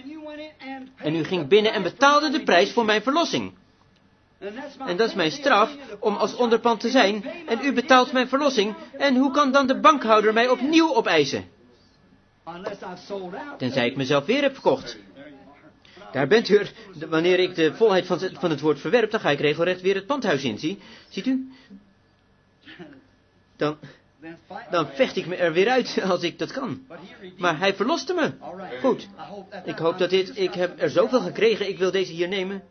En u ging binnen en betaalde de prijs voor mijn verlossing. En dat is mijn straf om als onderpand te zijn, en u betaalt mijn verlossing, en hoe kan dan de bankhouder mij opnieuw opeisen? Tenzij ik mezelf weer heb verkocht. Daar bent u er. Wanneer ik de volheid van het, van het woord verwerp, dan ga ik regelrecht weer het pandhuis in, zie. Ziet u? Dan, dan vecht ik me er weer uit als ik dat kan. Maar hij verloste me. Goed. Ik hoop dat dit, ik heb er zoveel gekregen, ik wil deze hier nemen.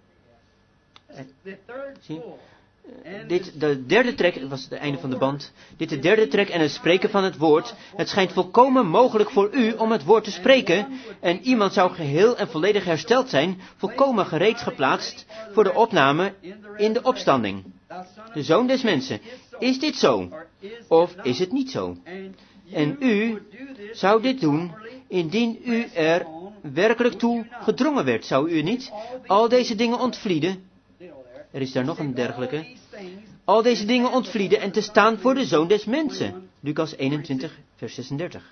Zie. Dit, de derde trek, dat was het einde van de band. Dit de derde trek en het spreken van het woord. Het schijnt volkomen mogelijk voor u om het woord te spreken. En iemand zou geheel en volledig hersteld zijn, volkomen gereed geplaatst voor de opname in de opstanding. De Zoon des Mensen. Is dit zo? Of is het niet zo? En u zou dit doen indien u er werkelijk toe gedrongen werd, zou u niet? Al deze dingen ontvlieden. Er is daar nog een dergelijke. Al deze dingen ontvlieden en te staan voor de Zoon des Mensen. Lucas eenentwintig, vers zesendertig.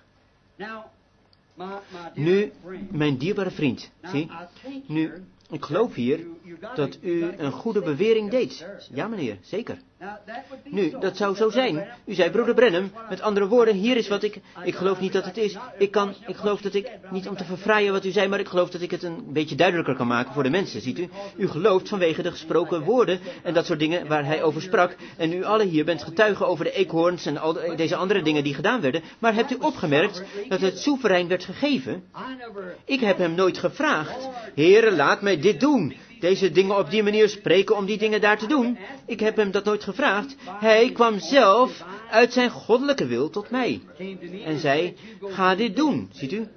Nu, mijn dierbare vriend, zie, nu, ik geloof hier dat u een goede bewering deed. Ja, meneer, zeker. Nu, dat zou zo zijn. U zei, broeder Branham, met andere woorden, hier is wat ik... Ik geloof niet dat het is. Ik kan, ik geloof dat ik, niet om te verfraaien wat u zei, maar ik geloof dat ik het een beetje duidelijker kan maken voor de mensen, ziet u. U gelooft vanwege de gesproken woorden en dat soort dingen waar hij over sprak. En u alle hier bent getuigen over de eekhoorns en al deze andere dingen die gedaan werden. Maar hebt u opgemerkt dat het soeverein werd gegeven? Ik heb hem nooit gevraagd, Heere, laat mij dit doen. Deze dingen op die manier spreken om die dingen daar te doen. Ik heb hem dat nooit gevraagd. Hij kwam zelf uit zijn goddelijke wil tot mij. En zei, ga dit doen, ziet u.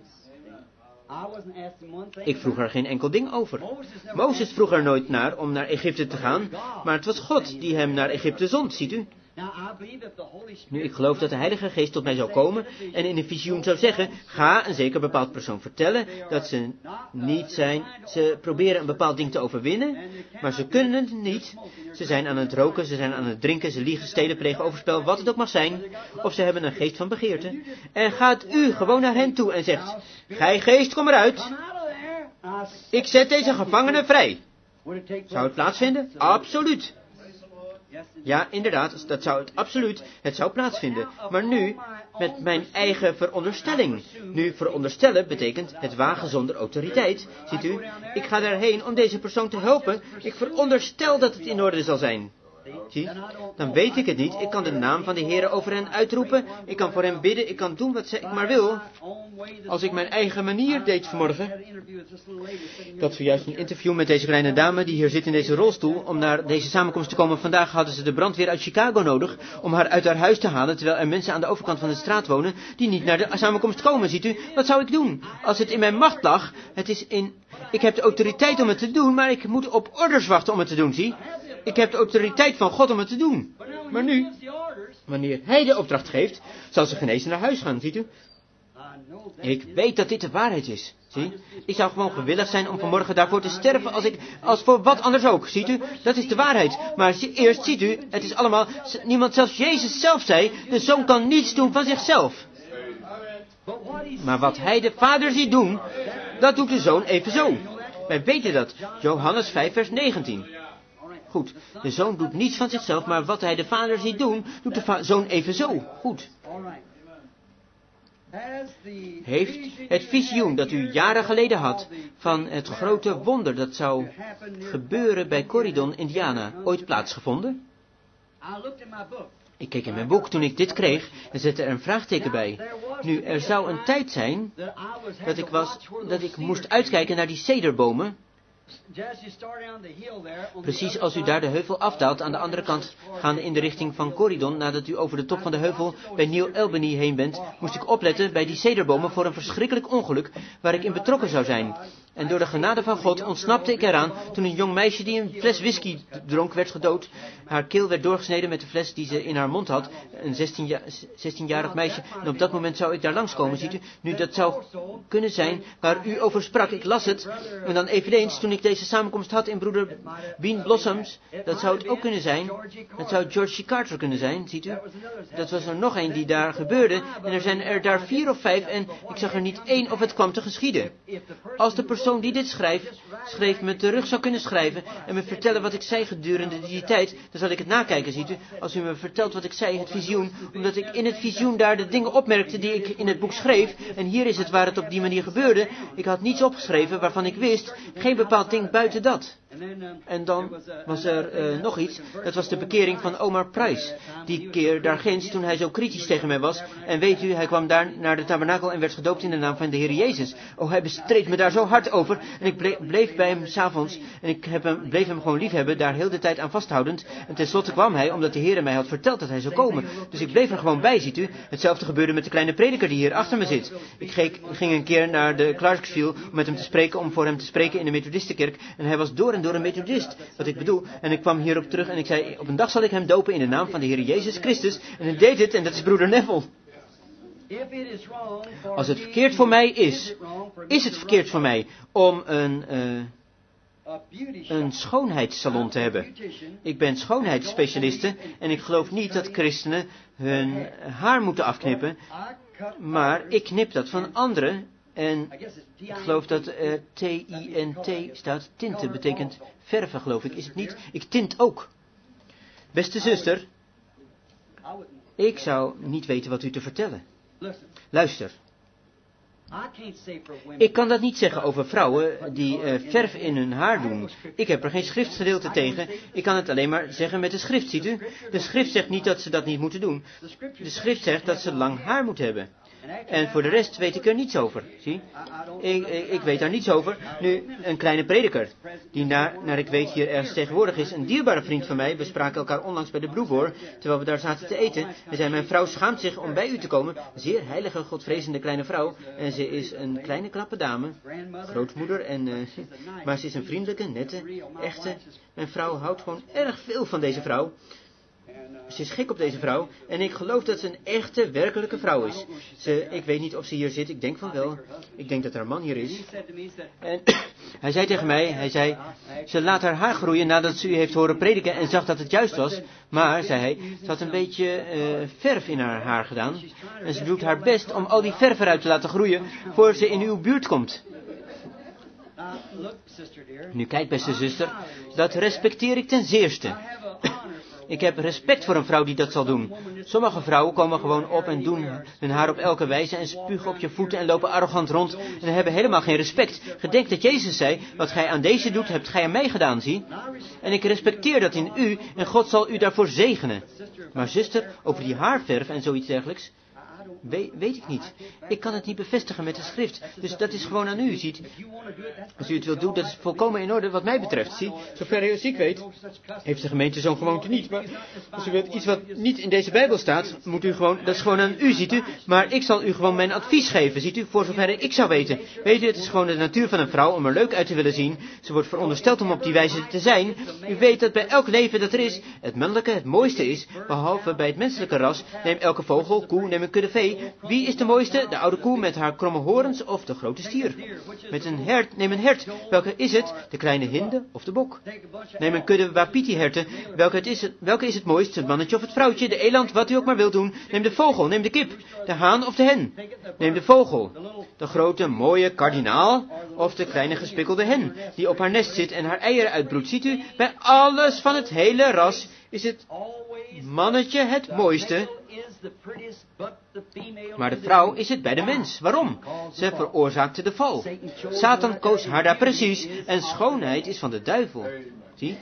Ik vroeg er geen enkel ding over. Mozes vroeg er nooit naar om naar Egypte te gaan, maar het was God die hem naar Egypte zond, ziet u. Nu, ik geloof dat de Heilige Geest tot mij zou komen en in een visioen zou zeggen, ga een zeker bepaald persoon vertellen dat ze niet zijn, ze proberen een bepaald ding te overwinnen, maar ze kunnen het niet. Ze zijn aan het roken, ze zijn aan het drinken, ze liegen, stelen, plegen, overspel, wat het ook mag zijn, of ze hebben een geest van begeerte. En gaat u gewoon naar hen toe en zegt, gij geest, kom eruit. Ik zet deze gevangene vrij. Zou het plaatsvinden? Absoluut. Ja, inderdaad, dat zou het absoluut, het zou plaatsvinden. Maar nu, met mijn eigen veronderstelling. Nu, veronderstellen betekent het wagen zonder autoriteit. Ziet u, ik ga daarheen om deze persoon te helpen. Ik veronderstel dat het in orde zal zijn. Zie, dan weet ik het niet. Ik kan de naam van de Heere over hen uitroepen. Ik kan voor hen bidden. Ik kan doen wat ik maar wil. Als ik mijn eigen manier deed vanmorgen. Ik had zojuist een interview met deze kleine dame die hier zit in deze rolstoel. Om naar deze samenkomst te komen. Vandaag hadden ze de brandweer uit Chicago nodig. Om haar uit haar huis te halen. Terwijl er mensen aan de overkant van de straat wonen. Die niet naar de samenkomst komen. Ziet u, wat zou ik doen? Als het in mijn macht lag. Het is in... Ik heb de autoriteit om het te doen. Maar ik moet op orders wachten om het te doen, zie. Ik heb de autoriteit van God om het te doen. Maar nu, wanneer hij de opdracht geeft, zal ze genezen naar huis gaan, ziet u? Ik weet dat dit de waarheid is, zie? Ik zou gewoon gewillig zijn om vanmorgen daarvoor te sterven als ik, als voor wat anders ook, ziet u? Dat is de waarheid. Maar eerst, ziet u, het is allemaal, niemand, zelfs Jezus zelf zei, de Zoon kan niets doen van zichzelf. Maar wat hij de Vader ziet doen, dat doet de Zoon evenzo. Wij weten dat, Johannes vijf vers negentien. Goed, de Zoon doet niets van zichzelf, maar wat hij de Vader ziet doen, doet de va- Zoon evenzo. Goed. Heeft het visioen dat u jaren geleden had, van het grote wonder dat zou gebeuren bij Corydon, Indiana, ooit plaatsgevonden? Ik keek in mijn boek toen ik dit kreeg en zette er een vraagteken bij. Nu, er zou een tijd zijn dat ik, was, dat ik moest uitkijken naar die cederbomen. Precies als u daar de heuvel afdaalt, aan de andere kant gaande in de richting van Corydon, nadat u over de top van de heuvel bij New Albany heen bent, moest ik opletten bij die cederbomen voor een verschrikkelijk ongeluk waar ik in betrokken zou zijn. En door de genade van God ontsnapte ik eraan toen een jong meisje die een fles whisky dronk werd gedood. Haar keel werd doorgesneden met de fles die ze in haar mond had, een zestienjarig meisje. En op dat moment zou ik daar langskomen, ziet u. Nu, dat zou kunnen zijn waar u over sprak. Ik las het. En dan eveneens, toen ik deze samenkomst had in broeder Bean Blossoms, dat zou het ook kunnen zijn. Dat zou George C. Carter kunnen zijn, ziet u. Dat was er nog een die daar gebeurde. En er zijn er daar vier of vijf en ik zag er niet één of het kwam te geschieden. Als de persoon persoon die dit schrijft, schreef me terug zou kunnen schrijven en me vertellen wat ik zei gedurende die tijd, dan zal ik het nakijken, ziet u, als u me vertelt wat ik zei, het visioen, omdat ik in het visioen daar de dingen opmerkte die ik in het boek schreef, en hier is het waar het op die manier gebeurde. Ik had niets opgeschreven waarvan ik wist, geen bepaald ding buiten dat. En dan was er uh, nog iets, dat was de bekering van Omar Price, die keer daarginds toen hij zo kritisch tegen mij was, en weet u, hij kwam daar naar de tabernakel en werd gedoopt in de naam van de Heer Jezus. Oh, hij bestreed me daar zo hard over, en ik ble- bleef bij hem s'avonds, en ik heb hem, bleef hem gewoon liefhebben, daar heel de tijd aan vasthoudend, en tenslotte kwam hij, omdat de Heer mij had verteld dat hij zou komen, dus ik bleef er gewoon bij, ziet u. Hetzelfde gebeurde met de kleine prediker die hier achter me zit. Ik ging een keer naar de Clarksville om met hem te spreken, om voor hem te spreken in de Methodistenkerk, en hij was door en door een Methodist, wat ik bedoel, en ik kwam hierop terug en ik zei, op een dag zal ik hem dopen in de naam van de Heer Jezus Christus, en hij deed het, en dat is broeder Neville. Als het verkeerd voor mij is, is het verkeerd voor mij om een, uh, een schoonheidssalon te hebben. Ik ben schoonheidsspecialiste en ik geloof niet dat christenen hun haar moeten afknippen, maar ik knip dat van anderen. En ik geloof dat uh, T I N T staat, tinten betekent verven, geloof ik, is het niet? Ik tint ook. Beste zuster, ik zou niet weten wat u te vertellen. Luister. Ik kan dat niet zeggen over vrouwen die uh, verf in hun haar doen. Ik heb er geen schriftgedeelte tegen. Ik kan het alleen maar zeggen met de schrift, ziet u. De schrift zegt niet dat ze dat niet moeten doen. De schrift zegt dat ze lang haar moeten hebben. En voor de rest weet ik er niets over, zie. Ik, ik, ik weet daar niets over. Nu, een kleine prediker, die naar, naar ik weet hier ergens tegenwoordig is, een dierbare vriend van mij. We spraken elkaar onlangs bij de Blue Boar, terwijl we daar zaten te eten. Hij zei, mijn vrouw schaamt zich om bij u te komen. Zeer heilige, godvrezende kleine vrouw. En ze is een kleine knappe dame, grootmoeder, en, uh, maar ze is een vriendelijke, nette, echte. Mijn vrouw houdt gewoon erg veel van deze vrouw. Ze is gek op deze vrouw en ik geloof dat ze een echte, werkelijke vrouw is. Ze, ik weet niet of ze hier zit, ik denk van wel. Ik denk dat haar man hier is. En hij zei tegen mij, hij zei, ze laat haar haar groeien nadat ze u heeft horen prediken en zag dat het juist was. Maar, zei hij, ze had een beetje uh, verf in haar haar gedaan. En ze doet haar best om al die verf eruit te laten groeien voor ze in uw buurt komt. Nu kijk, beste zuster, dat respecteer ik ten zeerste. Ik heb respect voor een vrouw die dat zal doen. Sommige vrouwen komen gewoon op en doen hun haar op elke wijze en spugen op je voeten en lopen arrogant rond en hebben helemaal geen respect. Gedenk dat Jezus zei, wat gij aan deze doet, hebt gij aan mij gedaan, zie. En ik respecteer dat in u en God zal u daarvoor zegenen. Maar zuster, over die haarverf en zoiets dergelijks, We, weet ik niet. Ik kan het niet bevestigen met de schrift. Dus dat is gewoon aan u, ziet. Als u het wilt doen, dat is volkomen in orde wat mij betreft, zie. Zover als ik weet, heeft de gemeente zo'n gewoonte niet. Maar als u wilt iets wat niet in deze Bijbel staat, moet u gewoon, dat is gewoon aan u, ziet u. Maar ik zal u gewoon mijn advies geven, ziet u, voor zover ik zou weten. Weet u, het is gewoon de natuur van een vrouw om er leuk uit te willen zien. Ze wordt verondersteld om op die wijze te zijn. U weet dat bij elk leven dat er is, het mannelijke het mooiste is, behalve bij het menselijke ras. Neem elke vogel, koe, neem een kudde vee. Wie is de mooiste? De oude koe met haar kromme horens of de grote stier? Met een hert, neem een hert. Welke is het? De kleine hinde of de bok? Neem een kudde wapiti-herten. Welke, het is het, welke is het mooist? Het mannetje of het vrouwtje? De eland, wat u ook maar wilt doen. Neem de vogel, neem de kip. De haan of de hen? Neem de vogel. De grote, mooie kardinaal of de kleine gespikkelde hen, die op haar nest zit en haar eieren uitbroedt. Ziet u, bij alles van het hele ras is het mannetje het mooiste, maar de vrouw is het bij de mens. Waarom? Ze veroorzaakte de val. Satan koos haar daar precies en schoonheid is van de duivel. Zie?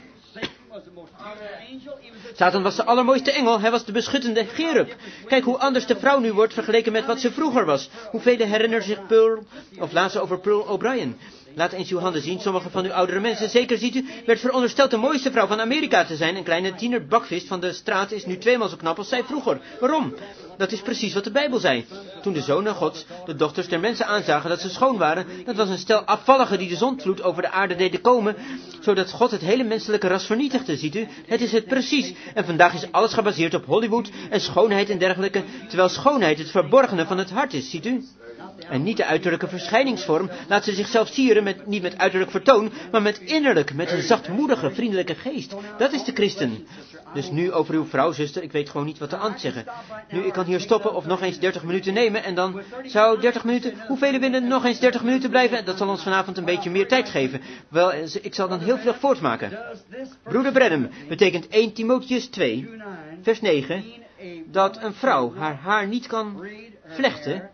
Satan was de allermooiste engel, hij was de beschuttende cherub. Kijk hoe anders de vrouw nu wordt vergeleken met wat ze vroeger was. Hoeveel herinneren zich Pearl, of laten over Pearl O'Brien. Laat eens uw handen zien, sommige van uw oudere mensen, zeker ziet u, werd verondersteld de mooiste vrouw van Amerika te zijn. Een kleine tienerbakvist van de straat is nu tweemaal zo knap als zij vroeger. Waarom? Dat is precies wat de Bijbel zei. Toen de zonen Gods de dochters der mensen aanzagen dat ze schoon waren, dat was een stel afvalligen die de zondvloed over de aarde deden komen, zodat God het hele menselijke ras vernietigde, ziet u. Het is het precies. En vandaag is alles gebaseerd op Hollywood en schoonheid en dergelijke, terwijl schoonheid het verborgene van het hart is, ziet u. En niet de uiterlijke verschijningsvorm laat ze zichzelf sieren, met, niet met uiterlijk vertoon, maar met innerlijk, met een zachtmoedige, vriendelijke geest. Dat is de christen. Dus nu over uw vrouw, zuster, ik weet gewoon niet wat er aan te zeggen. Nu, ik kan hier stoppen of nog eens dertig minuten nemen en dan zou dertig minuten, hoeveel willen nog eens dertig minuten blijven? Dat zal ons vanavond een beetje meer tijd geven. Wel, ik zal dan heel vlug voortmaken. Broeder Branham betekent eerste Timotheüs twee, vers negen, dat een vrouw haar haar niet kan vlechten,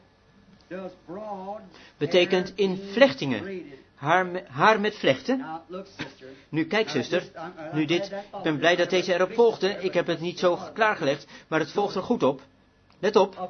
betekent in vlechtingen. Haar, haar met vlechten. Nu kijk zuster, nu dit, ik ben blij dat deze erop volgde, ik heb het niet zo klaargelegd, maar het volgt er goed op. Let op,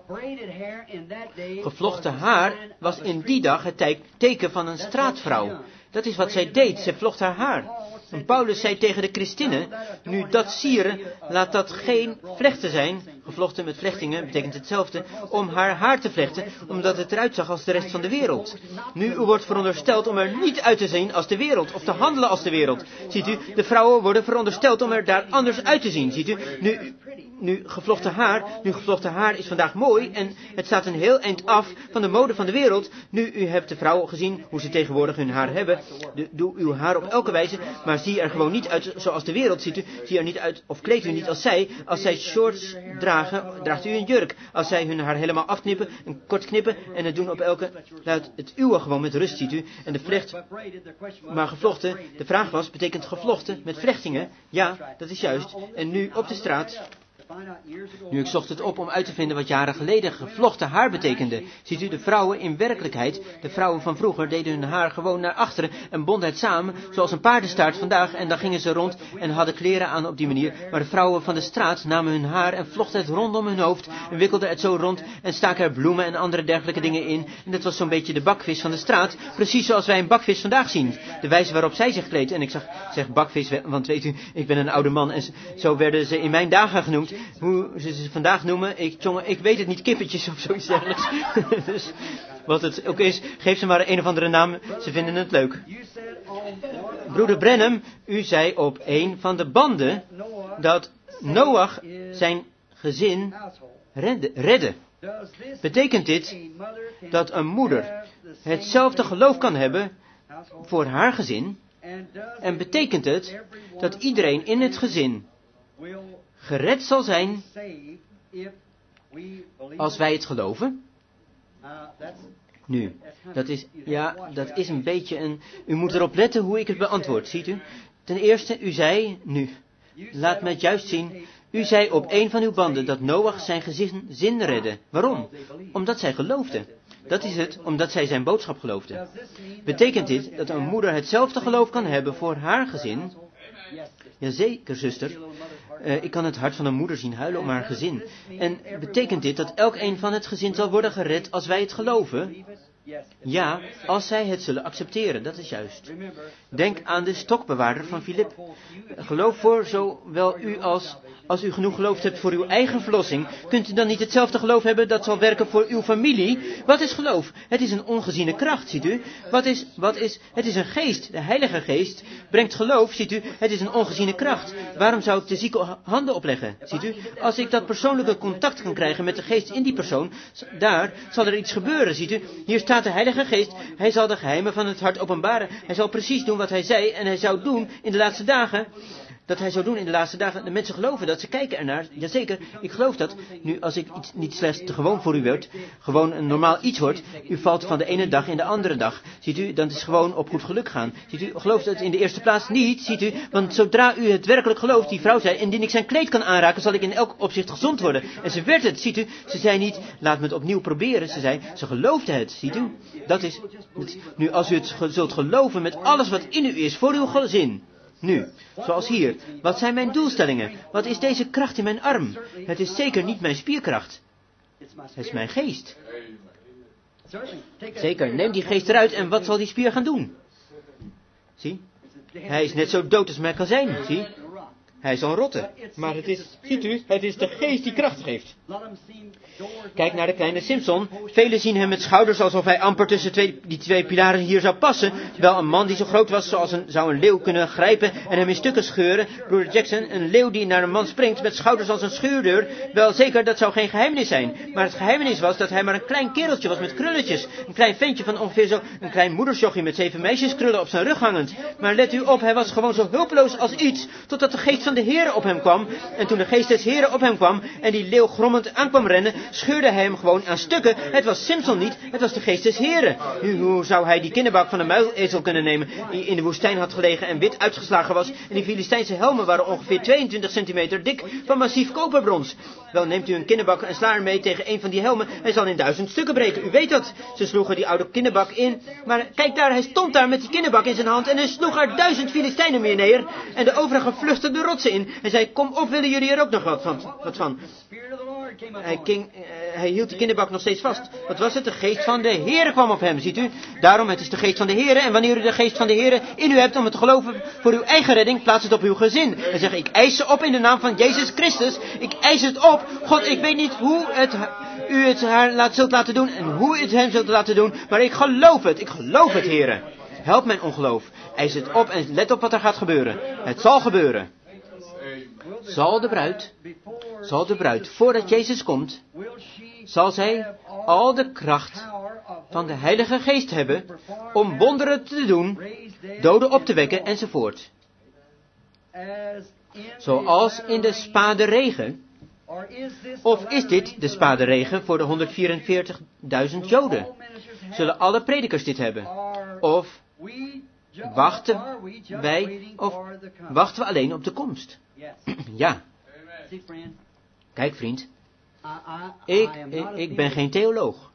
gevlochten haar was in die dag het teken van een straatvrouw. Dat is wat zij deed, zij vlocht haar haar. En Paulus zei tegen de christinnen, nu dat sieren, laat dat geen vlechten zijn, gevlochten met vlechtingen, betekent hetzelfde, om haar haar te vlechten, omdat het eruit zag als de rest van de wereld. Nu, u wordt verondersteld om er niet uit te zien als de wereld, of te handelen als de wereld. Ziet u, de vrouwen worden verondersteld om er daar anders uit te zien, ziet u. Nu, nu gevlochten haar, nu gevlochten haar is vandaag mooi, en het staat een heel eind af van de mode van de wereld. Nu, u hebt de vrouwen gezien, hoe ze tegenwoordig hun haar hebben. De, doe uw haar op elke wijze, maar zie er gewoon niet uit zoals de wereld, ziet u. Zie er niet uit, of kleed u niet als zij. Als zij shorts dragen, draagt u een jurk. Als zij hun haar helemaal afknippen, een kort knippen, en het doen op elke, laat het uwe gewoon met rust, ziet u. En de vlecht, maar gevlochten, de vraag was, betekent gevlochten met vlechtingen? Ja, dat is juist. En nu op de straat. Nu, ik zocht het op om uit te vinden wat jaren geleden gevlochten haar betekende. Ziet u, de vrouwen in werkelijkheid, de vrouwen van vroeger, deden hun haar gewoon naar achteren en bonden het samen, zoals een paardenstaart vandaag, en dan gingen ze rond en hadden kleren aan op die manier. Maar de vrouwen van de straat namen hun haar en vlochten het rondom hun hoofd en wikkelden het zo rond en staken er bloemen en andere dergelijke dingen in. En dat was zo'n beetje de bakvis van de straat, precies zoals wij een bakvis vandaag zien. De wijze waarop zij zich kleedt, en ik zag, zeg bakvis, want weet u, ik ben een oude man en zo werden ze in mijn dagen genoemd. Hoe ze ze vandaag noemen, ik, jongen, ik weet het niet, kippetjes of zoiets dergelijks. Dus wat het ook is, geef ze maar een of andere naam, ze vinden het leuk. Broeder Branham, u zei op een van de banden dat Noach zijn gezin redde. redde. Betekent dit dat een moeder hetzelfde geloof kan hebben voor haar gezin? En betekent het dat iedereen in het gezin gered zal zijn als wij het geloven? Nu, dat is, ja, dat is een beetje een, u moet erop letten hoe ik het beantwoord, ziet u? Ten eerste, u zei, nu, laat mij het juist zien, u zei op een van uw banden dat Noach zijn gezin zin redde. Waarom? Omdat zij geloofde. Dat is het, omdat zij zijn boodschap geloofde. Betekent dit dat een moeder hetzelfde geloof kan hebben voor haar gezin? Jazeker, zuster. Uh, ik kan het hart van een moeder zien huilen om haar gezin. En betekent dit dat elk een van het gezin zal worden gered als wij het geloven? Ja, als zij het zullen accepteren, dat is juist. Denk aan de stokbewaarder van Filip. Geloof voor zowel u als, als u genoeg geloof hebt voor uw eigen verlossing, kunt u dan niet hetzelfde geloof hebben dat zal werken voor uw familie? Wat is geloof? Het is een ongeziene kracht, ziet u. Wat is, wat is, het is een geest, de Heilige Geest brengt geloof, ziet u. Het is een ongeziene kracht. Waarom zou ik de zieke handen opleggen, ziet u? Als ik dat persoonlijke contact kan krijgen met de geest in die persoon, daar zal er iets gebeuren, ziet u. Hier staat de Heilige Geest, hij zal de geheimen van het hart openbaren. Hij zal precies doen wat hij zei en hij zou doen in de laatste dagen. Dat hij zou doen in de laatste dagen. De mensen geloven dat, ze kijken ernaar. Jazeker, ik geloof dat. Nu, als ik iets niet slechts te gewoon voor u werd, gewoon een normaal iets wordt, u valt van de ene dag in de andere dag. Ziet u, dan is het gewoon op goed geluk gaan. Ziet u, gelooft het in de eerste plaats niet, ziet u, want zodra u het werkelijk gelooft, die vrouw zei, indien ik zijn kleed kan aanraken, zal ik in elk opzicht gezond worden. En ze werd het, ziet u. Ze zei niet, laat me het opnieuw proberen. Ze zei, ze geloofde het, ziet u. Dat is, het, nu als u het ge, zult geloven met alles wat in u is, voor uw gezin. Nu, zoals hier, wat zijn mijn doelstellingen? Wat is deze kracht in mijn arm? Het is zeker niet mijn spierkracht. Het is mijn geest. Zeker, neem die geest eruit en wat zal die spier gaan doen? Zie, hij is net zo dood als mij kan zijn, zie. hij zal rotten. Maar het is, ziet u, het is de geest die kracht geeft. Kijk naar de kleine Simpson. Velen zien hem met schouders alsof hij amper tussen twee, die twee pilaren hier zou passen. Wel een man die zo groot was zoals een, zou een leeuw kunnen grijpen en hem in stukken scheuren. Broeder Jackson, een leeuw die naar een man springt met schouders als een schuurdeur. Wel zeker, dat zou geen geheimnis zijn. Maar het geheimnis was dat hij maar een klein kereltje was met krulletjes. Een klein ventje van ongeveer zo, een klein moedersjochie met zeven meisjeskrullen op zijn rug hangend. Maar let u op, hij was gewoon zo hulpeloos als iets, totdat de geest van de Heere op hem kwam. En toen de geest des Heere op hem kwam en die leeuw grommend aankwam rennen, scheurde hij hem gewoon aan stukken. Het was Simpson niet, het was de geest des Heere. Nu, hoe zou hij die kinderbak van een muilezel kunnen nemen, die in de woestijn had gelegen en wit uitgeslagen was, en die Filistijnse helmen waren ongeveer tweeëntwintig centimeter dik van massief koperbrons. Wel, neemt u een kinderbak en sla ermee tegen een van die helmen, hij zal in duizend stukken breken, u weet dat. Ze sloegen die oude kinderbak in, maar kijk daar, hij stond daar met die kinderbak in zijn hand en hij sloeg er duizend Filistijnen meer neer en de overigen vluchtten de rotsen in en zei, kom op, willen jullie er ook nog wat van? Wat van? Hij, king, uh, hij hield de kinderbak nog steeds vast. Wat was het? De geest van de Heere kwam op hem, ziet u? Daarom, het is de geest van de Heere. En wanneer u de geest van de Heere in u hebt om het te geloven voor uw eigen redding, plaats het op uw gezin. En zeg, ik eis ze op in de naam van Jezus Christus. Ik eis het op. God, ik weet niet hoe het, u het haar laat, zult laten doen en hoe u het hem zult laten doen. Maar ik geloof het. Ik geloof het, Heere. Help mijn ongeloof. Eis het op en let op wat er gaat gebeuren. Het zal gebeuren. Zal de bruid, zal de bruid, voordat Jezus komt, zal zij al de kracht van de Heilige Geest hebben om wonderen te doen, doden op te wekken enzovoort. Zoals in de spaderegen. Of is dit de spaderegen voor de honderdvierenveertigduizend Joden? Zullen alle predikers dit hebben? Of wachten wij, of wachten we alleen op de komst? Ja. Kijk, vriend. Ik, ik, ik ben geen theoloog.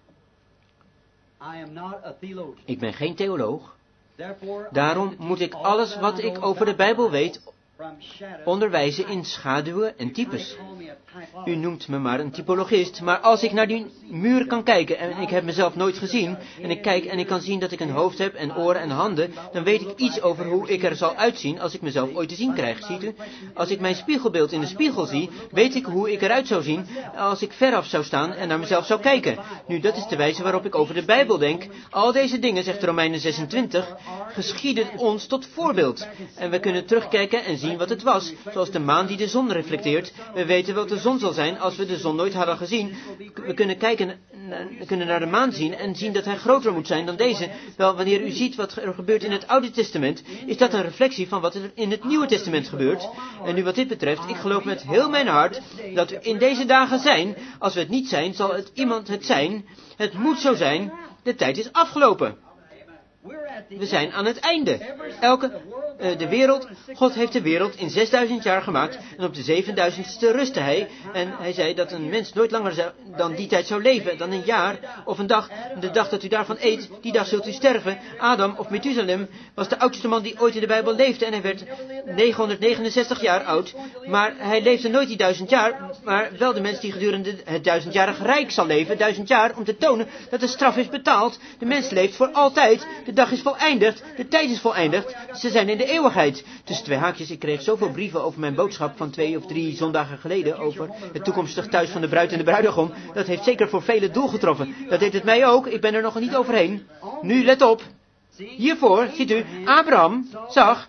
Ik ben geen theoloog. Daarom moet ik alles wat ik over de Bijbel weet onderwijzen in schaduwen en types. U noemt me maar een typologist, maar als ik naar die muur kan kijken en ik heb mezelf nooit gezien, en ik kijk en ik kan zien dat ik een hoofd heb en oren en handen, dan weet ik iets over hoe ik er zal uitzien als ik mezelf ooit te zien krijg, ziet u? Als ik mijn spiegelbeeld in de spiegel zie, weet ik hoe ik eruit zou zien als ik veraf zou staan en naar mezelf zou kijken. Nu, dat is de wijze waarop ik over de Bijbel denk. Al deze dingen, zegt Romeinen zesentwintig, geschieden ons tot voorbeeld. En we kunnen terugkijken en zien wat het was, zoals de maan die de zon reflecteert. We weten wat de zon zal zijn als we de zon nooit hadden gezien. We kunnen kijken, we kunnen naar de maan zien en zien dat hij groter moet zijn dan deze. Wel, wanneer u ziet wat er gebeurt in het Oude Testament, is dat een reflectie van wat er in het Nieuwe Testament gebeurt. En nu wat dit betreft, ik geloof met heel mijn hart dat we in deze dagen zijn. Als we het niet zijn, zal het iemand het zijn. Het moet zo zijn. De tijd is afgelopen. We zijn aan het einde. Elke, uh, de wereld, God heeft de wereld in zesduizend jaar gemaakt en op de zevenduizendste rustte hij. En hij zei dat een mens nooit langer zou, dan die tijd zou leven, dan een jaar of een dag. De dag dat u daarvan eet, die dag zult u sterven. Adam of Methusalem was de oudste man die ooit in de Bijbel leefde en hij werd negenhonderdnegenenzestig jaar oud. Maar hij leefde nooit die duizend jaar, maar wel de mens die gedurende het duizendjarig rijk zal leven, duizend jaar, om te tonen dat de straf is betaald. De mens leeft voor altijd. De dag is voleindigd, de tijd is voleindigd, ze zijn in de eeuwigheid. Tussen twee haakjes, ik kreeg zoveel brieven over mijn boodschap van twee of drie zondagen geleden over het toekomstig thuis van de bruid en de bruidegom. Dat heeft zeker voor velen doel getroffen. Dat deed het mij ook, ik ben er nog niet overheen. Nu, let op. Hiervoor, ziet u, Abraham zag,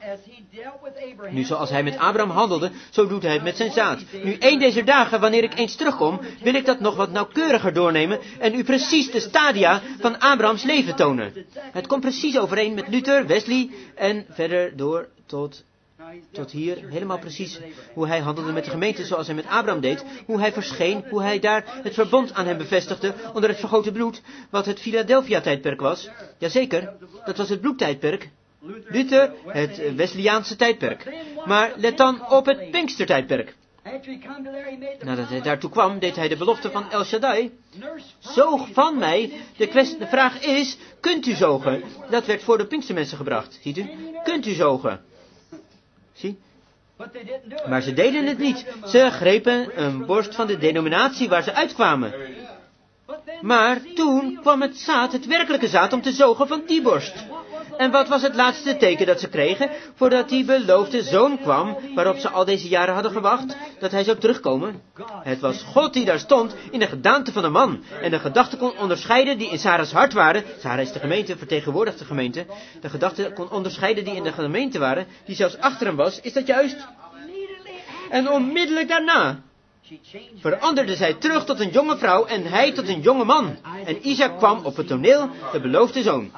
nu zoals hij met Abraham handelde, zo doet hij het met zijn zaad. Nu, één deze dagen, wanneer ik eens terugkom, wil ik dat nog wat nauwkeuriger doornemen en u precies de stadia van Abrahams leven tonen. Het komt precies overeen met Luther, Wesley en verder door tot... Tot hier, helemaal precies hoe hij handelde met de gemeente zoals hij met Abraham deed, hoe hij verscheen, hoe hij daar het verbond aan hem bevestigde onder het vergoten bloed, wat het Philadelphia-tijdperk was. Jazeker, dat was het bloedtijdperk. Luther, het Wesleyaanse tijdperk. Maar let dan op het Pinkstertijdperk. Nadat hij daartoe kwam, deed hij de belofte van El Shaddai. Zoog van mij. De, kwestie, de vraag is, kunt u zogen? Dat werd voor de Pinkstermensen gebracht, ziet u? Kunt u zogen? Zie? Maar ze deden het niet. Ze grepen een borst van de denominatie waar ze uitkwamen. Maar toen kwam het zaad, het werkelijke zaad, om te zogen van die borst. En wat was het laatste teken dat ze kregen voordat die beloofde zoon kwam, waarop ze al deze jaren hadden gewacht, dat hij zou terugkomen? Het was God die daar stond in de gedaante van een man en de gedachten kon onderscheiden die in Sarah's hart waren. Sarah is de gemeente, vertegenwoordigt de gemeente. De gedachten kon onderscheiden die in de gemeente waren, die zelfs achter hem was. Is dat juist? En onmiddellijk daarna veranderde zij terug tot een jonge vrouw en hij tot een jonge man. En Isaac kwam op het toneel, de beloofde zoon.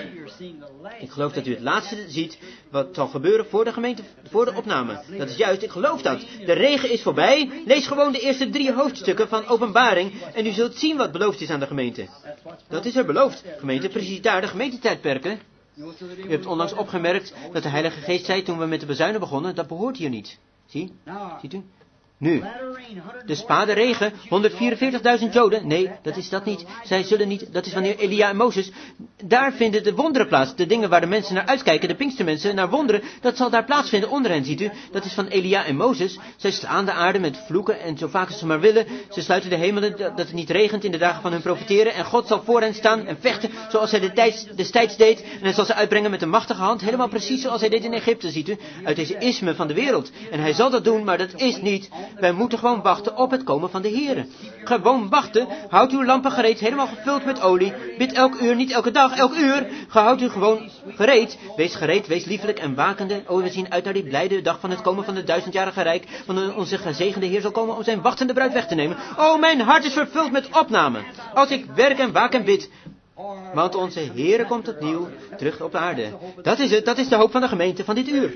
Ik geloof dat u het laatste ziet wat zal gebeuren voor de gemeente, voor de opname. Dat is juist, ik geloof dat. De regen is voorbij. Lees gewoon de eerste drie hoofdstukken van Openbaring en u zult zien wat beloofd is aan de gemeente. Dat is er beloofd. Gemeente, precies daar, de gemeentetijdperken. U hebt onlangs opgemerkt dat de Heilige Geest zei toen we met de bezuinen begonnen, dat behoort hier niet. Zie? Ziet u? Nu, de spade regen, honderdvierenveertigduizend Joden, nee, dat is dat niet. Zij zullen niet, dat is wanneer Elia en Mozes, daar vinden de wonderen plaats. De dingen waar de mensen naar uitkijken, de Pinkstermensen, naar wonderen, dat zal daar plaatsvinden onder hen, ziet u. Dat is van Elia en Mozes. Zij slaan de aarde met vloeken en zo vaak als ze maar willen. Ze sluiten de hemelen dat het niet regent in de dagen van hun profeteren. En God zal voor hen staan en vechten zoals hij de tijds, destijds deed. En hij zal ze uitbrengen met een machtige hand, helemaal precies zoals hij deed in Egypte, ziet u. Uit deze isme van de wereld. En hij zal dat doen, maar dat is niet. Wij moeten gewoon wachten op het komen van de Here. Gewoon wachten. Houd uw lampen gereed, helemaal gevuld met olie. Bid elk uur, niet elke dag, elk uur. Gehoud u gewoon gereed. Wees gereed, wees liefelijk en wakende. O, we zien uit naar die blijde dag van het komen van het duizendjarige rijk. Van onze gezegende Heer zal komen om zijn wachtende bruid weg te nemen. O, mijn hart is vervuld met opname. Als ik werk en waak en bid. Want onze Heere komt opnieuw terug op aarde. Dat is het, dat is de hoop van de gemeente van dit uur.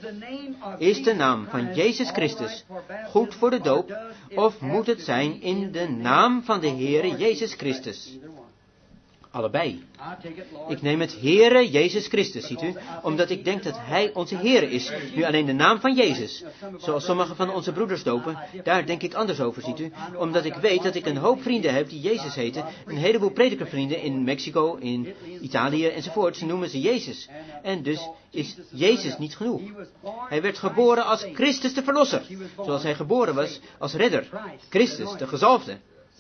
Is de naam van Jezus Christus goed voor de doop, of moet het zijn in de naam van de Heere Jezus Christus? Allebei. Ik neem het Heere Jezus Christus, ziet u, omdat ik denk dat Hij onze Heere is. Nu alleen de naam van Jezus. Zoals sommige van onze broeders dopen, daar denk ik anders over, ziet u. Omdat ik weet dat ik een hoop vrienden heb die Jezus heten. Een heleboel predikervrienden in Mexico, in Italië enzovoort. Ze noemen ze Jezus. En dus is Jezus niet genoeg. Hij werd geboren als Christus de Verlosser. Zoals Hij geboren was als redder. Christus, de gezalfde.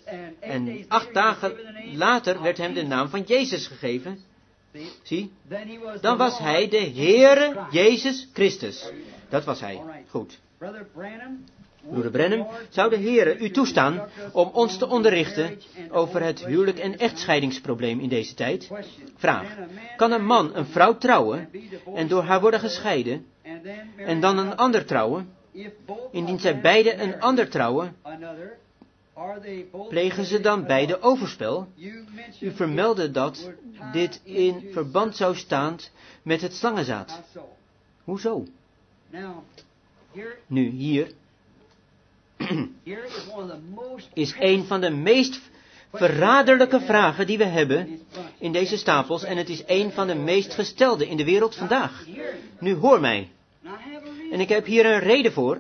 En acht dagen later werd hem de naam van Jezus gegeven. Zie? Dan was hij de Heere Jezus Christus. Dat was hij. Goed. Broeder Branham, zou de Heere u toestaan om ons te onderrichten over het huwelijk- en echtscheidingsprobleem in deze tijd? Vraag. Kan een man een vrouw trouwen en door haar worden gescheiden en dan een ander trouwen? Indien zij beide een ander trouwen, plegen ze dan beide overspel? U vermeldde dat dit in verband zou staan met het slangenzaad. Hoezo? Nu, hier is een van de meest verraderlijke vragen die we hebben in deze stapels, en het is een van de meest gestelde in de wereld vandaag. Nu hoor mij. En ik heb hier een reden voor.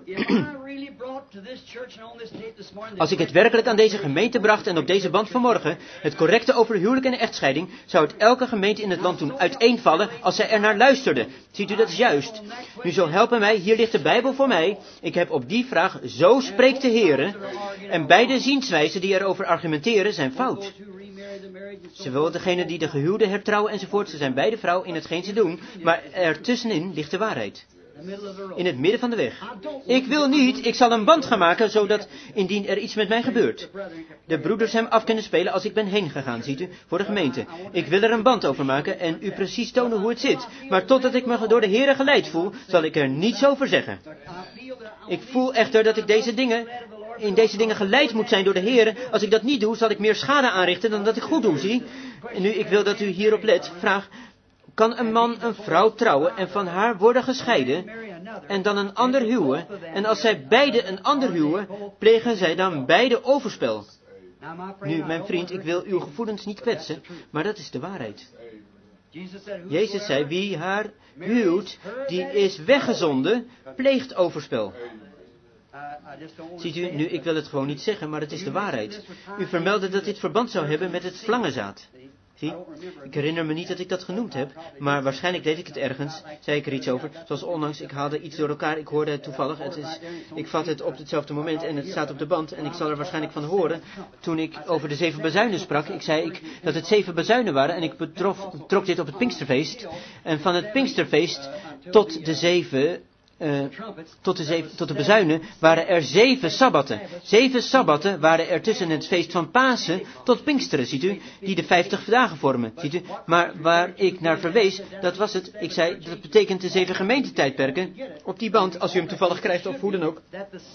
Als ik het werkelijk aan deze gemeente bracht en op deze band vanmorgen, het correcte over huwelijk en echtscheiding, zou het elke gemeente in het land doen uiteenvallen als zij er naar luisterde. Ziet u, dat is juist. Nu zo helpen mij, hier ligt de Bijbel voor mij. Ik heb op die vraag, zo spreekt de Heere. En beide zienswijzen die erover argumenteren zijn fout. Zowel degene die de gehuwde hertrouwen enzovoort, ze zijn beide vrouw in hetgeen ze doen, maar ertussenin ligt de waarheid. In het midden van de weg. Ik wil niet, ik zal een band gaan maken, zodat indien er iets met mij gebeurt, de broeders hem af kunnen spelen als ik ben heen gegaan, ziet u, voor de gemeente. Ik wil er een band over maken en u precies tonen hoe het zit. Maar totdat ik me door de Heere geleid voel, zal ik er niets over zeggen. Ik voel echter dat ik deze dingen, in deze dingen geleid moet zijn door de Heere. Als ik dat niet doe, zal ik meer schade aanrichten dan dat ik goed doe, zie. En nu, ik wil dat u hierop let. Vraag. Kan een man een vrouw trouwen en van haar worden gescheiden en dan een ander huwen? En als zij beide een ander huwen, plegen zij dan beide overspel? Nu, mijn vriend, ik wil uw gevoelens niet kwetsen, maar dat is de waarheid. Jezus zei, wie haar huwt, die is weggezonden, pleegt overspel. Ziet u, nu, ik wil het gewoon niet zeggen, maar het is de waarheid. U vermeldde dat dit verband zou hebben met het slangenzaad. Zie, ik herinner me niet dat ik dat genoemd heb, maar waarschijnlijk deed ik het ergens, zei ik er iets over. Zoals onlangs, ik haalde iets door elkaar, ik hoorde het toevallig, het is, ik vat het op hetzelfde moment en het staat op de band en ik zal er waarschijnlijk van horen. Toen ik over de zeven bazuinen sprak, ik zei ik, dat het zeven bazuinen waren en ik betrof, trok dit op het Pinksterfeest. En van het Pinksterfeest tot de zeven... Uh, tot, de zeven, tot de bezuinen waren er zeven sabbatten. Zeven sabbatten waren er tussen het feest van Pasen tot Pinksteren, ziet u, die de vijftig dagen vormen, ziet u. Maar waar ik naar verwees, dat was het, ik zei, dat betekent de zeven gemeentetijdperken. Op die band, als u hem toevallig krijgt of hoe dan ook,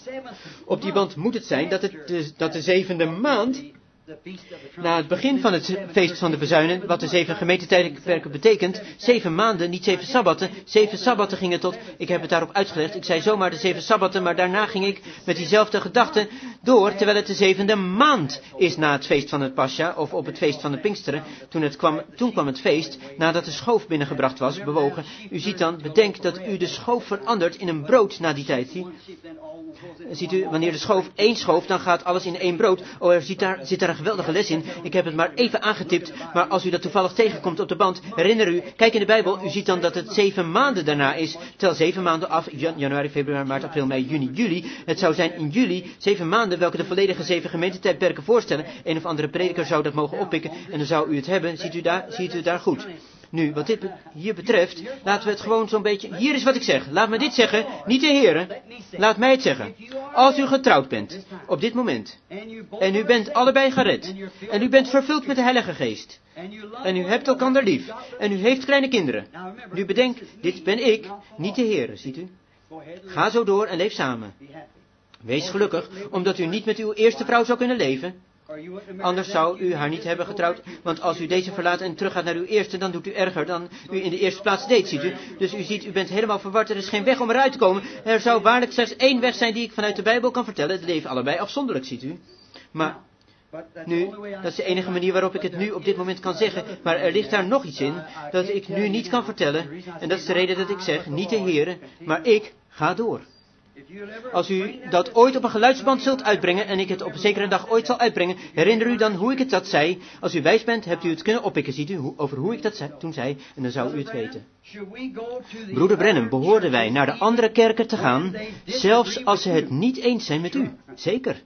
op die band moet het zijn dat, het de, dat de zevende maand, na het begin van het feest van de bezuinen, wat de zeven gemeentetijdperken betekent, zeven maanden, niet zeven sabbatten, zeven sabbatten gingen tot, ik heb het daarop uitgelegd, ik zei zomaar de zeven sabbatten, maar daarna ging ik met diezelfde gedachte door, terwijl het de zevende maand is na het feest van het Pascha, of op het feest van de Pinksteren, toen, het kwam, toen kwam het feest, nadat de schoof binnengebracht was, bewogen. U ziet dan, bedenk dat u de schoof verandert in een brood na die tijd, zie. Ziet u, wanneer de schoof één schoof, dan gaat alles in één brood. Oh, er zit daar, zit daar een geweldige les in. Ik heb het maar even aangetipt, maar als u dat toevallig tegenkomt op de band, herinner u, kijk in de Bijbel, u ziet dan dat het zeven maanden daarna is. Tel zeven maanden af, januari, februari, maart, april, mei, juni, juli. Het zou zijn in juli, zeven maanden, welke de volledige zeven gemeentetijdperken voorstellen. Een of andere prediker zou dat mogen oppikken en dan zou u het hebben. Ziet u daar, ziet u het daar goed? Nu, wat dit hier betreft, laten we het gewoon zo'n beetje... Hier is wat ik zeg. Laat me dit zeggen, niet de heren. Laat mij het zeggen. Als u getrouwd bent, op dit moment, en u bent allebei gered, en u bent vervuld met de Heilige Geest, en u hebt elkander lief, en u heeft kleine kinderen. Nu bedenk, dit ben ik, niet de heren, ziet u. Ga zo door en leef samen. Wees gelukkig, omdat u niet met uw eerste vrouw zou kunnen leven. Anders zou u haar niet hebben getrouwd, want als u deze verlaat en teruggaat naar uw eerste, dan doet u erger dan u in de eerste plaats deed, ziet u. Dus u ziet, u bent helemaal verward, er is geen weg om eruit te komen. Er zou waarlijk slechts één weg zijn die ik vanuit de Bijbel kan vertellen. Het leven allebei afzonderlijk, ziet u. Maar nu, dat is de enige manier waarop ik het nu op dit moment kan zeggen, maar er ligt daar nog iets in dat ik nu niet kan vertellen. En dat is de reden dat ik zeg, niet de heren, maar ik ga door. Als u dat ooit op een geluidsband zult uitbrengen, en ik het op een zekere dag ooit zal uitbrengen, herinner u dan hoe ik het dat zei. Als u wijs bent, hebt u het kunnen oppikken, ziet u, over hoe ik dat zei, toen zei, en dan zou u het weten. Broeder Branham, behoorden wij naar de andere kerken te gaan, zelfs als ze het niet eens zijn met u? Zeker.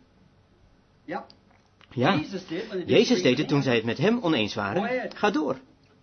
Ja, Jezus deed het toen zij het met hem oneens waren. Ga door.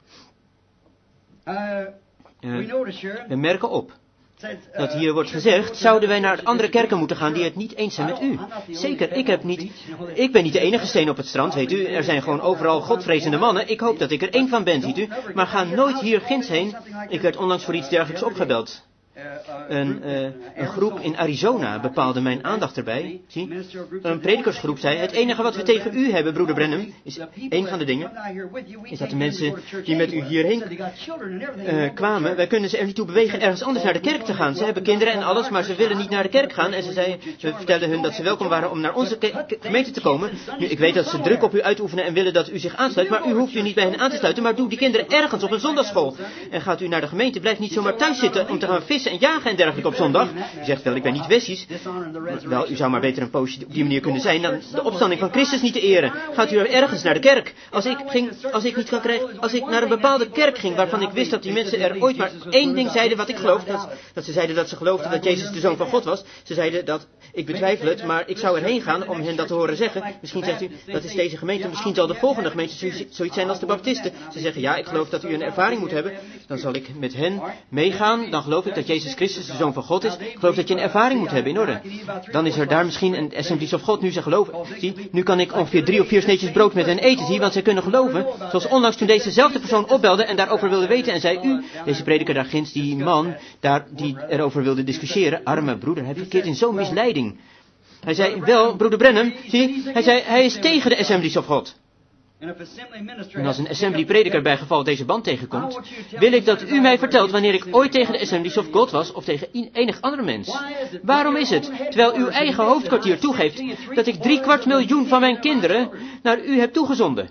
Uh, we merken op dat hier wordt gezegd, zouden wij naar andere kerken moeten gaan die het niet eens zijn met u? Zeker, ik heb niet, ik ben niet de enige steen op het strand, weet u. Er zijn gewoon overal godvrezende mannen. Ik hoop dat ik er één van ben, ziet u. Maar ga nooit hier ginds heen. Ik werd onlangs voor iets dergelijks opgebeld. Een, uh, een groep in Arizona bepaalde mijn aandacht erbij. Zie? Een predikersgroep zei, het enige wat we tegen u hebben, broeder Branham, is een van de dingen, is dat de mensen die met u hierheen uh, kwamen, wij kunnen ze er niet toe bewegen ergens anders naar de kerk te gaan. Ze hebben kinderen en alles, maar ze willen niet naar de kerk gaan. En ze zeiden, we vertelden hun dat ze welkom waren om naar onze gemeente te komen. Nu, ik weet dat ze druk op u uitoefenen en willen dat u zich aansluit, maar u hoeft u niet bij hen aan te sluiten, maar doe die kinderen ergens op een zondagschool. En gaat u naar de gemeente, blijf niet zomaar thuis zitten om te gaan vissen en jagen en dergelijke op zondag. U zegt wel, ik ben niet Wessisch. Wel, u zou maar beter een poosje op die manier kunnen zijn dan de opstanding van Christus niet te eren. Gaat u ergens naar de kerk? Als ik ging, als ik niet kan krijgen, als ik naar een bepaalde kerk ging waarvan ik wist dat die mensen er ooit maar één ding zeiden wat ik geloof, dat, dat ze zeiden dat ze geloofden dat Jezus de Zoon van God was. Ze zeiden dat, ik betwijfel het, maar ik zou erheen gaan om hen dat te horen zeggen. Misschien zegt u, dat is deze gemeente, misschien zal de volgende gemeente zoiets zijn als de Baptisten. Ze zeggen, ja, ik geloof dat u een ervaring moet hebben. Dan zal ik met hen meegaan, dan geloof ik dat Jezus Christus de Zoon van God is. Ik geloof dat je een ervaring moet hebben in orde. Dan is er daar misschien een Assemblies of God nu ze geloven. Zie, nu kan ik ongeveer drie of vier sneetjes brood met hen eten, zie, want zij kunnen geloven. Zoals onlangs toen dezezelfde persoon opbelde en daarover wilde weten en zei, u, deze prediker daar ginds, die man, daar, die erover wilde discussiëren, arme broeder, hij verkeert in zo'n misleiding. Hij zei, wel, broeder Branham, zie, hij zei, hij is tegen de Assemblies of God. En als een assembly prediker bij geval deze band tegenkomt, wil ik dat u mij vertelt wanneer ik ooit tegen de Assemblies of God was of tegen enig andere mens. Waarom is het, terwijl uw eigen hoofdkwartier toegeeft, dat ik drie kwart miljoen van mijn kinderen naar u heb toegezonden?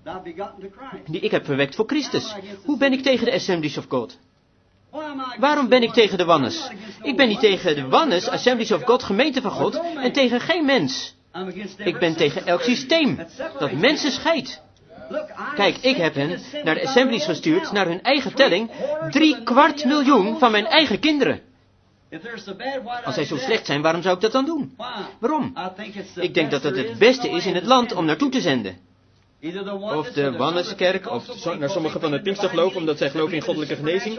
Die ik heb verwekt voor Christus. Hoe ben ik tegen de Assemblies of God? Waarom ben ik tegen de Wannes? Ik ben niet tegen de Wannes, Assemblies of God, gemeente van God, en tegen geen mens. Ik ben tegen elk systeem dat mensen scheidt. Kijk, ik heb hen naar de assemblies gestuurd, naar hun eigen telling, drie kwart miljoen van mijn eigen kinderen. Als zij zo slecht zijn, waarom zou ik dat dan doen? Waarom? Ik denk dat het het beste is in het land om naartoe te zenden. Of de Wanneskerk, of naar sommigen van het Pinkstergeloof, omdat zij geloven in goddelijke genezing.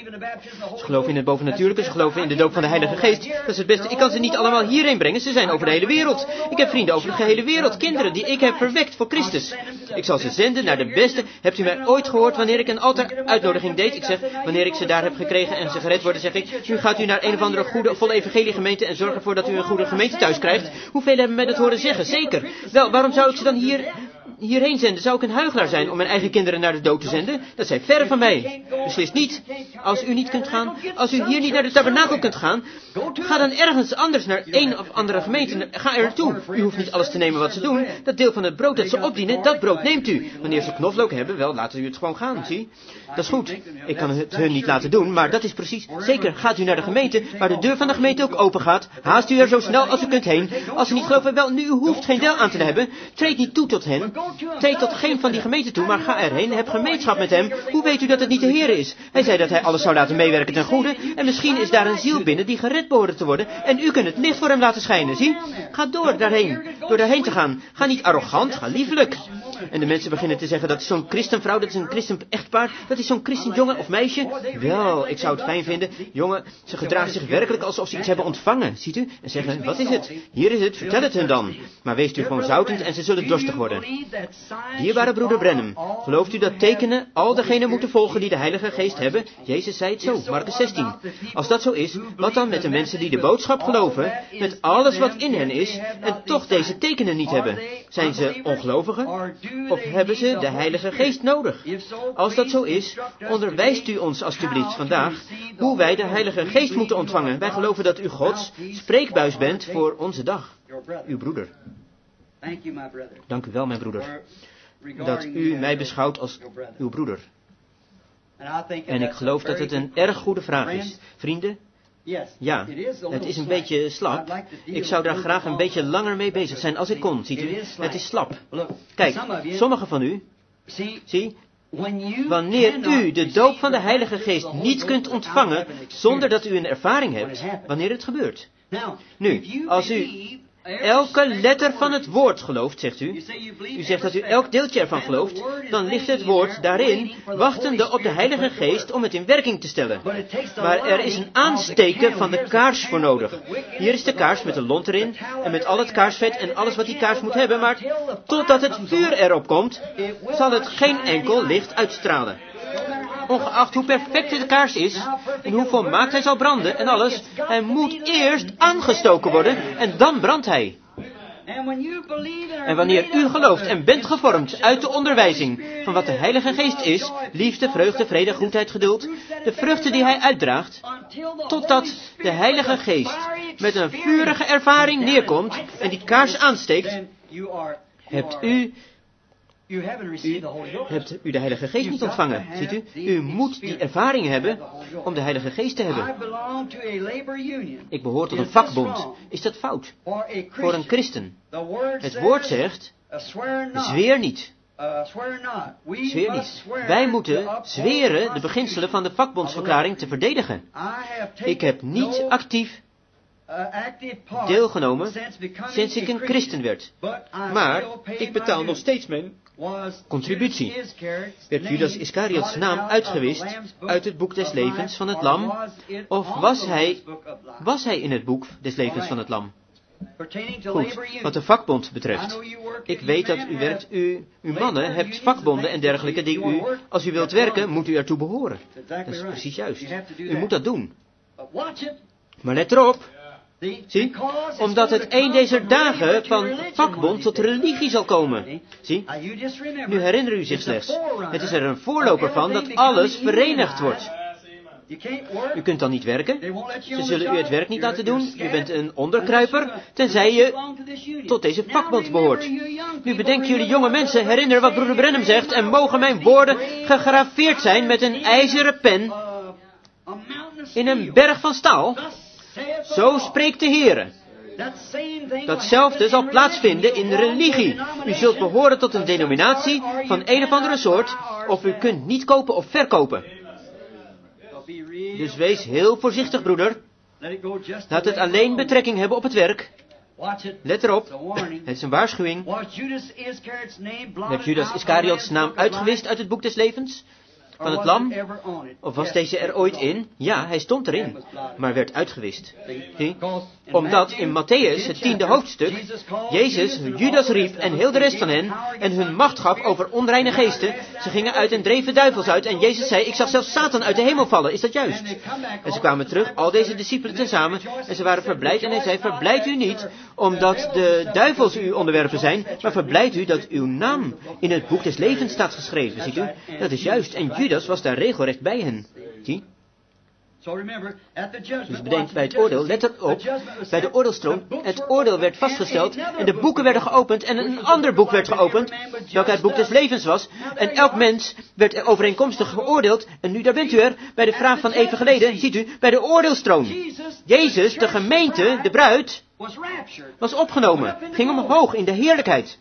Ze geloven in het bovennatuurlijke, ze geloven in de doop van de Heilige Geest. Dat is het beste. Ik kan ze niet allemaal hierheen brengen, ze zijn over de hele wereld. Ik heb vrienden over de gehele wereld, kinderen die ik heb verwekt voor Christus. Ik zal ze zenden naar de beste. Hebt u mij ooit gehoord wanneer ik een altaar-uitnodiging deed? Ik zeg, wanneer ik ze daar heb gekregen en ze gered worden, zeg ik, nu gaat u naar een of andere goede, volle evangeliegemeente en zorg ervoor dat u een goede gemeente thuis krijgt. Hoeveel hebben mij dat horen zeggen? Zeker. Wel, waarom zou ik ze dan hier... hierheen zenden? Zou ik een huichelaar zijn om mijn eigen kinderen naar de dood te zenden? Dat zijn verre van mij. Beslist niet. Als u niet kunt gaan, als u hier niet naar de tabernakel kunt gaan, ga dan ergens anders naar een of andere gemeente. Ga er naartoe. U hoeft niet alles te nemen wat ze doen. Dat deel van het brood dat ze opdienen, dat brood neemt u. Wanneer ze knoflook hebben, wel, laten u het gewoon gaan, zie. Dat is goed. Ik kan het hun niet laten doen, maar dat is precies. Zeker, gaat u naar de gemeente, waar de deur van de gemeente ook open gaat. Haast u er zo snel als u kunt heen. Als ze niet geloven, wel, nu, u hoeft geen deel aan te hebben. Treed niet toe tot hen. Treed tot geen van die gemeenten toe, maar ga erheen, heb gemeenschap met hem. Hoe weet u dat het niet de Heer is? Hij zei dat hij alles zou laten meewerken ten goede, en misschien is daar een ziel binnen die gered behoort te worden, en u kunt het licht voor hem laten schijnen, zie? Ga door daarheen, door daarheen te gaan. Ga niet arrogant, ga lieflijk. En de mensen beginnen te zeggen, dat is zo'n christenvrouw, dat is een christen echtpaar, dat is zo'n christenjongen of meisje. Wel, ik zou het fijn vinden, jongen, ze gedragen zich werkelijk alsof ze iets hebben ontvangen, ziet u? En zeggen, wat is het? Hier is het, vertel het hun dan. Maar wees u gewoon zoutend en ze zullen dorstig worden. Dierbare broeder Branham, gelooft u dat tekenen al degenen moeten volgen die de Heilige Geest hebben? Jezus zei het zo, Markus zestien. Als dat zo is, wat dan met de mensen die de boodschap geloven, met alles wat in hen is, en toch deze tekenen niet hebben? Zijn ze ongelovigen? Of hebben ze de Heilige Geest nodig? Als dat zo is, onderwijst u ons alstublieft vandaag hoe wij de Heilige Geest moeten ontvangen. Wij geloven dat u Gods spreekbuis bent voor onze dag. Uw broeder. Dank u wel, mijn broeder, dat u mij beschouwt als uw broeder. En ik geloof dat het een erg goede vraag is. Vrienden? Ja, het is een beetje slap. Ik zou daar graag een beetje langer mee bezig zijn als ik kon, ziet u. Het is slap. Kijk, sommigen van u, zie, wanneer u de doop van de Heilige Geest niet kunt ontvangen zonder dat u een ervaring hebt, wanneer het gebeurt. Nu, als u elke letter van het woord gelooft, zegt u. U zegt dat u elk deeltje ervan gelooft. Dan ligt het woord daarin, wachtende op de Heilige Geest om het in werking te stellen. Maar er is een aansteken van de kaars voor nodig. Hier is de kaars met de lont erin en met al het kaarsvet en alles wat die kaars moet hebben. Maar totdat het vuur erop komt, zal het geen enkel licht uitstralen. Ongeacht hoe perfect de kaars is en hoe volmaakt hij zal branden en alles, hij moet eerst aangestoken worden en dan brandt hij. En wanneer u gelooft en bent gevormd uit de onderwijzing van wat de Heilige Geest is, liefde, vreugde, vrede, goedheid, geduld, de vruchten die hij uitdraagt, totdat de Heilige Geest met een vurige ervaring neerkomt en die kaars aansteekt, hebt u U hebt u de Heilige Geest niet ontvangen, ziet u? U moet die ervaring hebben om de Heilige Geest te hebben. Ik behoor tot een vakbond. Is dat fout? Voor een christen. Het woord zegt, zweer niet. Zweer niet. Wij moeten zweren de beginselen van de vakbondsverklaring te verdedigen. Ik heb niet actief deelgenomen sinds ik een christen werd. Maar ik betaal nog steeds mijn contributie. Werd Judas Iskariots naam uitgewist uit het boek des levens van het lam? Of was hij, was hij in het boek des levens van het lam? Goed, wat de vakbond betreft. Ik weet dat u werkt, u, uw mannen hebt vakbonden en dergelijke die u, als u wilt werken, moet u ertoe behoren. Dat is precies juist. U moet dat doen. Maar let erop. Zie, omdat het een deze dagen van vakbond tot religie zal komen. Zie, nu herinner u zich slechts. Het is er een voorloper van dat alles verenigd wordt. U kunt dan niet werken. Ze zullen u het werk niet laten doen. U bent een onderkruiper, tenzij je tot deze vakbond behoort. Nu bedenk jullie jonge mensen, herinner wat broeder Branham zegt, en mogen mijn woorden gegraveerd zijn met een ijzeren pen in een berg van staal. Zo spreekt de Heere. Datzelfde zal plaatsvinden in de religie. U zult behoren tot een denominatie van een of andere soort, of u kunt niet kopen of verkopen. Dus wees heel voorzichtig, broeder. Laat het alleen betrekking hebben op het werk. Let erop, het is een waarschuwing. Werd Judas Iscariots naam uitgewist uit het boek des levens? Van het lam? Of was deze er ooit in? Ja, hij stond erin, maar werd uitgewist. Zie? Omdat in Matthäus, het tiende hoofdstuk, Jezus Judas riep en heel de rest van hen, en hun macht gaf over onreine geesten. Ze gingen uit en dreven duivels uit, en Jezus zei, ik zag zelfs Satan uit de hemel vallen. Is dat juist? En ze kwamen terug, al deze discipelen tezamen, en ze waren verblijd, en hij zei, verblijd u niet, omdat de duivels u onderwerpen zijn, maar verblijd u dat uw naam in het boek des levens staat geschreven. Ziet u? Dat is juist. En Judas was daar regelrecht bij hen. Zie? Dus bedenk bij het oordeel, let erop, bij de oordeelstroom, het oordeel werd vastgesteld en de boeken werden geopend en een ander boek werd geopend, welke het boek des levens was. En elk mens werd overeenkomstig geoordeeld. En nu daar bent u er, bij de vraag van even geleden, ziet u, bij de oordeelstroom. Jezus, de gemeente, de bruid, was opgenomen, ging omhoog in de heerlijkheid.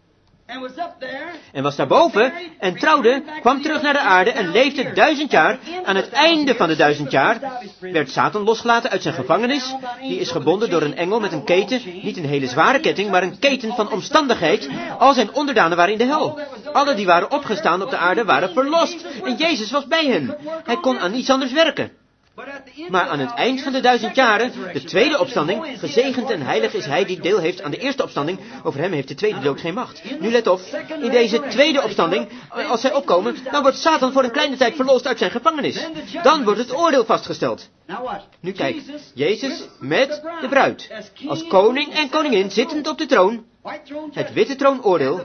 En was daarboven en trouwde, kwam terug naar de aarde en leefde duizend jaar. Aan het einde van de duizend jaar werd Satan losgelaten uit zijn gevangenis. Die is gebonden door een engel met een keten, niet een hele zware ketting, maar een keten van omstandigheid. Al zijn onderdanen waren in de hel. Alle die waren opgestaan op de aarde waren verlost. En Jezus was bij hen. Hij kon aan niets anders werken. Maar aan het eind van de duizend jaren, de tweede opstanding, gezegend en heilig is hij die deel heeft aan de eerste opstanding, over hem heeft de tweede dood geen macht. Nu let op, in deze tweede opstanding, als zij opkomen, dan wordt Satan voor een kleine tijd verlost uit zijn gevangenis. Dan wordt het oordeel vastgesteld. Nu kijk, Jezus met de bruid, als koning en koningin zittend op de troon, het witte troonoordeel,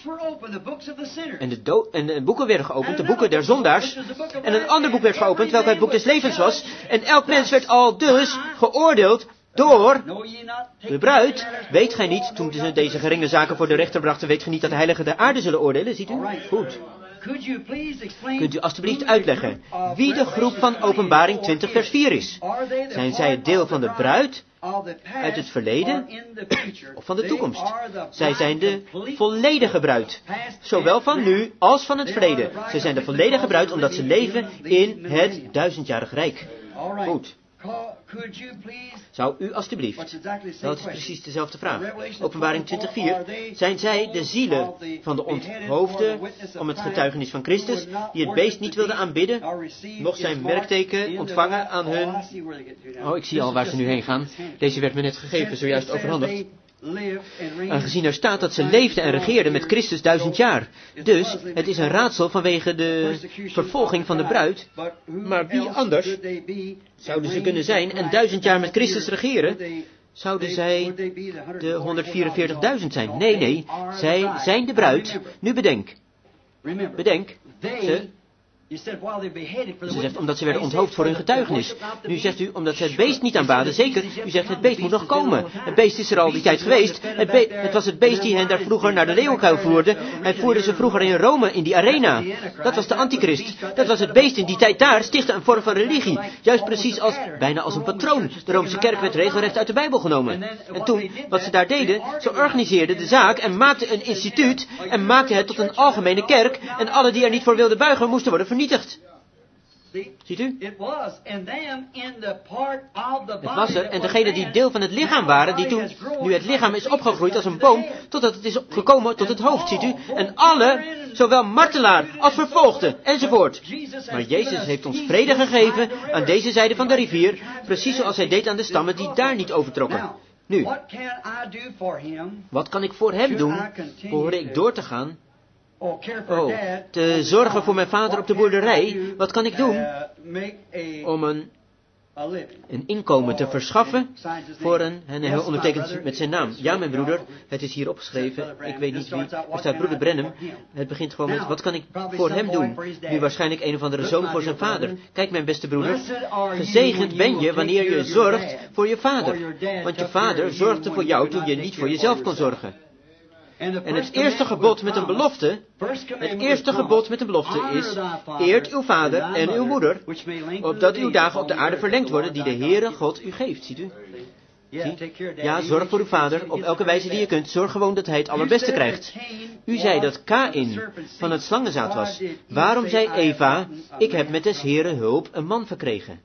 en de, do- en de boeken werden geopend, de boeken der zondaars, en een ander boek werd geopend, welk het boek des levens was, en elk mens werd al dus geoordeeld door de bruid. Weet gij niet, toen ze deze geringe zaken voor de rechter brachten, weet gij niet dat de heiligen de aarde zullen oordelen, ziet u? Goed. Kunt u alstublieft uitleggen wie de groep van Openbaring twintig vers vier is? Zijn zij het deel van de bruid uit het verleden of van de toekomst? Zij zijn de volledige bruid, zowel van nu als van het verleden. Zij zijn de volledige bruid omdat ze leven in het duizendjarig rijk. Goed. Zou u alstublieft, dat is precies dezelfde vraag. Openbaring twintig vier, zijn zij de zielen van de onthoofden om het getuigenis van Christus, die het beest niet wilden aanbidden, nog zijn merkteken ontvangen aan hun... Oh, ik zie al waar ze nu heen gaan. Deze werd me net gegeven, zojuist overhandigd. Aangezien er staat dat ze leefden en regeerden met Christus duizend jaar. Dus, het is een raadsel vanwege de vervolging van de bruid. Maar wie anders zouden ze kunnen zijn en duizend jaar met Christus regeren? Zouden zij de honderdvierenveertigduizend zijn? Nee, nee, zij zijn de bruid. Nu bedenk. Bedenk, ze... Ze zegt, omdat ze werden onthoofd voor hun getuigenis. Nu zegt u, omdat ze het beest niet aanbaden. Zeker, u zegt, het beest moet nog komen. Het beest is er al die tijd geweest. Het, be- het was het beest die hen daar vroeger naar de leeuwenkuil voerde. Hij voerde ze vroeger in Rome, in die arena. Dat was de antichrist. Dat was het beest in die tijd daar, stichtte een vorm van religie. Juist precies als, bijna als een patroon. De Roomse kerk werd regelrecht uit de Bijbel genomen. En toen, wat ze daar deden, ze organiseerden de zaak en maakten een instituut en maakten het tot een algemene kerk. En alle die er niet voor wilden buigen, moesten worden vernietigd. Ziet u? Het was er, en degenen die deel van het lichaam waren, die toen, nu het lichaam is opgegroeid als een boom, totdat het is gekomen tot het hoofd, ziet u? En alle, zowel martelaar als vervolgde, enzovoort. Maar Jezus heeft ons vrede gegeven aan deze zijde van de rivier, precies zoals hij deed aan de stammen die daar niet overtrokken. Nu, wat kan ik voor hem doen? Behoorde ik door te gaan? Oh, te zorgen voor mijn vader op de boerderij. Wat kan ik doen om een, een inkomen te verschaffen voor een, en hij ondertekent met zijn naam. Ja, mijn broeder, het is hier opgeschreven. Ik weet niet wie. Er staat broeder Brenham. Het begint gewoon met, wat kan ik voor hem doen? Nu waarschijnlijk een of andere zoon voor zijn vader. Kijk, mijn beste broeder, gezegend ben je wanneer je zorgt voor je vader. Want je vader zorgde voor jou toen je niet voor jezelf kon zorgen. En het eerste gebod met een belofte, het eerste gebod met een belofte is, eert uw vader en uw moeder, opdat uw dagen op de aarde verlengd worden die de Heere God u geeft, ziet u. Zie? Ja, zorg voor uw vader op elke wijze die je kunt. Zorg gewoon dat hij het allerbeste krijgt. U zei dat Kaïn van het slangenzaad was. Waarom zei Eva, ik heb met des Heren hulp een man verkregen?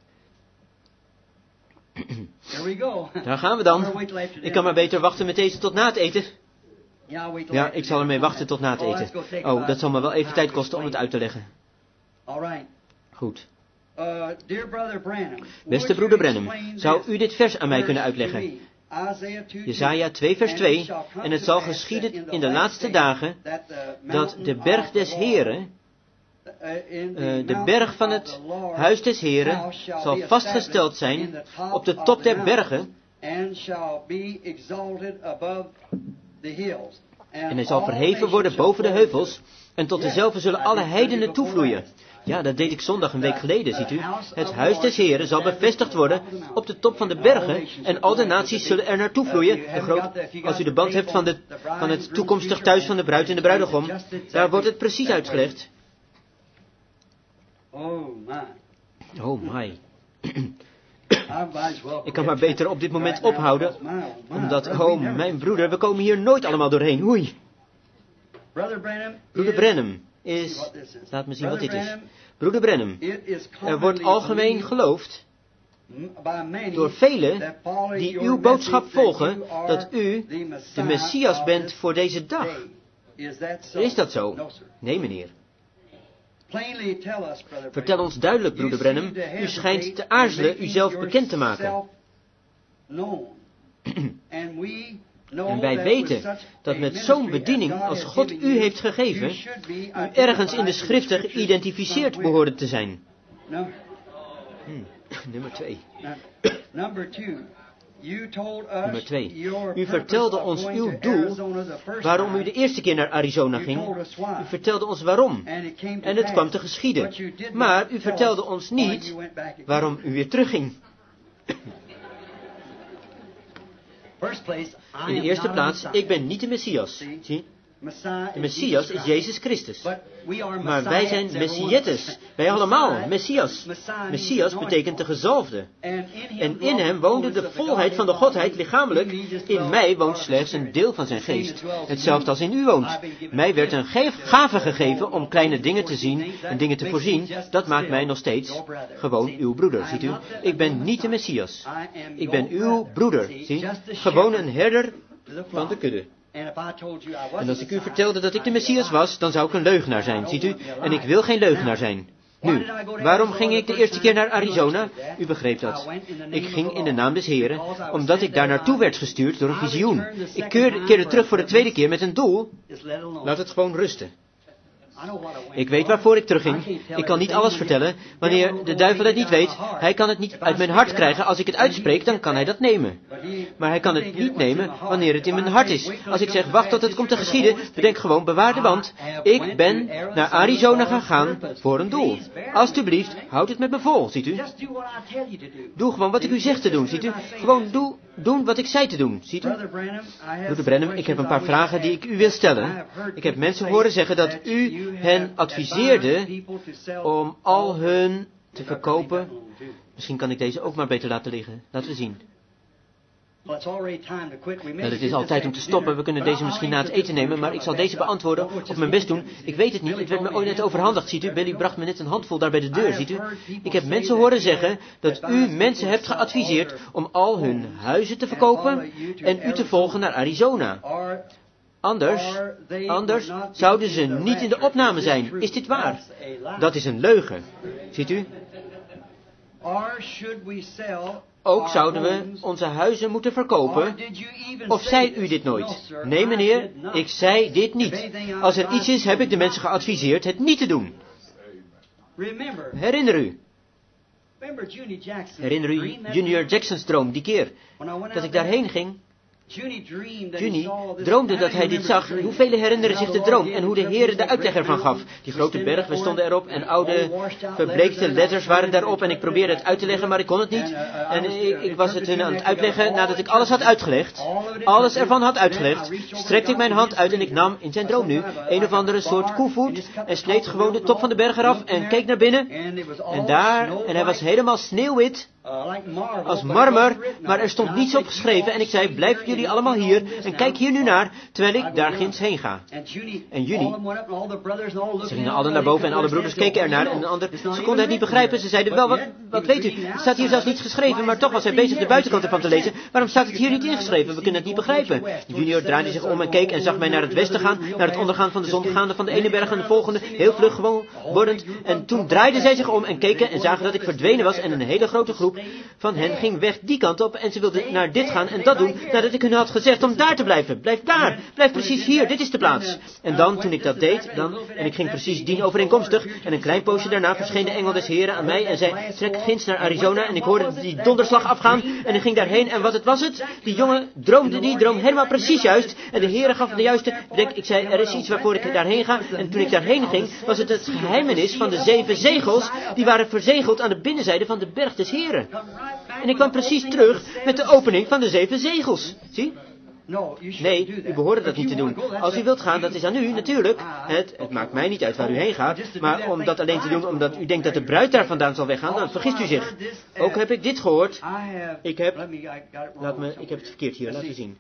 Daar gaan we dan. Ik kan maar beter wachten met deze tot na het eten. Ja, ik zal ermee wachten tot na het eten. Oh, dat zal me wel even tijd kosten om het uit te leggen. Goed. Beste broeder Branham, zou u dit vers aan mij kunnen uitleggen? Jesaja twee vers twee. En het zal geschieden in de laatste dagen dat de berg des Heren, uh, de berg van het huis des Heren, zal vastgesteld zijn op de top der bergen. En hij zal verheven worden boven de heuvels. En tot dezelfde zullen alle heidenen toevloeien. Ja, dat deed ik zondag een week geleden, ziet u. Het huis des Heren zal bevestigd worden op de top van de bergen. En al de naties zullen er naartoe vloeien. De groot, als u de band hebt van, de, van het toekomstig thuis van de bruid en de bruidegom. Daar wordt het precies uitgelegd. Oh my. Ik kan maar beter op dit moment ophouden. Omdat, oh mijn broeder, we komen hier nooit allemaal doorheen. Oei. Broeder Branham is... Laat me zien wat dit is. Broeder Branham, er wordt algemeen geloofd door velen die uw boodschap volgen dat u de Messias bent voor deze dag. Is dat zo? Nee, meneer. Vertel ons duidelijk, broeder Branham, u schijnt te aarzelen uzelf bekend te maken. En wij weten dat met zo'n bediening als God u heeft gegeven, u ergens in de schriften geïdentificeerd behoorde te zijn. Hmm. Nummer twee. Nummer twee. U vertelde ons uw doel, waarom u de eerste keer naar Arizona ging. U vertelde ons waarom. En het kwam te geschieden. Maar u vertelde ons niet waarom u weer terugging. In de eerste plaats, ik ben niet de Messias. Zie? De Messias is Jezus Christus. Maar wij zijn Messiettes. Wij allemaal, Messias. Messias betekent de gezalfde. En in hem woonde de volheid van de Godheid lichamelijk. In mij woont slechts een deel van zijn geest. Hetzelfde als in u woont. Mij werd een gave gegeven om kleine dingen te zien en dingen te voorzien. Dat maakt mij nog steeds gewoon uw broeder, ziet u. Ik ben niet de Messias. Ik ben uw broeder, zie. Gewoon een herder van de kudde. En als ik u vertelde dat ik de Messias was, dan zou ik een leugenaar zijn, ziet u? En ik wil geen leugenaar zijn. Nu, waarom ging ik de eerste keer naar Arizona? U begreep dat. Ik ging in de naam des Heren, omdat ik daar naartoe werd gestuurd door een visioen. Ik keerde, keerde terug voor de tweede keer met een doel. Laat het gewoon rusten. Ik weet waarvoor ik terugging. Ik kan niet alles vertellen. Wanneer de duivel het niet weet, hij kan het niet uit mijn hart krijgen. Als ik het uitspreek, dan kan hij dat nemen. Maar hij kan het niet nemen wanneer het in mijn hart is. Als ik zeg, wacht tot het komt te geschieden, bedenk gewoon, bewaar de band. Ik ben naar Arizona gegaan voor een doel. Alsjeblieft, houd het met me vol, ziet u. Doe gewoon wat ik u zeg te doen, ziet u. Gewoon doe, doen wat ik zei te doen, ziet u. Broeder Branham, ik heb een paar vragen die ik u wil stellen. Ik heb mensen horen zeggen dat u hen adviseerde om al hun te verkopen. Misschien kan ik deze ook maar beter laten liggen. Laten we zien. Nou, het is al tijd om te stoppen. We kunnen deze misschien na het eten nemen, maar ik zal deze beantwoorden op mijn best doen. Ik weet het niet, het werd me ooit net overhandigd, ziet u. Billy bracht me net een handvol daar bij de deur, ziet u. Ik heb mensen horen zeggen dat u mensen hebt geadviseerd om al hun huizen te verkopen en u te volgen naar Arizona. Anders, anders zouden ze niet in de opname zijn. Is dit waar? Dat is een leugen. Ziet u? Ook zouden we onze huizen moeten verkopen. Of zei u dit nooit? Nee, meneer, ik zei dit niet. Als er iets is, heb ik de mensen geadviseerd het niet te doen. Herinner u. Herinner u Junior Jackson's droom, die keer dat ik daarheen ging? Junie droomde dat hij dit zag. Hoeveel herinneren zich de droom en hoe de Heer de uitleg ervan gaf? Die grote berg, we stonden erop en oude verbleekte letters waren daarop en ik probeerde het uit te leggen, maar ik kon het niet. En ik, ik was het hun aan het uitleggen nadat ik alles had uitgelegd. Alles ervan had uitgelegd. Strekte ik mijn hand uit en ik nam, in zijn droom nu, een of andere soort koevoet en sneed gewoon de top van de berg eraf en keek naar binnen. En daar, en hij was helemaal sneeuwwit. als marmer, maar er stond niets op geschreven en ik zei, blijven jullie allemaal hier en kijk hier nu naar, terwijl ik daar ginds heen ga. En jullie, ze gingen allen naar boven en alle broeders keken ernaar en de ander, ze konden het niet begrijpen, ze zeiden, wel, wat, wat weet u, er staat hier zelfs niets geschreven, maar toch was hij bezig de buitenkant ervan te lezen, waarom staat het hier niet ingeschreven, we kunnen het niet begrijpen. De junior draaide zich om en keek en zag mij naar het westen gaan, naar het ondergaan van de zon, gaande van de ene berg naar de volgende, heel vlug gewoon wordend, en toen draaiden zij zich om en keken en zagen dat ik verdwenen was en een hele grote groep van hen ging weg die kant op en ze wilden naar dit gaan en dat doen nadat ik hun had gezegd om daar te blijven. Blijf daar, blijf precies hier, dit is de plaats. En dan, toen ik dat deed, dan, en ik ging precies dienovereenkomstig en een klein poosje daarna verscheen de engel des Heren aan mij en zei, trek ginds naar Arizona en ik hoorde die donderslag afgaan en ik ging daarheen en wat het was het? Die jongen droomde die droom helemaal precies juist en de Heren gaf de juiste, denk ik zei, er is iets waarvoor ik daarheen ga en toen ik daarheen ging was het het geheimenis van de zeven zegels die waren verzegeld aan de binnenzijde van de berg des Heren. En ik kwam precies terug met de opening van de zeven zegels. Zie? Nee, u behoorde dat niet te doen. Als u wilt gaan, dat is aan u, natuurlijk. Het, het maakt mij niet uit waar u heen gaat. Maar om dat alleen te doen omdat u denkt dat de bruid daar vandaan zal weggaan, dan vergist u zich. Ook heb ik dit gehoord. Ik heb... Laat me, ik heb het verkeerd hier laten zien.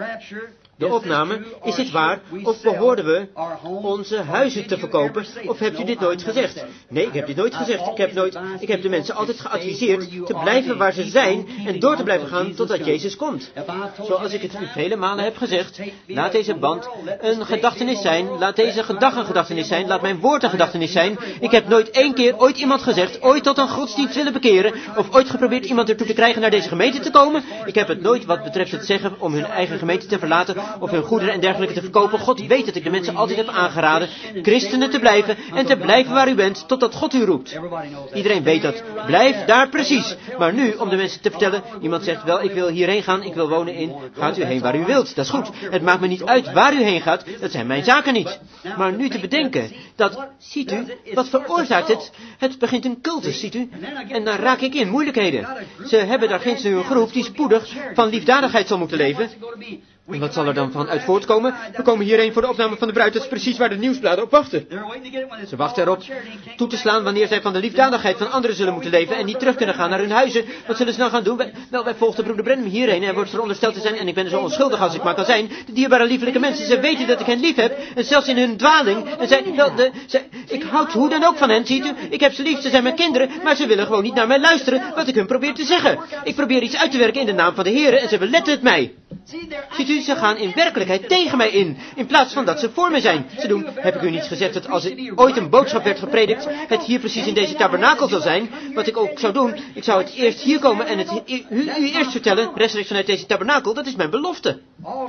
De opname, is dit waar, of behoorden we onze huizen te verkopen, of hebt u dit nooit gezegd? Nee, ik heb dit nooit gezegd. Ik heb, nooit, ik heb de mensen altijd geadviseerd te blijven waar ze zijn en door te blijven gaan totdat Jezus komt. Zoals ik het u vele malen heb gezegd, laat deze band een gedachtenis zijn, laat deze gedag een gedachtenis zijn, laat mijn woord een gedachtenis zijn. Ik heb nooit één keer ooit iemand gezegd, ooit tot een godsdienst willen bekeren, of ooit geprobeerd iemand ertoe te krijgen naar deze gemeente te komen. Ik heb het nooit wat betreft het zeggen om hun eigen gemeente te verlaten, of hun goederen en dergelijke te verkopen. God weet dat ik de mensen altijd heb aangeraden christenen te blijven en te blijven waar u bent, totdat God u roept. Iedereen weet dat. Blijf daar precies. Maar nu, om de mensen te vertellen, iemand zegt wel, ik wil hierheen gaan, ik wil wonen in, gaat u heen waar u wilt. Dat is goed. Het maakt me niet uit waar u heen gaat, dat zijn mijn zaken niet. Maar nu te bedenken, dat, ziet u, wat veroorzaakt het? Het begint een cultus, ziet u. En dan raak ik in moeilijkheden. Ze hebben daar ginds een groep die spoedig van liefdadigheid zal moeten leven. En wat zal er dan van uit voortkomen? We komen hierheen voor de opname van de bruid. Dat is precies waar de nieuwsbladen op wachten. Ze wachten erop toe te slaan wanneer zij van de liefdadigheid van anderen zullen moeten leven en niet terug kunnen gaan naar hun huizen. Wat zullen ze nou gaan doen? Wij, wel, wij volgden broeder Branham hierheen. Hij wordt verondersteld te zijn, en ik ben zo onschuldig als ik maar kan zijn, de dierbare liefelijke mensen. Ze weten dat ik hen lief heb, en zelfs in hun dwaling. En zij, wel, de, zij, ik houd hoe dan ook van hen, ziet u. Ik heb ze lief, ze zijn mijn kinderen, maar ze willen gewoon niet naar mij luisteren wat ik hun probeer te zeggen. Ik probeer iets uit te werken in de naam van de Heere en ze beletten het mij. Ziet u, ze gaan in werkelijkheid tegen mij in, in plaats van dat ze voor mij zijn. Ze doen, heb ik u niet gezegd dat als er ooit een boodschap werd gepredikt, het hier precies in deze tabernakel zal zijn, wat ik ook zou doen, ik zou het eerst hier komen en het u, u eerst vertellen, rechtstreeks vanuit deze tabernakel, dat is mijn belofte.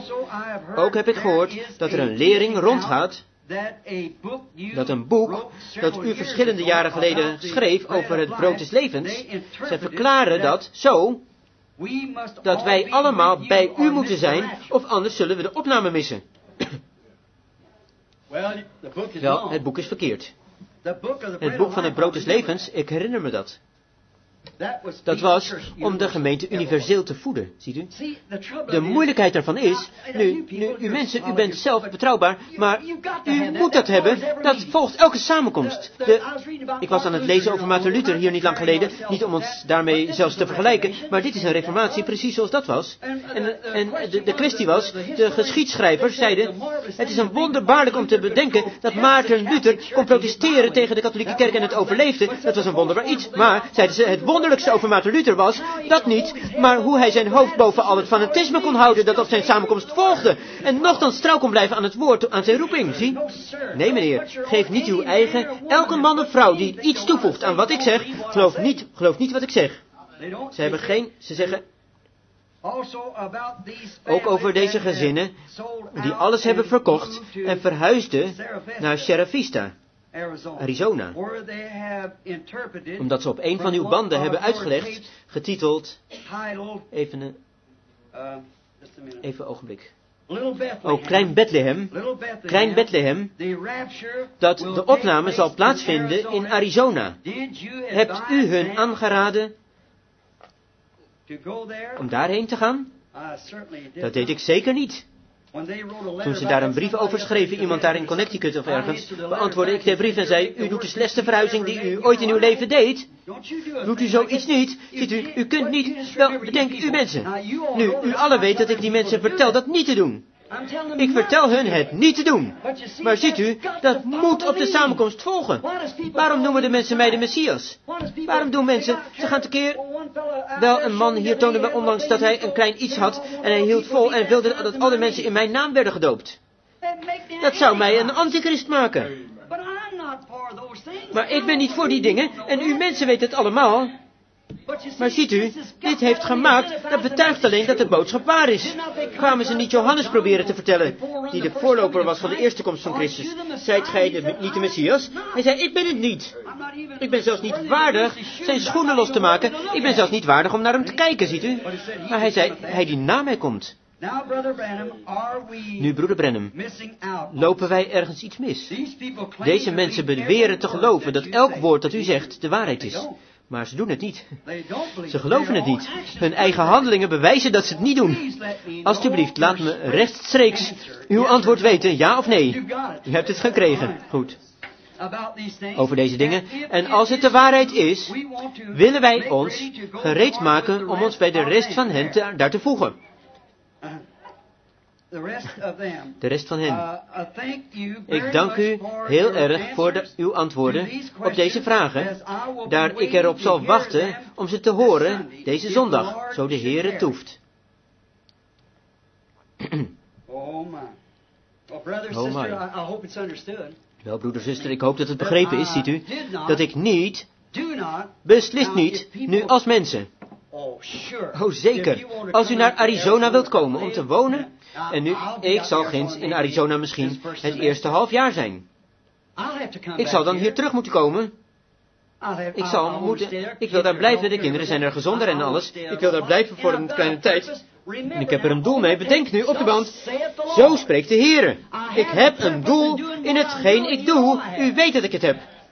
Ook heb ik gehoord dat er een lering rondgaat, dat een boek dat u verschillende jaren geleden schreef over het brood des levens, zij verklaren dat zo, dat wij allemaal bij u moeten zijn, of anders zullen we de opname missen. Wel, het boek is verkeerd. Het boek van het brood des levens, ik herinner me dat. Dat was om de gemeente universeel te voeden, ziet u. De moeilijkheid daarvan is, nu, nu, u mensen, u bent zelf betrouwbaar, maar u moet dat hebben, dat volgt elke samenkomst. De, ik was aan het lezen over Maarten Luther hier niet lang geleden, niet om ons daarmee zelfs te vergelijken, maar dit is een reformatie precies zoals dat was. En, en de, de kwestie was, de geschiedschrijvers zeiden, het is een wonderbaarlijk om te bedenken dat Maarten Luther kon protesteren tegen de katholieke kerk en het overleefde. Dat was een wonderbaar iets, maar, zeiden ze, het wonderlijkste over Maarten Luther was, dat niet, maar hoe hij zijn hoofd boven al het fanatisme kon houden dat op zijn samenkomst volgde, en nochtans trouw kon blijven aan het woord, aan zijn roeping, zie? Nee meneer, geef niet uw eigen, elke man of vrouw die iets toevoegt aan wat ik zeg, geloof niet, geloof niet wat ik zeg. Ze hebben geen, ze zeggen, ook over deze gezinnen, die alles hebben verkocht en verhuisden naar Sierra Vista, Arizona, omdat ze op een van uw banden hebben uitgelegd, getiteld, even een, even een ogenblik, oh, Klein Bethlehem, Klein Bethlehem, dat de opname zal plaatsvinden in Arizona. Hebt u hun aangeraden om daarheen te gaan? Dat deed ik zeker niet. Toen ze daar een brief over schreven, iemand daar in Connecticut of ergens, beantwoordde ik de brief en zei, u doet de slechtste verhuizing die u ooit in uw leven deed. Doet u zoiets niet? Ziet u, u kunt niet, wel, bedenk u mensen. Nu, u allen weet dat ik die mensen vertel dat niet te doen. Ik vertel hun het niet te doen. Maar ziet u, dat moet op de samenkomst volgen. Waarom noemen de mensen mij de Messias? Waarom doen mensen, ze gaan tekeer... Wel, een man hier toonde me onlangs dat hij een klein iets had en hij hield vol en wilde dat alle mensen in mijn naam werden gedoopt. Dat zou mij een antichrist maken. Maar ik ben niet voor die dingen en u mensen weten het allemaal. Maar ziet u, dit heeft gemaakt, dat betuigt alleen dat de boodschap waar is. Kwamen ze niet Johannes proberen te vertellen, die de voorloper was van de eerste komst van Christus? Zijt gij de, niet de Messias? Hij zei, ik ben het niet. Ik ben zelfs niet waardig zijn schoenen los te maken. Ik ben zelfs niet waardig om naar hem te kijken, ziet u. Maar hij zei, hij die na mij komt. Nu, broeder Branham, lopen wij ergens iets mis? Deze mensen beweren te geloven dat elk woord dat u zegt de waarheid is. Maar ze doen het niet. Ze geloven het niet. Hun eigen handelingen bewijzen dat ze het niet doen. Alsjeblieft, laat me rechtstreeks uw antwoord weten, ja of nee. U hebt het gekregen. Goed. Over deze dingen. En als het de waarheid is, willen wij ons gereed maken om ons bij de rest van hen te, daar te voegen. De rest van hen. Ik dank u heel erg voor de, uw antwoorden op deze vragen, daar ik erop zal wachten om ze te horen deze zondag, zo de Heere toeft. Oh my. Well, brother, Oh sister, my. I, I hope it's understood. Wel, broeder, zuster, ik hoop dat het begrepen is, ziet u, dat ik niet, Do not. beslist niet, nu als mensen. Oh, sure. Oh, zeker. Als u naar Arizona wilt komen om te wonen, en nu, ik zal ginds in Arizona misschien het eerste half jaar zijn. Ik zal dan hier terug moeten komen. Ik zal moeten, ik wil daar blijven, de kinderen zijn er gezonder en alles. Ik wil daar blijven voor een kleine tijd. En ik heb er een doel mee, bedenk nu op de band. Zo spreekt de Heere. Ik heb een doel in hetgeen ik doe. U weet dat ik het heb.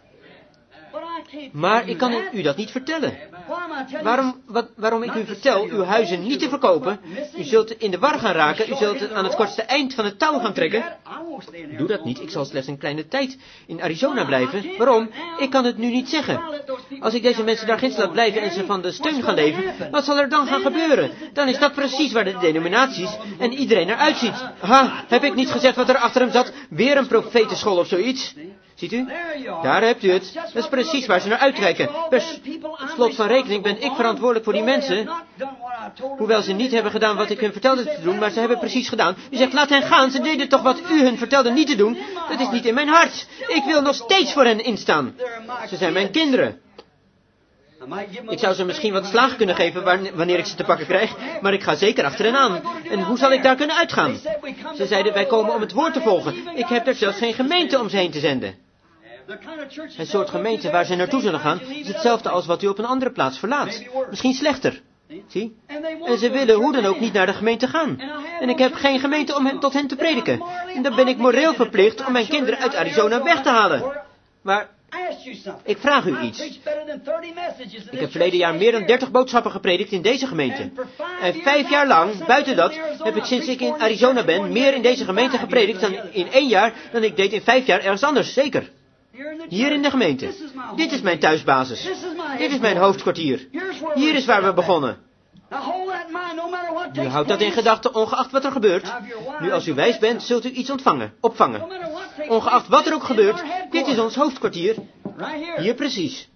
Maar ik kan u dat niet vertellen. Waarom, wat, waarom ik u vertel uw huizen niet te verkopen? U zult in de war gaan raken, u zult aan het kortste eind van het touw gaan trekken. Doe dat niet, ik zal slechts een kleine tijd in Arizona blijven. Waarom? Ik kan het nu niet zeggen. Als ik deze mensen daar ginds laat blijven en ze van de steun gaan leven, wat zal er dan gaan gebeuren? Dan is dat precies waar de denominaties en iedereen naar uitziet. Ha, heb ik niet gezegd wat er achter hem zat? Weer een profetenschool of zoiets? Ziet u? Daar hebt u het. Dat is precies waar ze naar uitkijken. Per slot van rekening ben ik verantwoordelijk voor die mensen. Hoewel ze niet hebben gedaan wat ik hun vertelde te doen, maar ze hebben precies gedaan. U zegt, laat hen gaan. Ze deden toch wat u hun vertelde niet te doen. Dat is niet in mijn hart. Ik wil nog steeds voor hen instaan. Ze zijn mijn kinderen. Ik zou ze misschien wat slaag kunnen geven wanneer ik ze te pakken krijg, maar ik ga zeker achter hen aan. En hoe zal ik daar kunnen uitgaan? Ze zeiden, wij komen om het woord te volgen. Ik heb er zelfs geen gemeente om ze heen te zenden. Het soort gemeente waar ze naartoe zullen gaan, is hetzelfde als wat u op een andere plaats verlaat. Misschien slechter. Zie? En ze willen hoe dan ook niet naar de gemeente gaan. En ik heb geen gemeente om hen, tot hen te prediken. En dan ben ik moreel verplicht om mijn kinderen uit Arizona weg te halen. Maar ik vraag u iets. Ik heb verleden jaar meer dan dertig boodschappen gepredikt in deze gemeente. En vijf jaar lang, buiten dat, heb ik sinds ik in Arizona ben, meer in deze gemeente gepredikt dan in één jaar, dan ik deed in vijf jaar ergens anders, zeker. Hier in de gemeente. Dit is mijn thuisbasis. Dit is mijn hoofdkwartier. Hier is waar we begonnen. Nu houdt dat in gedachten, ongeacht wat er gebeurt. Nu als u wijs bent, zult u iets ontvangen, opvangen. Ongeacht wat er ook gebeurt, dit is ons hoofdkwartier. Hier precies.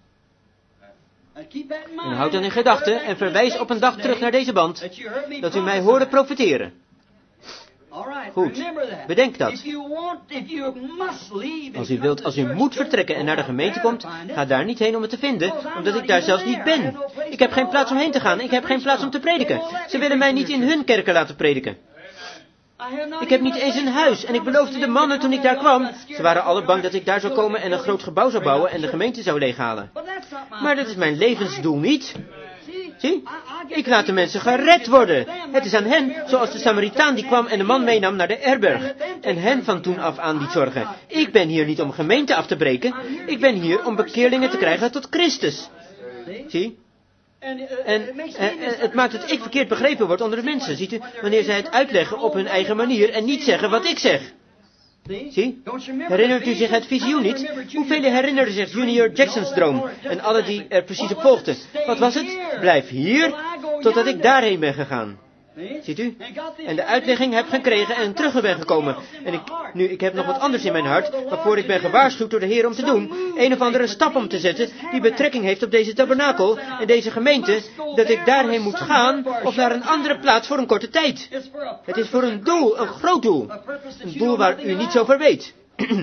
En houd dat in gedachten en verwijs op een dag terug naar deze band, dat u mij hoorde profeteren. Goed, bedenk dat. Als u wilt, als u moet vertrekken en naar de gemeente komt, ga daar niet heen om het te vinden, omdat ik daar zelfs niet ben. Ik heb geen plaats om heen te gaan, ik heb geen plaats om te prediken. Ze willen mij niet in hun kerken laten prediken. Ik heb niet eens een huis en ik beloofde de mannen toen ik daar kwam. Ze waren alle bang dat ik daar zou komen en een groot gebouw zou bouwen en de gemeente zou leeghalen. Maar dat is mijn levensdoel niet. Zie, ik laat de mensen gered worden. Het is aan hen, zoals de Samaritaan die kwam en de man meenam naar de herberg. En hen van toen af aan liet zorgen. Ik ben hier niet om gemeente af te breken. Ik ben hier om bekeerlingen te krijgen tot Christus. Zie, En eh, eh, het maakt dat ik verkeerd begrepen word onder de mensen, ziet u, wanneer zij het uitleggen op hun eigen manier en niet zeggen wat ik zeg. Zie, herinnert u zich het visioen niet? Hoeveel herinneren zich Junior Jackson's droom en alle die er precies op volgden? Wat was het? Blijf hier, totdat ik daarheen ben gegaan. Ziet u? En de uitlegging heb gekregen en terug ben gekomen. En ik, nu, ik heb nog wat anders in mijn hart, waarvoor ik ben gewaarschuwd door de Heer om te doen. Een of andere stap om te zetten, die betrekking heeft op deze tabernakel en deze gemeente, dat ik daarheen moet gaan, of naar een andere plaats voor een korte tijd. Het is voor een doel, een groot doel. Een doel waar u niets over weet.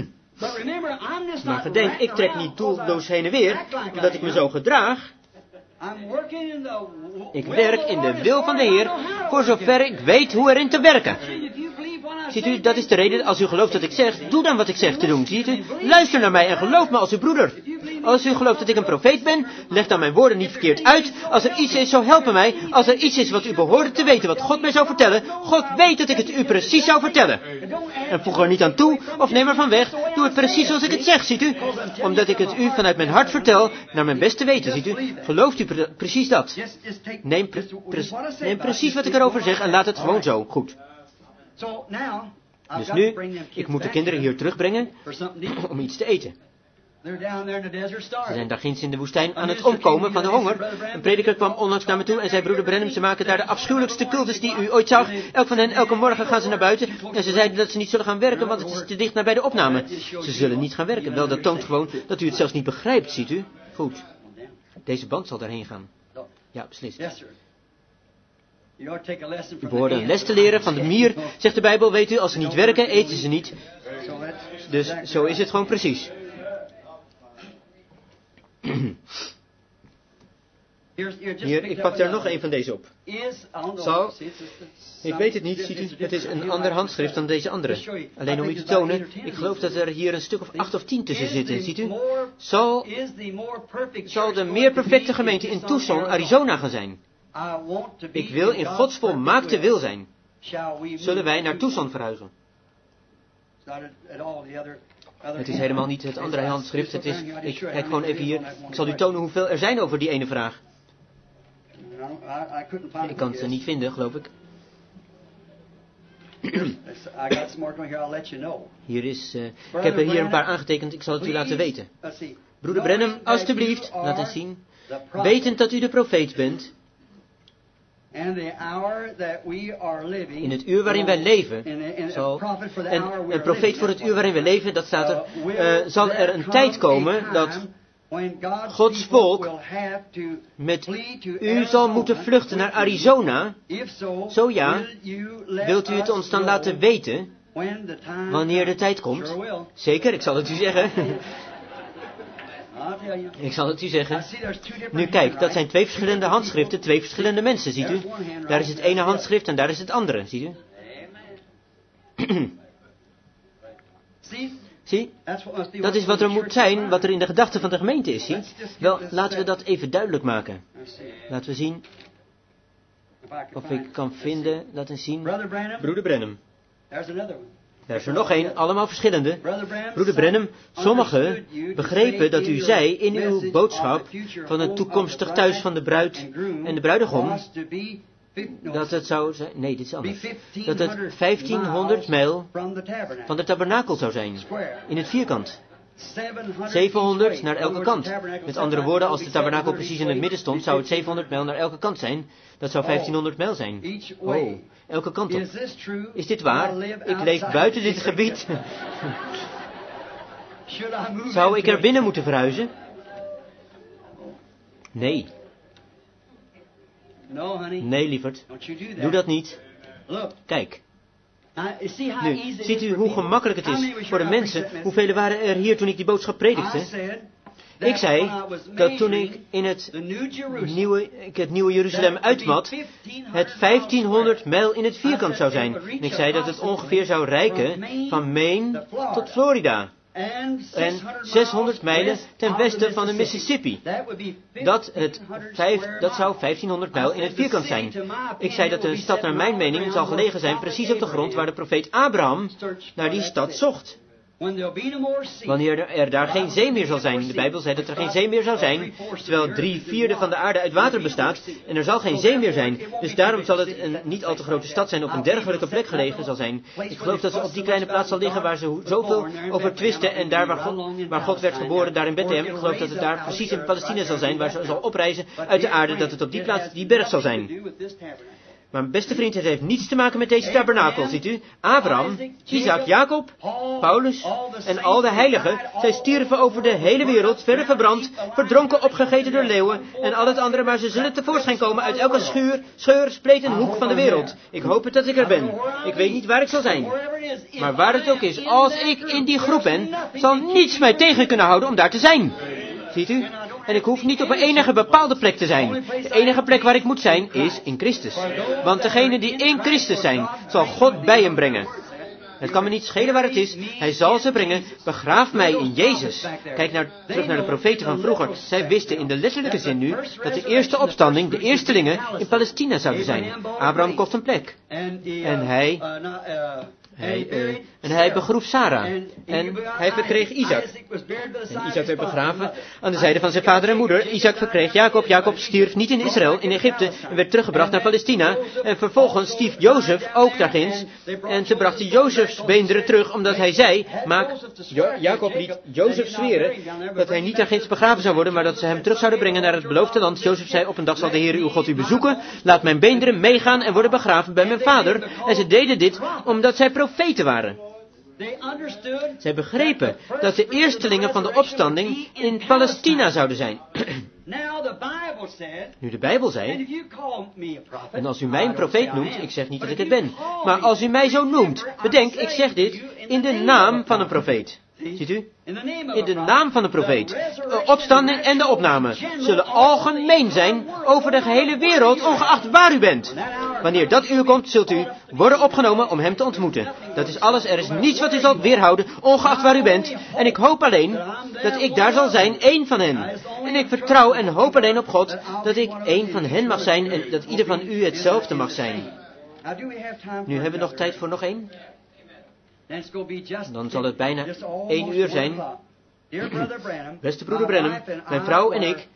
Maar gedenk, ik trek niet doelloos heen en weer, omdat ik me zo gedraag. Ik werk in de wil van de Heer, voor zover ik weet hoe erin te werken. Ziet u, dat is de reden, als u gelooft dat ik zeg, doe dan wat ik zeg te doen, ziet u. Luister naar mij en geloof me als uw broeder. Als u gelooft dat ik een profeet ben, leg dan mijn woorden niet verkeerd uit. Als er iets is, zo helpen mij. Als er iets is wat u behoorde te weten, wat God mij zou vertellen, God weet dat ik het u precies zou vertellen. En voeg er niet aan toe, of neem er van weg, doe het precies zoals ik het zeg, ziet u. Omdat ik het u vanuit mijn hart vertel, naar mijn beste weten, ziet u. Gelooft u pre precies dat? Neem, pre pre neem precies wat ik erover zeg en laat het gewoon zo, goed. Dus nu, ik moet de kinderen hier terugbrengen om iets te eten. Ze zijn daar ginds in de woestijn aan het omkomen van de honger. Een prediker kwam onlangs naar me toe en zei, broeder Branham, ze maken daar de afschuwelijkste cultus die u ooit zag. Elk van hen, elke morgen gaan ze naar buiten. En ze zeiden dat ze niet zullen gaan werken, want het is te dicht nabij de opname. Ze zullen niet gaan werken. Wel, dat toont gewoon dat u het zelfs niet begrijpt, ziet u. Goed. Deze band zal daarheen gaan. Ja, beslist. U behoort een les te leren van de mier, zegt de Bijbel, weet u, als ze niet werken, eten ze niet. Dus zo is het gewoon precies. Hier, ik pak daar nog een van deze op. Zal, ik weet het niet, ziet u, het is een ander handschrift dan deze andere. Alleen om u te tonen, ik geloof dat er hier een stuk of acht of tien tussen zitten, ziet u. Zal, zal de meer perfecte gemeente in Tucson, Arizona gaan zijn. Ik wil in Gods volmaakte wil zijn. Zullen wij naar Tucson verhuizen? Het is helemaal niet het andere handschrift. Het is, ik kijk gewoon even hier. Ik zal u tonen hoeveel er zijn over die ene vraag. Ik kan ze niet vinden, geloof ik. Hier is, uh, ik heb er hier een paar aangetekend. Ik zal het u laten weten. Broeder Branham, alstublieft, laat eens zien. Wetend dat u de profeet bent. In het uur waarin wij leven, zal, en een profeet voor het uur waarin wij leven, dat staat er, uh, zal er een tijd komen dat Gods volk met u zal moeten vluchten naar Arizona. Zo ja, wilt u het ons dan laten weten wanneer de tijd komt? Zeker, ik zal het u zeggen. Ik zal het u zeggen. Nu kijk, dat zijn twee verschillende handschriften, twee verschillende mensen, ziet u. Daar is het ene handschrift en daar is het andere, ziet u. Zie, dat is wat er moet zijn, wat er in de gedachte van de gemeente is, zie. Wel, laten we dat even duidelijk maken. Laten we zien of ik kan vinden, laten we zien. Broeder Branham. Daar is er nog één, allemaal verschillende. Broeder Branham, sommigen begrepen dat u zei in uw boodschap van het toekomstig thuis van de bruid en de bruidegom, dat het zou zijn, nee, dit is anders, dat het vijftienhonderd mijl van de tabernakel zou zijn, in het vierkant. zevenhonderd naar elke kant. Met andere woorden, als de tabernakel precies in het midden stond, zou het zevenhonderd mijl naar elke kant zijn. Dat zou vijftienhonderd mijl zijn. Oh, elke kant op. Is dit waar? Ik leef buiten dit gebied. Zou ik er binnen moeten verhuizen? Nee. Nee, lieverd. Doe dat niet. Kijk. Nu, ziet u hoe gemakkelijk het is voor de mensen? Hoeveel waren er hier toen ik die boodschap predikte? Ik zei dat toen ik in het nieuwe, het nieuwe Jeruzalem uitmat, het vijftienhonderd mijl in het vierkant zou zijn. En ik zei dat het ongeveer zou reiken van Maine tot Florida. En zeshonderd mijlen ten westen van de Mississippi. Dat, het vijf, dat zou vijftienhonderd mijl in het vierkant zijn. Ik zei dat de stad naar mijn mening zal gelegen zijn precies op de grond waar de profeet Abraham naar die stad zocht. Wanneer er daar geen zee meer zal zijn. De Bijbel zei dat er geen zee meer zou zijn, terwijl drie vierde van de aarde uit water bestaat en er zal geen zee meer zijn. Dus daarom zal het een niet al te grote stad zijn, op een dergelijke plek gelegen zal zijn. Ik geloof dat ze op die kleine plaats zal liggen waar ze zoveel over twisten en daar waar God, waar God werd geboren, daar in Bethlehem. Ik geloof dat het daar precies in Palestina zal zijn, waar ze zal oprijzen uit de aarde, dat het op die plaats, die berg zal zijn. Maar mijn beste vriend, het heeft niets te maken met deze tabernakel, ziet u. Abraham, Isaac, Jacob, Paulus en al de heiligen, zij stierven over de hele wereld, verder verbrand, verdronken, opgegeten door leeuwen en al het andere, maar ze zullen tevoorschijn komen uit elke schuur, scheur, spleet en hoek van de wereld. Ik hoop het dat ik er ben. Ik weet niet waar ik zal zijn. Maar waar het ook is, als ik in die groep ben, zal niets mij tegen kunnen houden om daar te zijn. Ziet u? En ik hoef niet op een enige bepaalde plek te zijn. De enige plek waar ik moet zijn, is in Christus. Want degenen die in Christus zijn, zal God bij hem brengen. Het kan me niet schelen waar het is. Hij zal ze brengen. Begraaf mij in Jezus. Kijk naar, terug naar de profeten van vroeger. Zij wisten in de letterlijke zin nu dat de eerste opstanding, de eerstelingen, in Palestina zouden zijn. Abraham kocht een plek. En hij... Hij, uh, en hij begroef Sarah. En hij verkreeg Isaac. En Isaac werd begraven aan de zijde van zijn vader en moeder. Isaac verkreeg Jacob. Jacob stierf niet in Israël, in Egypte. En werd teruggebracht naar Palestina. En vervolgens stierf Jozef ook daarginds. En ze brachten Jozefs beenderen terug, omdat hij zei, maak, jo- Jacob liet Jozef zweren dat hij niet daarginds begraven zou worden, maar dat ze hem terug zouden brengen naar het beloofde land. Jozef zei, op een dag zal de Heer uw God u bezoeken. Laat mijn beenderen meegaan en worden begraven bij mijn vader. En ze deden dit omdat zij profeten waren. Zij begrepen dat de eerstelingen van de opstanding in Palestina zouden zijn. Nu de Bijbel zei, en als u mij een profeet noemt, ik zeg niet dat ik het ben, maar als u mij zo noemt, bedenk, ik zeg dit in de naam van een profeet. Ziet u? In de naam van de profeet. De opstanding en de opname zullen algemeen zijn over de gehele wereld, ongeacht waar u bent. Wanneer dat uur komt, zult u worden opgenomen om hem te ontmoeten. Dat is alles, er is niets wat u zal weerhouden, ongeacht waar u bent. En ik hoop alleen dat ik daar zal zijn, één van hen. En ik vertrouw en hoop alleen op God dat ik één van hen mag zijn en dat ieder van u hetzelfde mag zijn. Nu hebben we nog tijd voor nog één. Dan zal het bijna één uur zijn. Beste broeder Branham, mijn vrouw en ik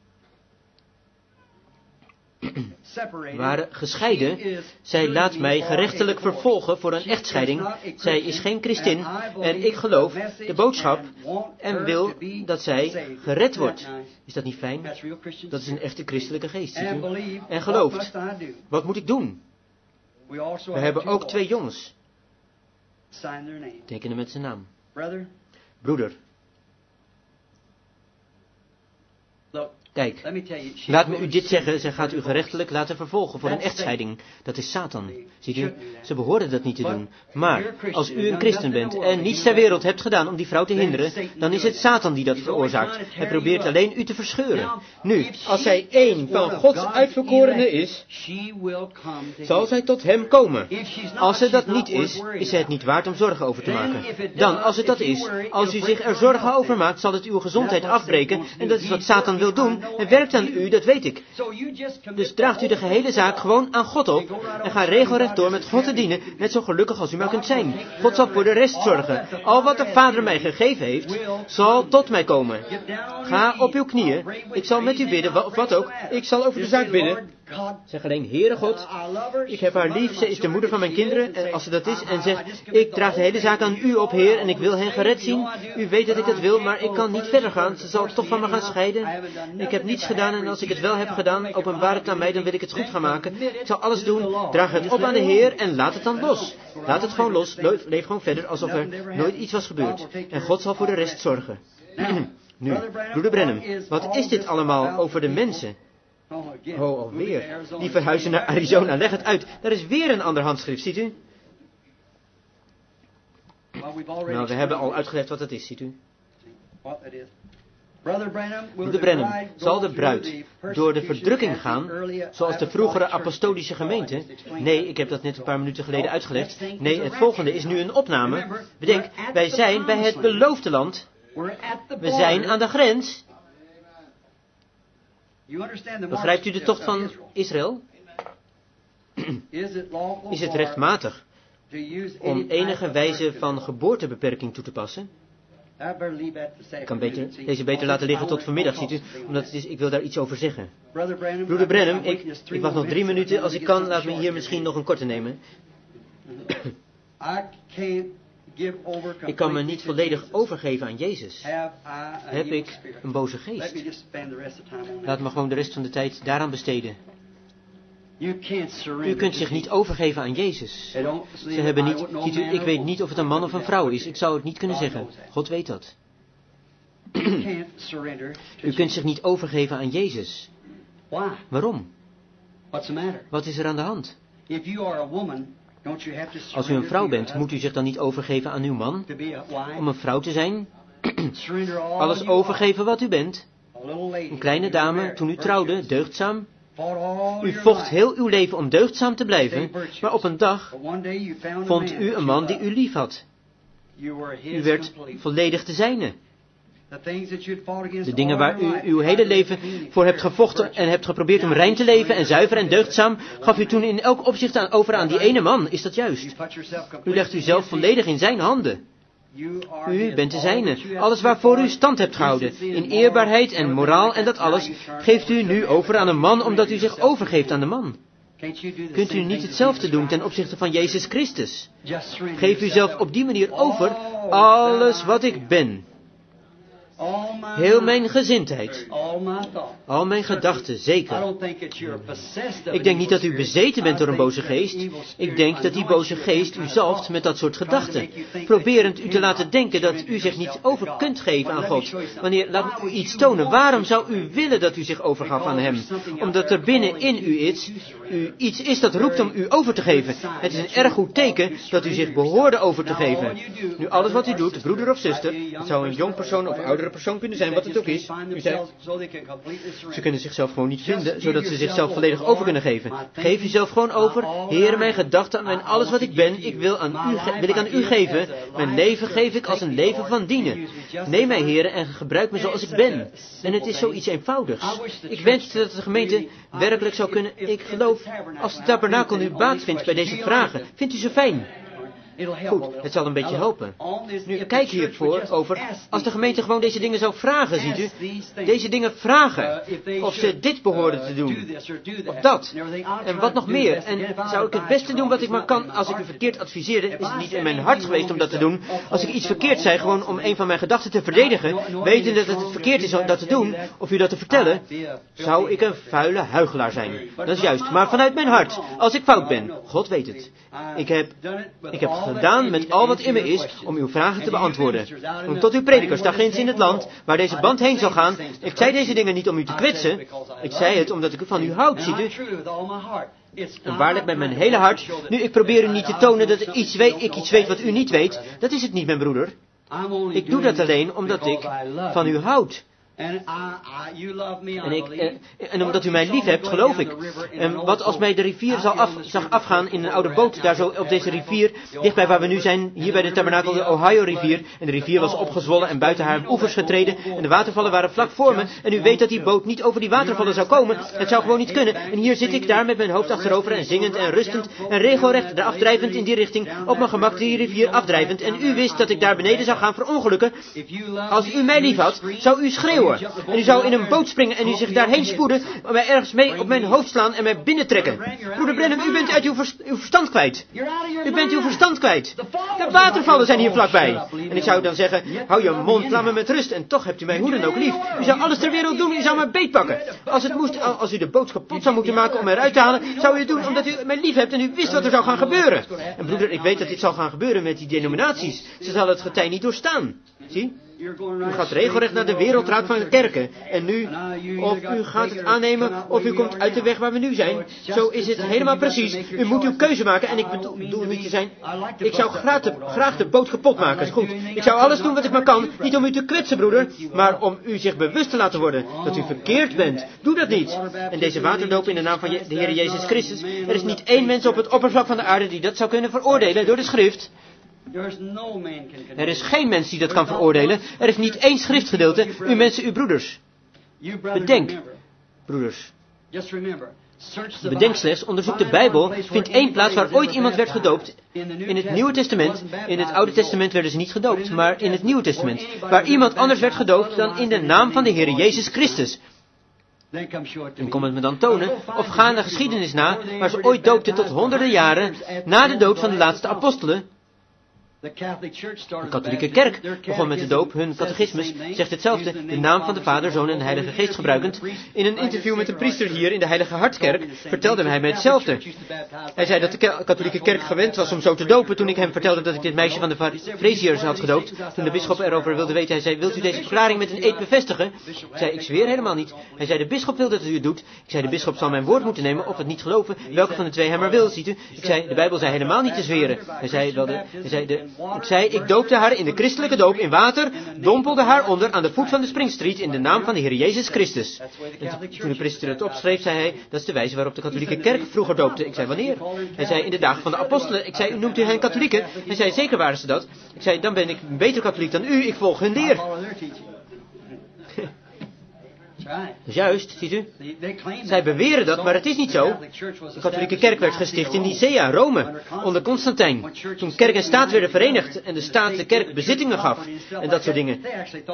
waren gescheiden. Zij laat mij gerechtelijk vervolgen voor een echtscheiding. Zij is geen christin en ik geloof de boodschap en wil dat zij gered wordt. Is dat niet fijn? Dat is een echte christelijke geest, ziet u? En gelooft. Wat moet ik doen? We hebben ook twee jongens. Tekenen met zijn naam. Broeder. Kijk, laat me u dit zeggen, zij gaat u gerechtelijk laten vervolgen voor een echtscheiding. Dat is Satan. Ziet u, ze behoorden dat niet te doen. Maar, als u een christen bent en niets ter wereld hebt gedaan om die vrouw te hinderen, dan is het Satan die dat veroorzaakt. Hij probeert alleen u te verscheuren. Nu, als zij één van Gods uitverkorenen is, zal zij tot hem komen. Als ze dat niet is, is zij het niet waard om zorgen over te maken. Dan, als het dat is, als u zich er zorgen over maakt, zal het uw gezondheid afbreken en dat is wat Satan wil doen. Het werkt aan u, dat weet ik. Dus draagt u de gehele zaak gewoon aan God op en ga regelrecht door met God te dienen, net zo gelukkig als u maar kunt zijn. God zal voor de rest zorgen. Al wat de Vader mij gegeven heeft, zal tot mij komen. Ga op uw knieën. Ik zal met u bidden, of wat ook. Ik zal over de zaak bidden. Zeg alleen, Heere God, ik heb haar lief, ze is de moeder van mijn kinderen, als ze dat is, en zeg, ik draag de hele zaak aan u op, Heer, en ik wil hen gered zien. U weet dat ik dat wil, maar ik kan niet verder gaan. Ze zal toch van me gaan scheiden. Ik heb niets gedaan, en als ik het wel heb gedaan, openbaar het aan mij, dan wil ik het goed gaan maken. Ik zal alles doen, draag het op aan de Heer, en laat het dan los. Laat het gewoon los, leef, leef gewoon verder, alsof er nooit iets was gebeurd. En God zal voor de rest zorgen. Nu, broeder Branham, wat is dit allemaal over de mensen? Oh, alweer. Die verhuizen naar Arizona. Leg het uit. Daar is weer een ander handschrift, ziet u? Nou, we hebben al uitgelegd wat het is, ziet u? Broeder Branham, zal de bruid door de verdrukking gaan, zoals de vroegere apostolische gemeente? Nee, ik heb dat net een paar minuten geleden uitgelegd. Nee, het volgende is nu een opname. Bedenk, wij zijn bij het beloofde land. We zijn aan de grens. Begrijpt u de tocht van Israël? Is het rechtmatig to use om any type enige of wijze birth van control. geboortebeperking toe te passen. I better leave that this Ik kan beter, afternoon. deze beter laten liggen tot vanmiddag, ziet u, omdat het is, ik wil daar iets over zeggen. Brother Branham, Broeder I'm- Branham, I'm ik, waiting just three ik wacht nog more drie minutes, minuten. Als and ik then kan, we'll laat get me some hier short misschien here. nog een korte nemen. I can't give over Ik kan me completely niet to volledig Jesus. overgeven aan Jezus. Have I a Heb evil ik spirit? een boze Let me geest. just spend the rest of the time on Laat that. me gewoon de rest van de tijd daaraan besteden. You can't surrender U kunt to zich niet Jesus. overgeven aan Jezus. They don't- Ze hebben I niet, wouldn't know ziet u, man ik or weet woman. niet of het een man of een vrouw is. Ik zou het niet kunnen zeggen. God weet dat. You can't surrender to U kunt zich niet overgeven aan Jezus. Why? Waarom? What's the matter? Wat is er aan de hand? If you are a woman, don't you have to Als u een surrender vrouw to your bent, moet u zich dan niet overgeven aan uw man? husband to be a wife? Om een vrouw te zijn? Surrender all Alles you are. overgeven wat u bent? A little lady, Een kleine when you were dame, married, toen u virtuous. trouwde, deugdzaam? Fought all U your vocht life. heel uw leven om deugdzaam te blijven, maar op een dag But one day you found a vond man u that een you man die loved. u lief had. You were his U werd completely. volledig de zijne. The things that you'd fought against De dingen all waar your u life, uw you hele tried to leven maintain voor hebt pure, gevochten virtuous. en hebt geprobeerd om Now rein you te leven en surrender zuiver en to this deugdzaam, gaf u one toen man. in elk opzicht aan over aan die ene man. Is dat You juist? put yourself U completely legt in uzelf his volledig in zijn handen. hands. You are U his. bent de All zijne. that you have Alles stood waarvoor for, u stand hebt gehouden, decency in and eerbaarheid moral, en everything moraal like en dat that, now alles, you turn geeft u over to nu the over aan een man omdat u zich yourself. overgeeft aan de man. Can't you do the Kunt u same niet thing to hetzelfde Jesus doen ten Christ? opzichte van Jezus Christus? Just surrender Geef yourself uzelf up. op die manier over All alles that wat I ik am. ben. All my Heel mijn mind, gezindheid, all my thought. al mijn gedachten, I zeker. don't think that you're possessed of Ik an denk niet evil dat u spirit. bezeten bent I door een think boze that geest. evil spirit Ik denk dat die boze anoints you geest with u kind of zalft thoughts, met dat soort trying to gedachten, make you think proberend that u you te laten cannot denken dat surrender u zich niet yourself to over God. kunt geven aan But let me God. show you something. Wanneer, Why laat would u iets you tonen. want Waarom to zou u surrender? willen dat u zich overgaf aan Hem? Because there's something Omdat out er there binnenin calling u you iets, to surrender. u iets is dat roept om u over te geven. Het is een erg goed teken dat u zich behoorde over te geven. Nu, alles wat u doet, broeder of zuster, het zou een jong persoon of oudere persoon kunnen zijn, wat het ook is. U zei, ze kunnen zichzelf gewoon niet vinden, zodat ze zichzelf volledig over kunnen geven. Geef uzelf gewoon over. Heere, mijn gedachten en alles wat ik ben, ik wil, aan u ge- wil ik aan u geven. Mijn leven geef ik als een leven van dienen. Neem mij, Heere, en gebruik me zoals ik ben. En het is zoiets eenvoudigs. Ik wens dat de gemeente werkelijk zou kunnen. Ik geloof, als de tabernakel nu baat vindt bij deze vragen, vindt u ze fijn? Goed, het zal een beetje helpen. Nu, kijk hiervoor over, als de gemeente gewoon deze dingen zou vragen, ziet u, deze dingen vragen, of ze dit behoorden te doen, of dat, en wat nog meer, en zou ik het beste doen wat ik maar kan, als ik u verkeerd adviseerde, is het niet in mijn hart geweest om dat te doen, als ik iets verkeerd zei, gewoon om een van mijn gedachten te verdedigen, wetende dat het verkeerd is om dat te doen, of u dat te vertellen, zou ik een vuile huichelaar zijn. Dat is juist, maar vanuit mijn hart, als ik fout ben, God weet het. Ik heb, ik heb gedaan met al wat in me is om uw vragen te beantwoorden. Om tot uw predikers daar ginds in het land, waar deze band heen zal gaan. Ik zei deze dingen niet om u te kwetsen. Ik zei het omdat ik van u houd, ziet u. En waarlijk met mijn hele hart. Nu, ik probeer u niet te tonen dat ik iets weet, ik iets weet wat u niet weet. Dat is het niet, mijn broeder. Ik doe dat alleen omdat ik van u houd. En, ik, en, en omdat u mij lief hebt, geloof ik. En wat als mij de rivier zal af, zag afgaan in een oude boot, daar zo op deze rivier, dichtbij waar we nu zijn, hier bij de tabernakel, de Ohio-rivier. En de rivier was opgezwollen en buiten haar oevers getreden. En de watervallen waren vlak voor me. En u weet dat die boot niet over die watervallen zou komen. Het zou gewoon niet kunnen. En hier zit ik daar met mijn hoofd achterover en zingend en rustend en regelrecht erafdrijvend in die richting, op mijn gemak die rivier afdrijvend. En u wist dat ik daar beneden zou gaan verongelukken. Als u mij lief had, zou u schreeuwen. En u zou in een boot springen en u zich daarheen spoeden, mij ergens mee op mijn hoofd slaan en mij binnentrekken. Broeder Branham, u bent uit uw, vers- uw verstand kwijt. U bent uw verstand kwijt. De watervallen zijn hier vlakbij. En ik zou dan zeggen, hou je mond, laat me met rust. En toch hebt u mij hoe dan ook lief. U zou alles ter wereld doen, u zou me beetpakken. Als het moest, als u de boot kapot zou moeten maken om mij eruit te halen, zou u het doen omdat u mij lief hebt en u wist wat er zou gaan gebeuren. En broeder, ik weet dat dit zal gaan gebeuren met die denominaties. Ze zal het getij niet doorstaan. Zie? U gaat regelrecht naar de wereldraad van de kerken. En nu, of u gaat het aannemen, of u komt uit de weg waar we nu zijn. Zo is het helemaal precies. U moet uw keuze maken. En ik bedoel, bedoel niet te zijn, ik zou graag de, graag de boot kapot maken. Is goed. Ik zou alles doen wat ik maar kan. Niet om u te kwetsen, broeder. Maar om u zich bewust te laten worden dat u verkeerd bent. Doe dat niet. En deze waterdoop in de naam van Je- de Heer Jezus Christus. Er is niet één mens op het oppervlak van de aarde die dat zou kunnen veroordelen door de schrift. Er is geen mens die dat kan veroordelen. Er is niet één schriftgedeelte. U mensen, uw broeders. Bedenk, broeders. Bedenk slechts, onderzoek de Bijbel, vindt één plaats waar ooit iemand werd gedoopt. In het Nieuwe Testament. In het Oude Testament werden ze niet gedoopt, maar in het Nieuwe Testament. Waar iemand anders werd gedoopt dan in de naam van de Heer Jezus Christus. En kom het me dan tonen, of ga de geschiedenis na, waar ze ooit doopten tot honderden jaren na de dood van de laatste apostelen. De katholieke kerk begon met de doop. Hun catechismus zegt hetzelfde, de naam van de Vader, Zoon en de Heilige Geest gebruikend. In een interview met de priester hier in de Heilige Hartkerk vertelde hij mij hetzelfde. Hij zei dat de katholieke kerk gewend was om zo te dopen. Toen ik hem vertelde dat ik dit meisje van de Fresiërs had gedoopt, toen de bisschop erover wilde weten, hij zei, wilt u deze verklaring met een eed bevestigen? Ik zei, ik zweer helemaal niet. Hij zei, de bisschop wil dat u het doet. Ik zei, de bisschop zal mijn woord moeten nemen of het niet geloven, welke van de twee hij maar wil, ziet u. Ik zei, de Bijbel zei helemaal niet te zweren. Hij zei, wel de, hij zei de, ik zei, ik doopte haar in de christelijke doop in water, dompelde haar onder aan de voet van de Spring Street in de naam van de Heer Jezus Christus. En toen de priester het opschreef, zei hij, dat is de wijze waarop de katholieke kerk vroeger doopte. Ik zei, wanneer? Hij zei, in de dagen van de apostelen. Ik zei, u noemt u hen katholieken? Hij zei, zeker waren ze dat. Ik zei, dan ben ik een beter katholiek dan u, ik volg hun leer. Dus juist, ziet u. Zij beweren dat, maar het is niet zo. De katholieke kerk werd gesticht in Nicea, Rome, onder Constantijn. Toen kerk en staat werden verenigd en de staat de kerk bezittingen gaf en dat soort dingen.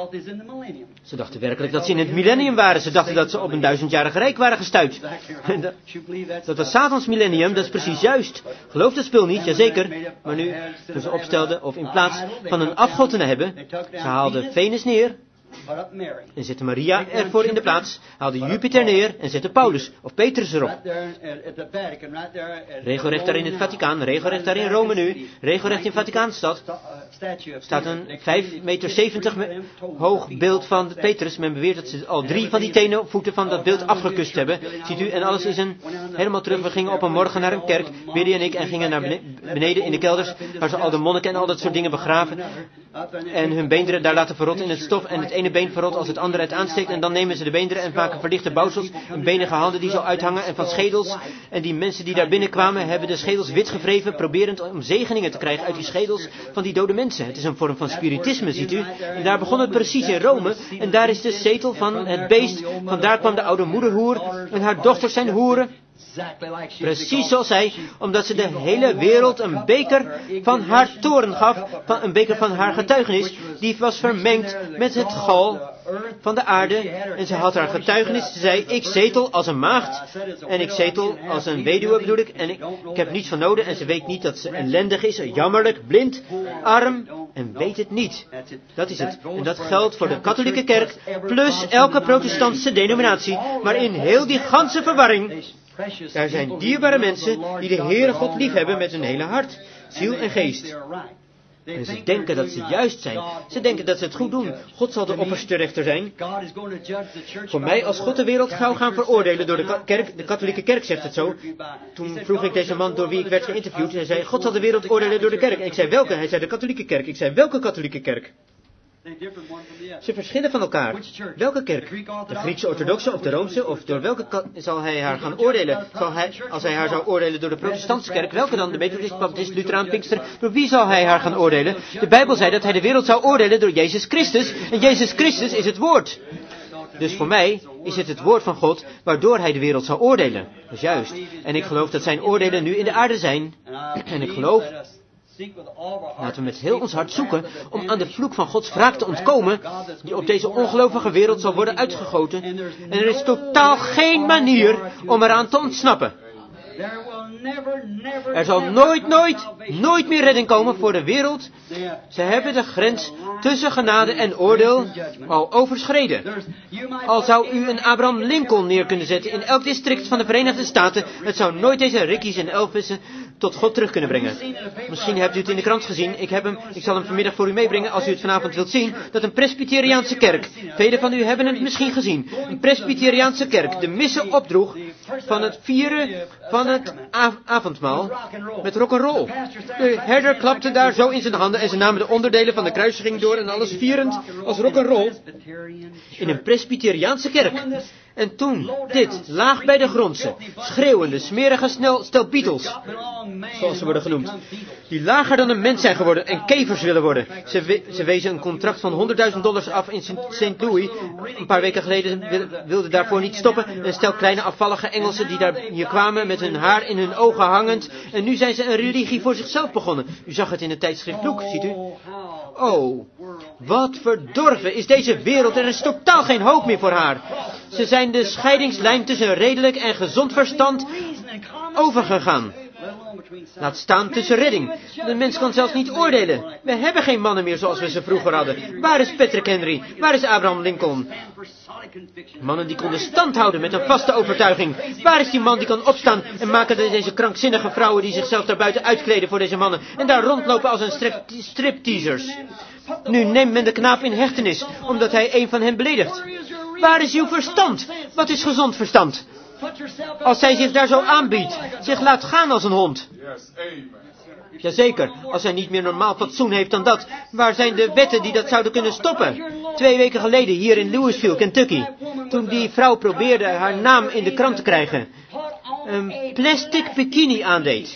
Ze dachten werkelijk dat ze in het millennium waren. Ze dachten dat ze op een duizendjarig rijk waren gestuit. Dat, dat was Satans millennium, dat is precies juist. Geloof dat spul niet, jazeker. Maar nu, toen ze opstelden, of in plaats van een afgod te hebben, ze haalden Venus neer. En zette Maria ervoor in de plaats, haalde Jupiter neer en zette Paulus of Petrus erop. Regelrecht daar in het Vaticaan, regelrecht daar in Rome nu, regelrecht in Vaticaanstad, staat een vijf meter zeventig hoog beeld van Petrus. Men beweert dat ze al drie van die tenen voeten van dat beeld afgekust hebben. Ziet u, en alles is een, helemaal terug. We gingen op een morgen naar een kerk, Biddy en ik, en gingen naar beneden in de kelders, waar ze al de monniken en al dat soort dingen begraven. En hun beenderen daar laten verrotten in het stof. En het ene been verrot als het andere het aansteekt. En dan nemen ze de beenderen en maken verlichte bouwsels. En benige handen die zo uithangen. En van schedels. En die mensen die daar binnenkwamen hebben de schedels wit gevreven. Proberend om zegeningen te krijgen uit die schedels van die dode mensen. Het is een vorm van spiritisme, ziet u. En daar begon het precies in Rome. En daar is de zetel van het beest. Vandaar kwam de oude moederhoer. En haar dochters zijn hoeren. Precies zoals zij, omdat ze de hele wereld een beker van haar toorn gaf, van een beker van haar getuigenis, die was vermengd met het gal van de aarde. En ze had haar getuigenis, ze zei, ik zetel als een maagd, en ik zetel als een weduwe bedoel ik, en ik, ik heb niets van noden, en ze weet niet dat ze ellendig is, jammerlijk, blind, arm, en weet het niet. Dat is het. En dat geldt voor de katholieke kerk, plus elke protestantse denominatie, maar in heel die ganse verwarring. Daar zijn dierbare mensen die de Heere God lief hebben met hun hele hart, ziel en geest. En ze denken dat ze juist zijn. Ze denken dat ze het goed doen. God zal de opperste rechter zijn. Voor mij, als God de wereld zou gaan veroordelen door de kerk, de katholieke kerk zegt het zo. Toen vroeg ik deze man door wie ik werd geïnterviewd. Hij zei, God zal de wereld oordelen door de kerk. En ik zei, welke? Hij zei, de katholieke kerk. Ik zei, welke katholieke kerk? Ze verschillen van elkaar. Welke kerk? De Griekse orthodoxe of de Roomse? Of door welke ka- zal hij haar gaan oordelen? Zal hij, als hij haar zou oordelen door de protestantse kerk, welke dan? De Methodist, Baptist, Lutheraan, Pinkster? Door wie zal hij haar gaan oordelen? De Bijbel zei dat hij de wereld zou oordelen door Jezus Christus. En Jezus Christus is het woord. Dus voor mij is het het woord van God waardoor hij de wereld zal oordelen. Dat is juist. En ik geloof dat zijn oordelen nu in de aarde zijn. En ik geloof... Laten we met heel ons hart zoeken om aan de vloek van Gods wraak te ontkomen, die op deze ongelovige wereld zal worden uitgegoten. En er is totaal geen manier om eraan te ontsnappen. Er zal nooit, nooit, nooit meer redding komen voor de wereld. Ze hebben de grens tussen genade en oordeel al overschreden. Al zou u een Abraham Lincoln neer kunnen zetten in elk district van de Verenigde Staten, het zou nooit deze Ricky's en Elvissen tot God terug kunnen brengen. Misschien hebt u het in de krant gezien. Ik heb hem, ik zal hem vanmiddag voor u meebrengen als u het vanavond wilt zien. Dat een Presbyteriaanse kerk, velen van u hebben het misschien gezien. Een Presbyteriaanse kerk de missen opdroeg van het vieren van het av- avondmaal met rock'n'roll. De herder klapte daar zo in zijn handen en ze namen de onderdelen van de kruisiging door en alles vierend als rock'n'roll in een Presbyteriaanse kerk. En toen, dit, laag bij de grondse, schreeuwende, smerige snel, stel Beatles, zoals ze worden genoemd, die lager dan een mens zijn geworden en kevers willen worden. Ze, we, ze wezen een contract van honderdduizend dollars af in Saint Louis. Een paar weken geleden wil, wilden daarvoor niet stoppen. Een stel kleine afvallige Engelsen die daar hier kwamen met hun haar in hun ogen hangend. En nu zijn ze een religie voor zichzelf begonnen. U zag het in het tijdschrift Look, ziet u? Oh, wat verdorven is deze wereld. Er is totaal geen hoop meer voor haar. Ze zijn de scheidingslijn tussen redelijk en gezond verstand overgegaan. Laat staan tussen redding. De mens kan zelfs niet oordelen. We hebben geen mannen meer zoals we ze vroeger hadden. Waar is Patrick Henry? Waar is Abraham Lincoln? Mannen die konden stand houden met een vaste overtuiging. Waar is die man die kan opstaan en maken deze krankzinnige vrouwen die zichzelf daarbuiten uitkleden voor deze mannen en daar rondlopen als een strip stripteasers? Nu neemt men de knaap in hechtenis, omdat hij een van hen beledigt. Waar is uw verstand? Wat is gezond verstand? Als zij zich daar zo aanbiedt, zich laat gaan als een hond. Jazeker, als hij niet meer normaal fatsoen heeft dan dat. Waar zijn de wetten die dat zouden kunnen stoppen? Twee weken geleden hier in Louisville, Kentucky. Toen die vrouw probeerde haar naam in de krant te krijgen. Een plastic bikini aandeed.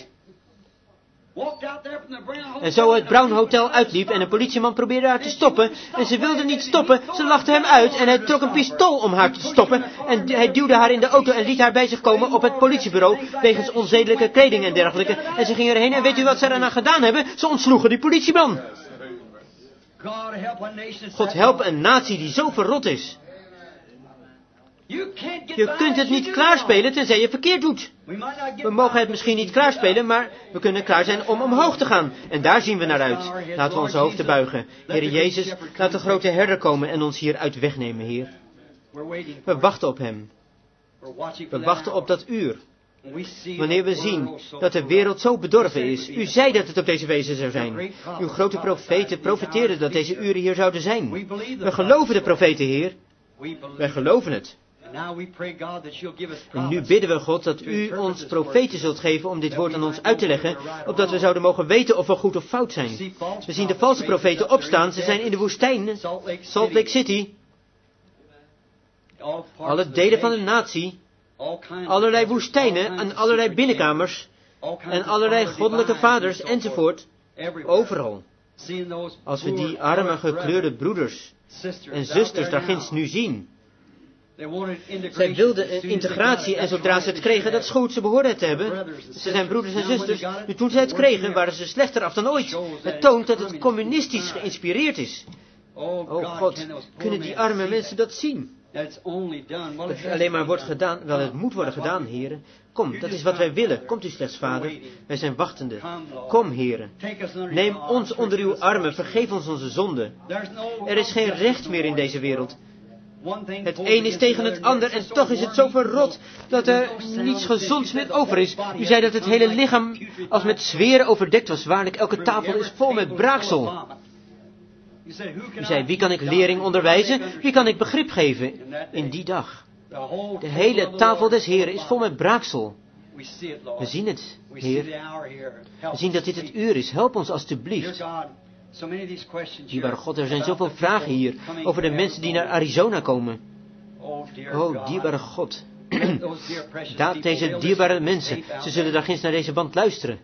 En zo het Brown Hotel uitliep en een politieman probeerde haar te stoppen. En ze wilde niet stoppen, ze lachte hem uit en hij trok een pistool om haar te stoppen. En hij duwde haar in de auto en liet haar bij zich komen op het politiebureau wegens onzedelijke kleding en dergelijke. En ze gingen erheen en weet u wat ze daarna gedaan hebben? Ze ontsloegen die politieman. God help een natie die zo verrot is. Je kunt het niet klaarspelen tenzij je verkeerd doet. We mogen het misschien niet klaarspelen, maar we kunnen klaar zijn om omhoog te gaan. En daar zien we naar uit. Laten we onze hoofden buigen. Heer Jezus, laat de grote herder komen en ons hieruit wegnemen, Heer. We wachten op hem. We wachten op dat uur. Wanneer we zien dat de wereld zo bedorven is. U zei dat het op deze wijze zou zijn. Uw grote profeten profeteerden dat deze uren hier zouden zijn. We geloven de profeten, Heer. Wij geloven het. En nu bidden we God dat u ons profeten zult geven om dit woord aan ons uit te leggen, opdat we zouden mogen weten of we goed of fout zijn. We zien de valse profeten opstaan, ze zijn in de woestijn, Salt Lake City, alle delen van de natie, allerlei woestijnen en allerlei binnenkamers, en allerlei goddelijke vaders enzovoort, overal. Als we die arme gekleurde broeders en zusters daar ginds nu zien. Zij wilden een integratie en zodra ze het kregen, dat is goed, ze behoorden het te hebben. Ze zijn broeders en zusters. Nu toen ze het kregen, waren ze slechter af dan ooit. Het toont dat het communistisch geïnspireerd is. Oh God, kunnen die arme mensen dat zien? Dat het alleen maar wordt gedaan, wel het moet worden gedaan, heren. Kom, dat is wat wij willen. Komt u slechts, Vader. Wij zijn wachtende. Kom, heren. Neem ons onder uw armen, vergeef ons onze zonden. Er is geen recht meer in deze wereld. Het een is tegen het ander en toch is het zo verrot dat er niets gezonds meer over is. U zei dat het hele lichaam als met zweren overdekt was. Waarlijk, elke tafel is vol met braaksel. U zei, wie kan ik lering onderwijzen? Wie kan ik begrip geven in die dag? De hele tafel des Heren is vol met braaksel. We zien het, Heer. We zien dat dit het uur is. Help ons alstublieft. Dierbare God, er zijn zoveel vragen hier over de mensen die naar Arizona komen. Oh, dierbare God. Daad deze dierbare mensen. Ze zullen daar ginds naar deze band luisteren.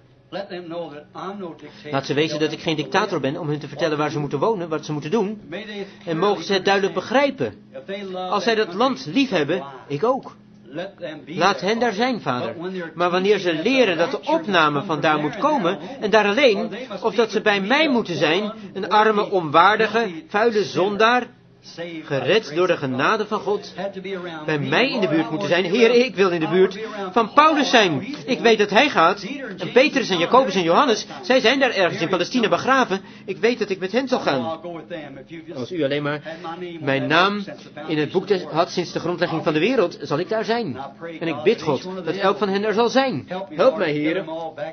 Laat ze weten dat ik geen dictator ben om hun te vertellen waar ze moeten wonen, wat ze moeten doen. En mogen ze het duidelijk begrijpen. Als zij dat land lief hebben, ik ook. Laat hen daar zijn, Vader. Maar wanneer ze leren dat de opname vandaar moet komen, en daar alleen, of dat ze bij mij moeten zijn, een arme, onwaardige, vuile zondaar, gered door de genade van God, bij mij in de buurt moeten zijn. Heer, ik wil in de buurt van Paulus zijn. Ik weet dat hij gaat. En Petrus en Jacobus en Johannes, zij zijn daar ergens in Palestina begraven. Ik weet dat ik met hen zal gaan. Als u alleen maar mijn naam in het boek had sinds de grondlegging van de wereld, zal ik daar zijn. En ik bid God dat elk van hen er zal zijn. Help mij, Heer,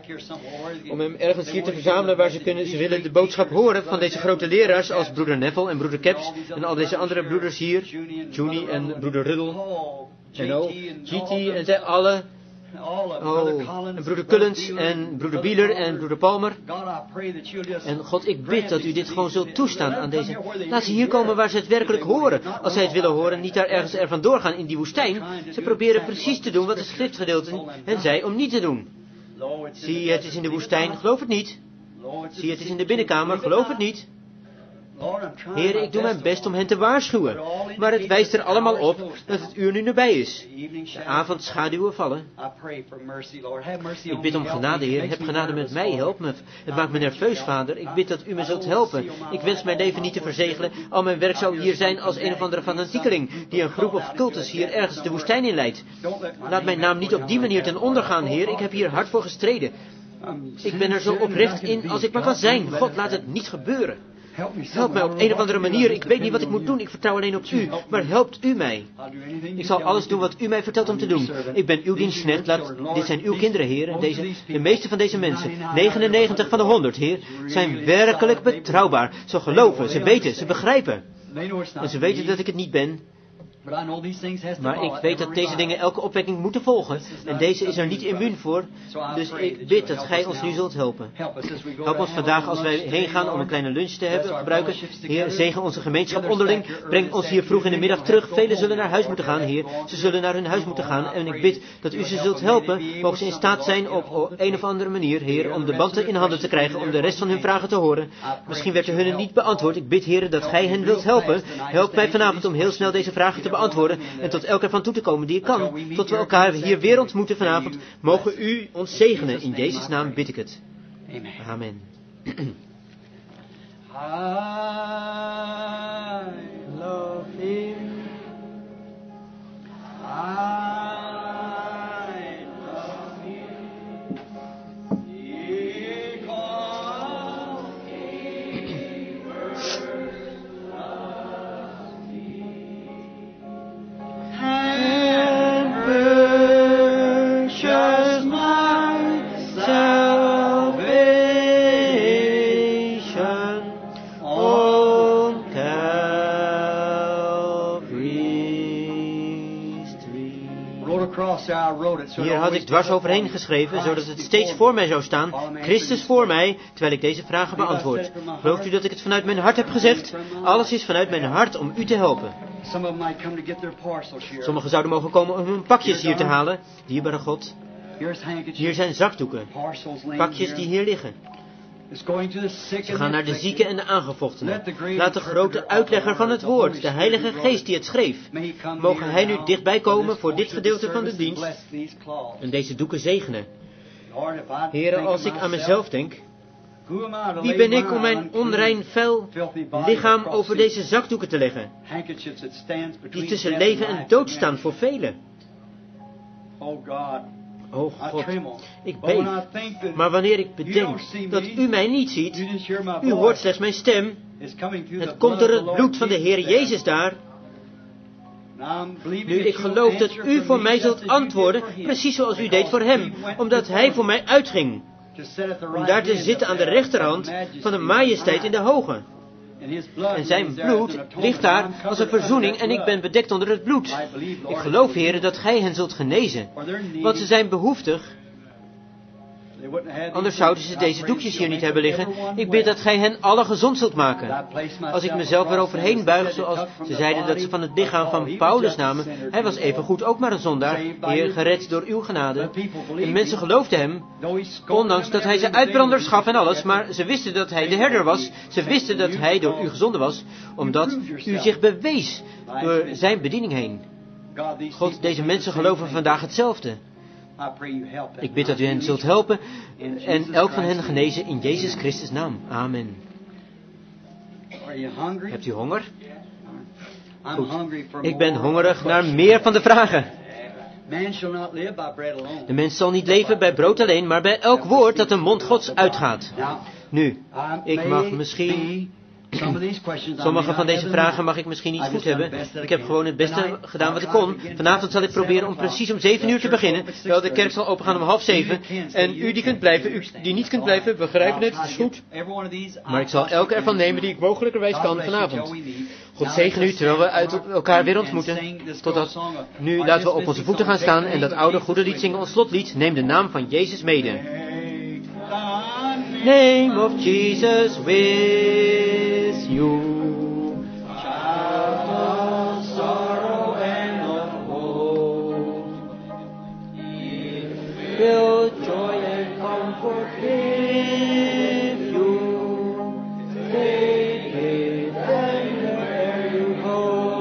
om hem ergens hier te verzamelen waar ze kunnen. Ze willen de boodschap horen van deze grote leraars als broeder Neville en broeder Caps en al deze andere broeders hier, Juni en broeder Riddle, en O, G T en zij alle, Oh, en broeder Cullens en broeder Bieler en broeder Palmer. En God, ik bid dat u dit gewoon zult toestaan aan deze. Laat ze hier komen waar ze het werkelijk horen. Als zij het willen horen, niet daar ergens er vandoor gaan in die woestijn. Ze proberen precies te doen wat de schriftgedeelten hen zei om niet te doen. Zie je, het is in de woestijn, geloof het niet. Zie je, het is in de binnenkamer, geloof het niet. Heer, ik doe mijn best om hen te waarschuwen. Maar het wijst er allemaal op dat het uur nu nabij is. De avondschaduwen vallen. Ik bid om genade, Heer. Heb genade met mij. Help me. Het maakt me nerveus, Vader. Ik bid dat u me zult helpen. Ik wens mijn leven niet te verzegelen. Al mijn werk zou hier zijn als een of andere fanatiekeling die een groep of cultus hier ergens de woestijn in leidt. Laat mijn naam niet op die manier ten onder gaan, Heer. Ik heb hier hard voor gestreden. Ik ben er zo oprecht in als ik maar kan zijn. God, laat het niet gebeuren. Help mij op een of andere manier. Ik weet niet wat ik moet doen. Ik vertrouw alleen op u. Maar helpt u mij. Ik zal alles doen wat u mij vertelt om te doen. Ik ben uw dienstknecht. Laat, dit zijn uw kinderen, Heer. Deze, de meeste van deze mensen, negenennegentig van de honderd, Heer, zijn werkelijk betrouwbaar. Ze geloven, ze weten, ze begrijpen. En ze weten dat ik het niet ben. Maar ik weet dat deze dingen elke opwekking moeten volgen. En deze is er niet immuun voor. Dus ik bid dat gij ons nu zult helpen. Help ons vandaag als wij heen gaan om een kleine lunch te hebben, gebruiken. Heer, zegen onze gemeenschap onderling. Breng ons hier vroeg in de middag terug. Velen zullen naar huis moeten gaan, Heer. Ze zullen naar hun huis moeten gaan. En ik bid dat u ze zult helpen. Mogen ze in staat zijn op een of andere manier, Heer, om de banden in handen te krijgen. Om de rest van hun vragen te horen. Misschien werd er hun niet beantwoord. Ik bid, Heer, dat gij hen wilt helpen. Help mij vanavond om heel snel deze vragen te beantwoorden en tot elk ervan toe te komen die ik kan, tot we elkaar hier weer ontmoeten vanavond. Mogen u ons zegenen. In Jezus' naam bid ik het. Amen. I love him. I love him. Because he first loved me. And purchased my salvation on Calvary's tree. Hier had ik dwars overheen geschreven, zodat het steeds voor mij zou staan, Christus voor mij, terwijl ik deze vragen beantwoord. Gelooft u dat ik het vanuit mijn hart heb gezegd? Alles is vanuit mijn hart om u te helpen. Sommigen zouden mogen komen om hun pakjes hier te halen. Dierbare God, hier zijn zakdoeken, pakjes die hier liggen. Ze gaan naar de zieken en de aangevochtenen. Laat de grote uitlegger van het woord, de Heilige Geest die het schreef, mogen hij nu dichtbij komen voor dit gedeelte van de dienst en deze doeken zegenen. Heere, als ik aan mezelf denk, wie ben ik om mijn onrein, vuil lichaam over deze zakdoeken te leggen, die tussen leven en dood staan voor velen? O God, ik beef. Maar wanneer ik bedenk dat u mij niet ziet, u hoort slechts mijn stem, het komt door het bloed van de Heer Jezus daar. Nu, ik geloof dat u voor mij zult antwoorden, precies zoals u deed voor hem, omdat hij voor mij uitging, om daar te zitten aan de rechterhand van de majesteit in de hoge. En zijn bloed ligt daar als een verzoening en ik ben bedekt onder het bloed. Ik geloof, Heer, dat gij hen zult genezen, want ze zijn behoeftig. Anders zouden ze deze doekjes hier niet hebben liggen. Ik bid dat gij hen alle gezond zult maken. Als ik mezelf eroverheen buig, zoals ze zeiden dat ze van het lichaam van Paulus namen. Hij was evengoed ook maar een zondaar, Heer, gered door uw genade. En mensen geloofden hem, ondanks dat hij ze uitbranders gaf en alles. Maar ze wisten dat hij de herder was. Ze wisten dat hij door u gezonden was, omdat u zich bewees door zijn bediening heen. God, deze mensen geloven vandaag hetzelfde. Ik bid dat u hen zult helpen en elk van hen genezen in Jezus Christus' naam. Amen. Hebt u honger? Goed. Ik ben hongerig naar meer van de vragen. De mens zal niet leven bij brood alleen, maar bij elk woord dat de mond Gods uitgaat. Nu, ik mag misschien... Sommige van deze vragen mag ik misschien niet goed hebben. Ik heb gewoon het beste gedaan wat ik kon. Vanavond zal ik proberen om precies om zeven uur te beginnen. Wel, de kerk zal opengaan om half zeven. En u die kunt blijven, u die niet kunt blijven, begrijpen het, het is goed. Maar ik zal elke ervan nemen die ik mogelijkerwijs kan vanavond. God zegen u terwijl we uit elkaar weer ontmoeten. Totdat nu laten we op onze voeten gaan staan en dat oude goede lied zingen, ons slotlied. Neem de naam van Jezus mede. Name of Jesus with you. Will joy and comfort give you, take it and where you go.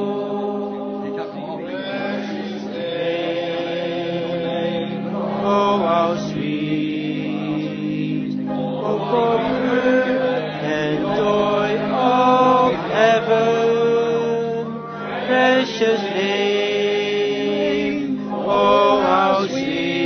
Oh, how sweet, oh, comfort and joy of heaven, precious name, oh, how sweet.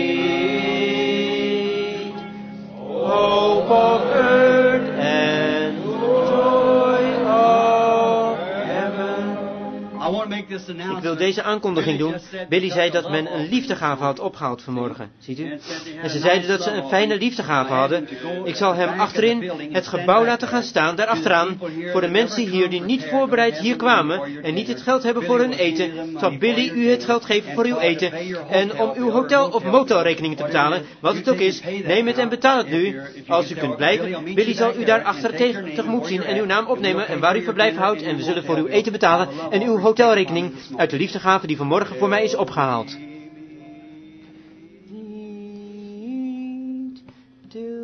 Of earth and joy of heaven. Ik wil deze aankondiging doen. Billy zei dat men een liefdegave had opgehaald vanmorgen. Ziet u? En ze zeiden dat ze een fijne liefdegave hadden. Ik zal hem achterin het gebouw laten gaan staan, daar achteraan. Voor de mensen hier die niet voorbereid hier kwamen en niet het geld hebben voor hun eten, zal Billy u het geld geven voor uw eten. En om uw hotel- of motelrekening te betalen, wat het ook is, neem het en betaal het nu. Als u kunt blijven, Billy zal u daar achter tegen, tegemoet zien en uw naam opnemen en waar u verblijf houdt. En we zullen voor uw eten betalen en uw hotelrekening uit de liefdegave die vanmorgen voor mij is opgehaald.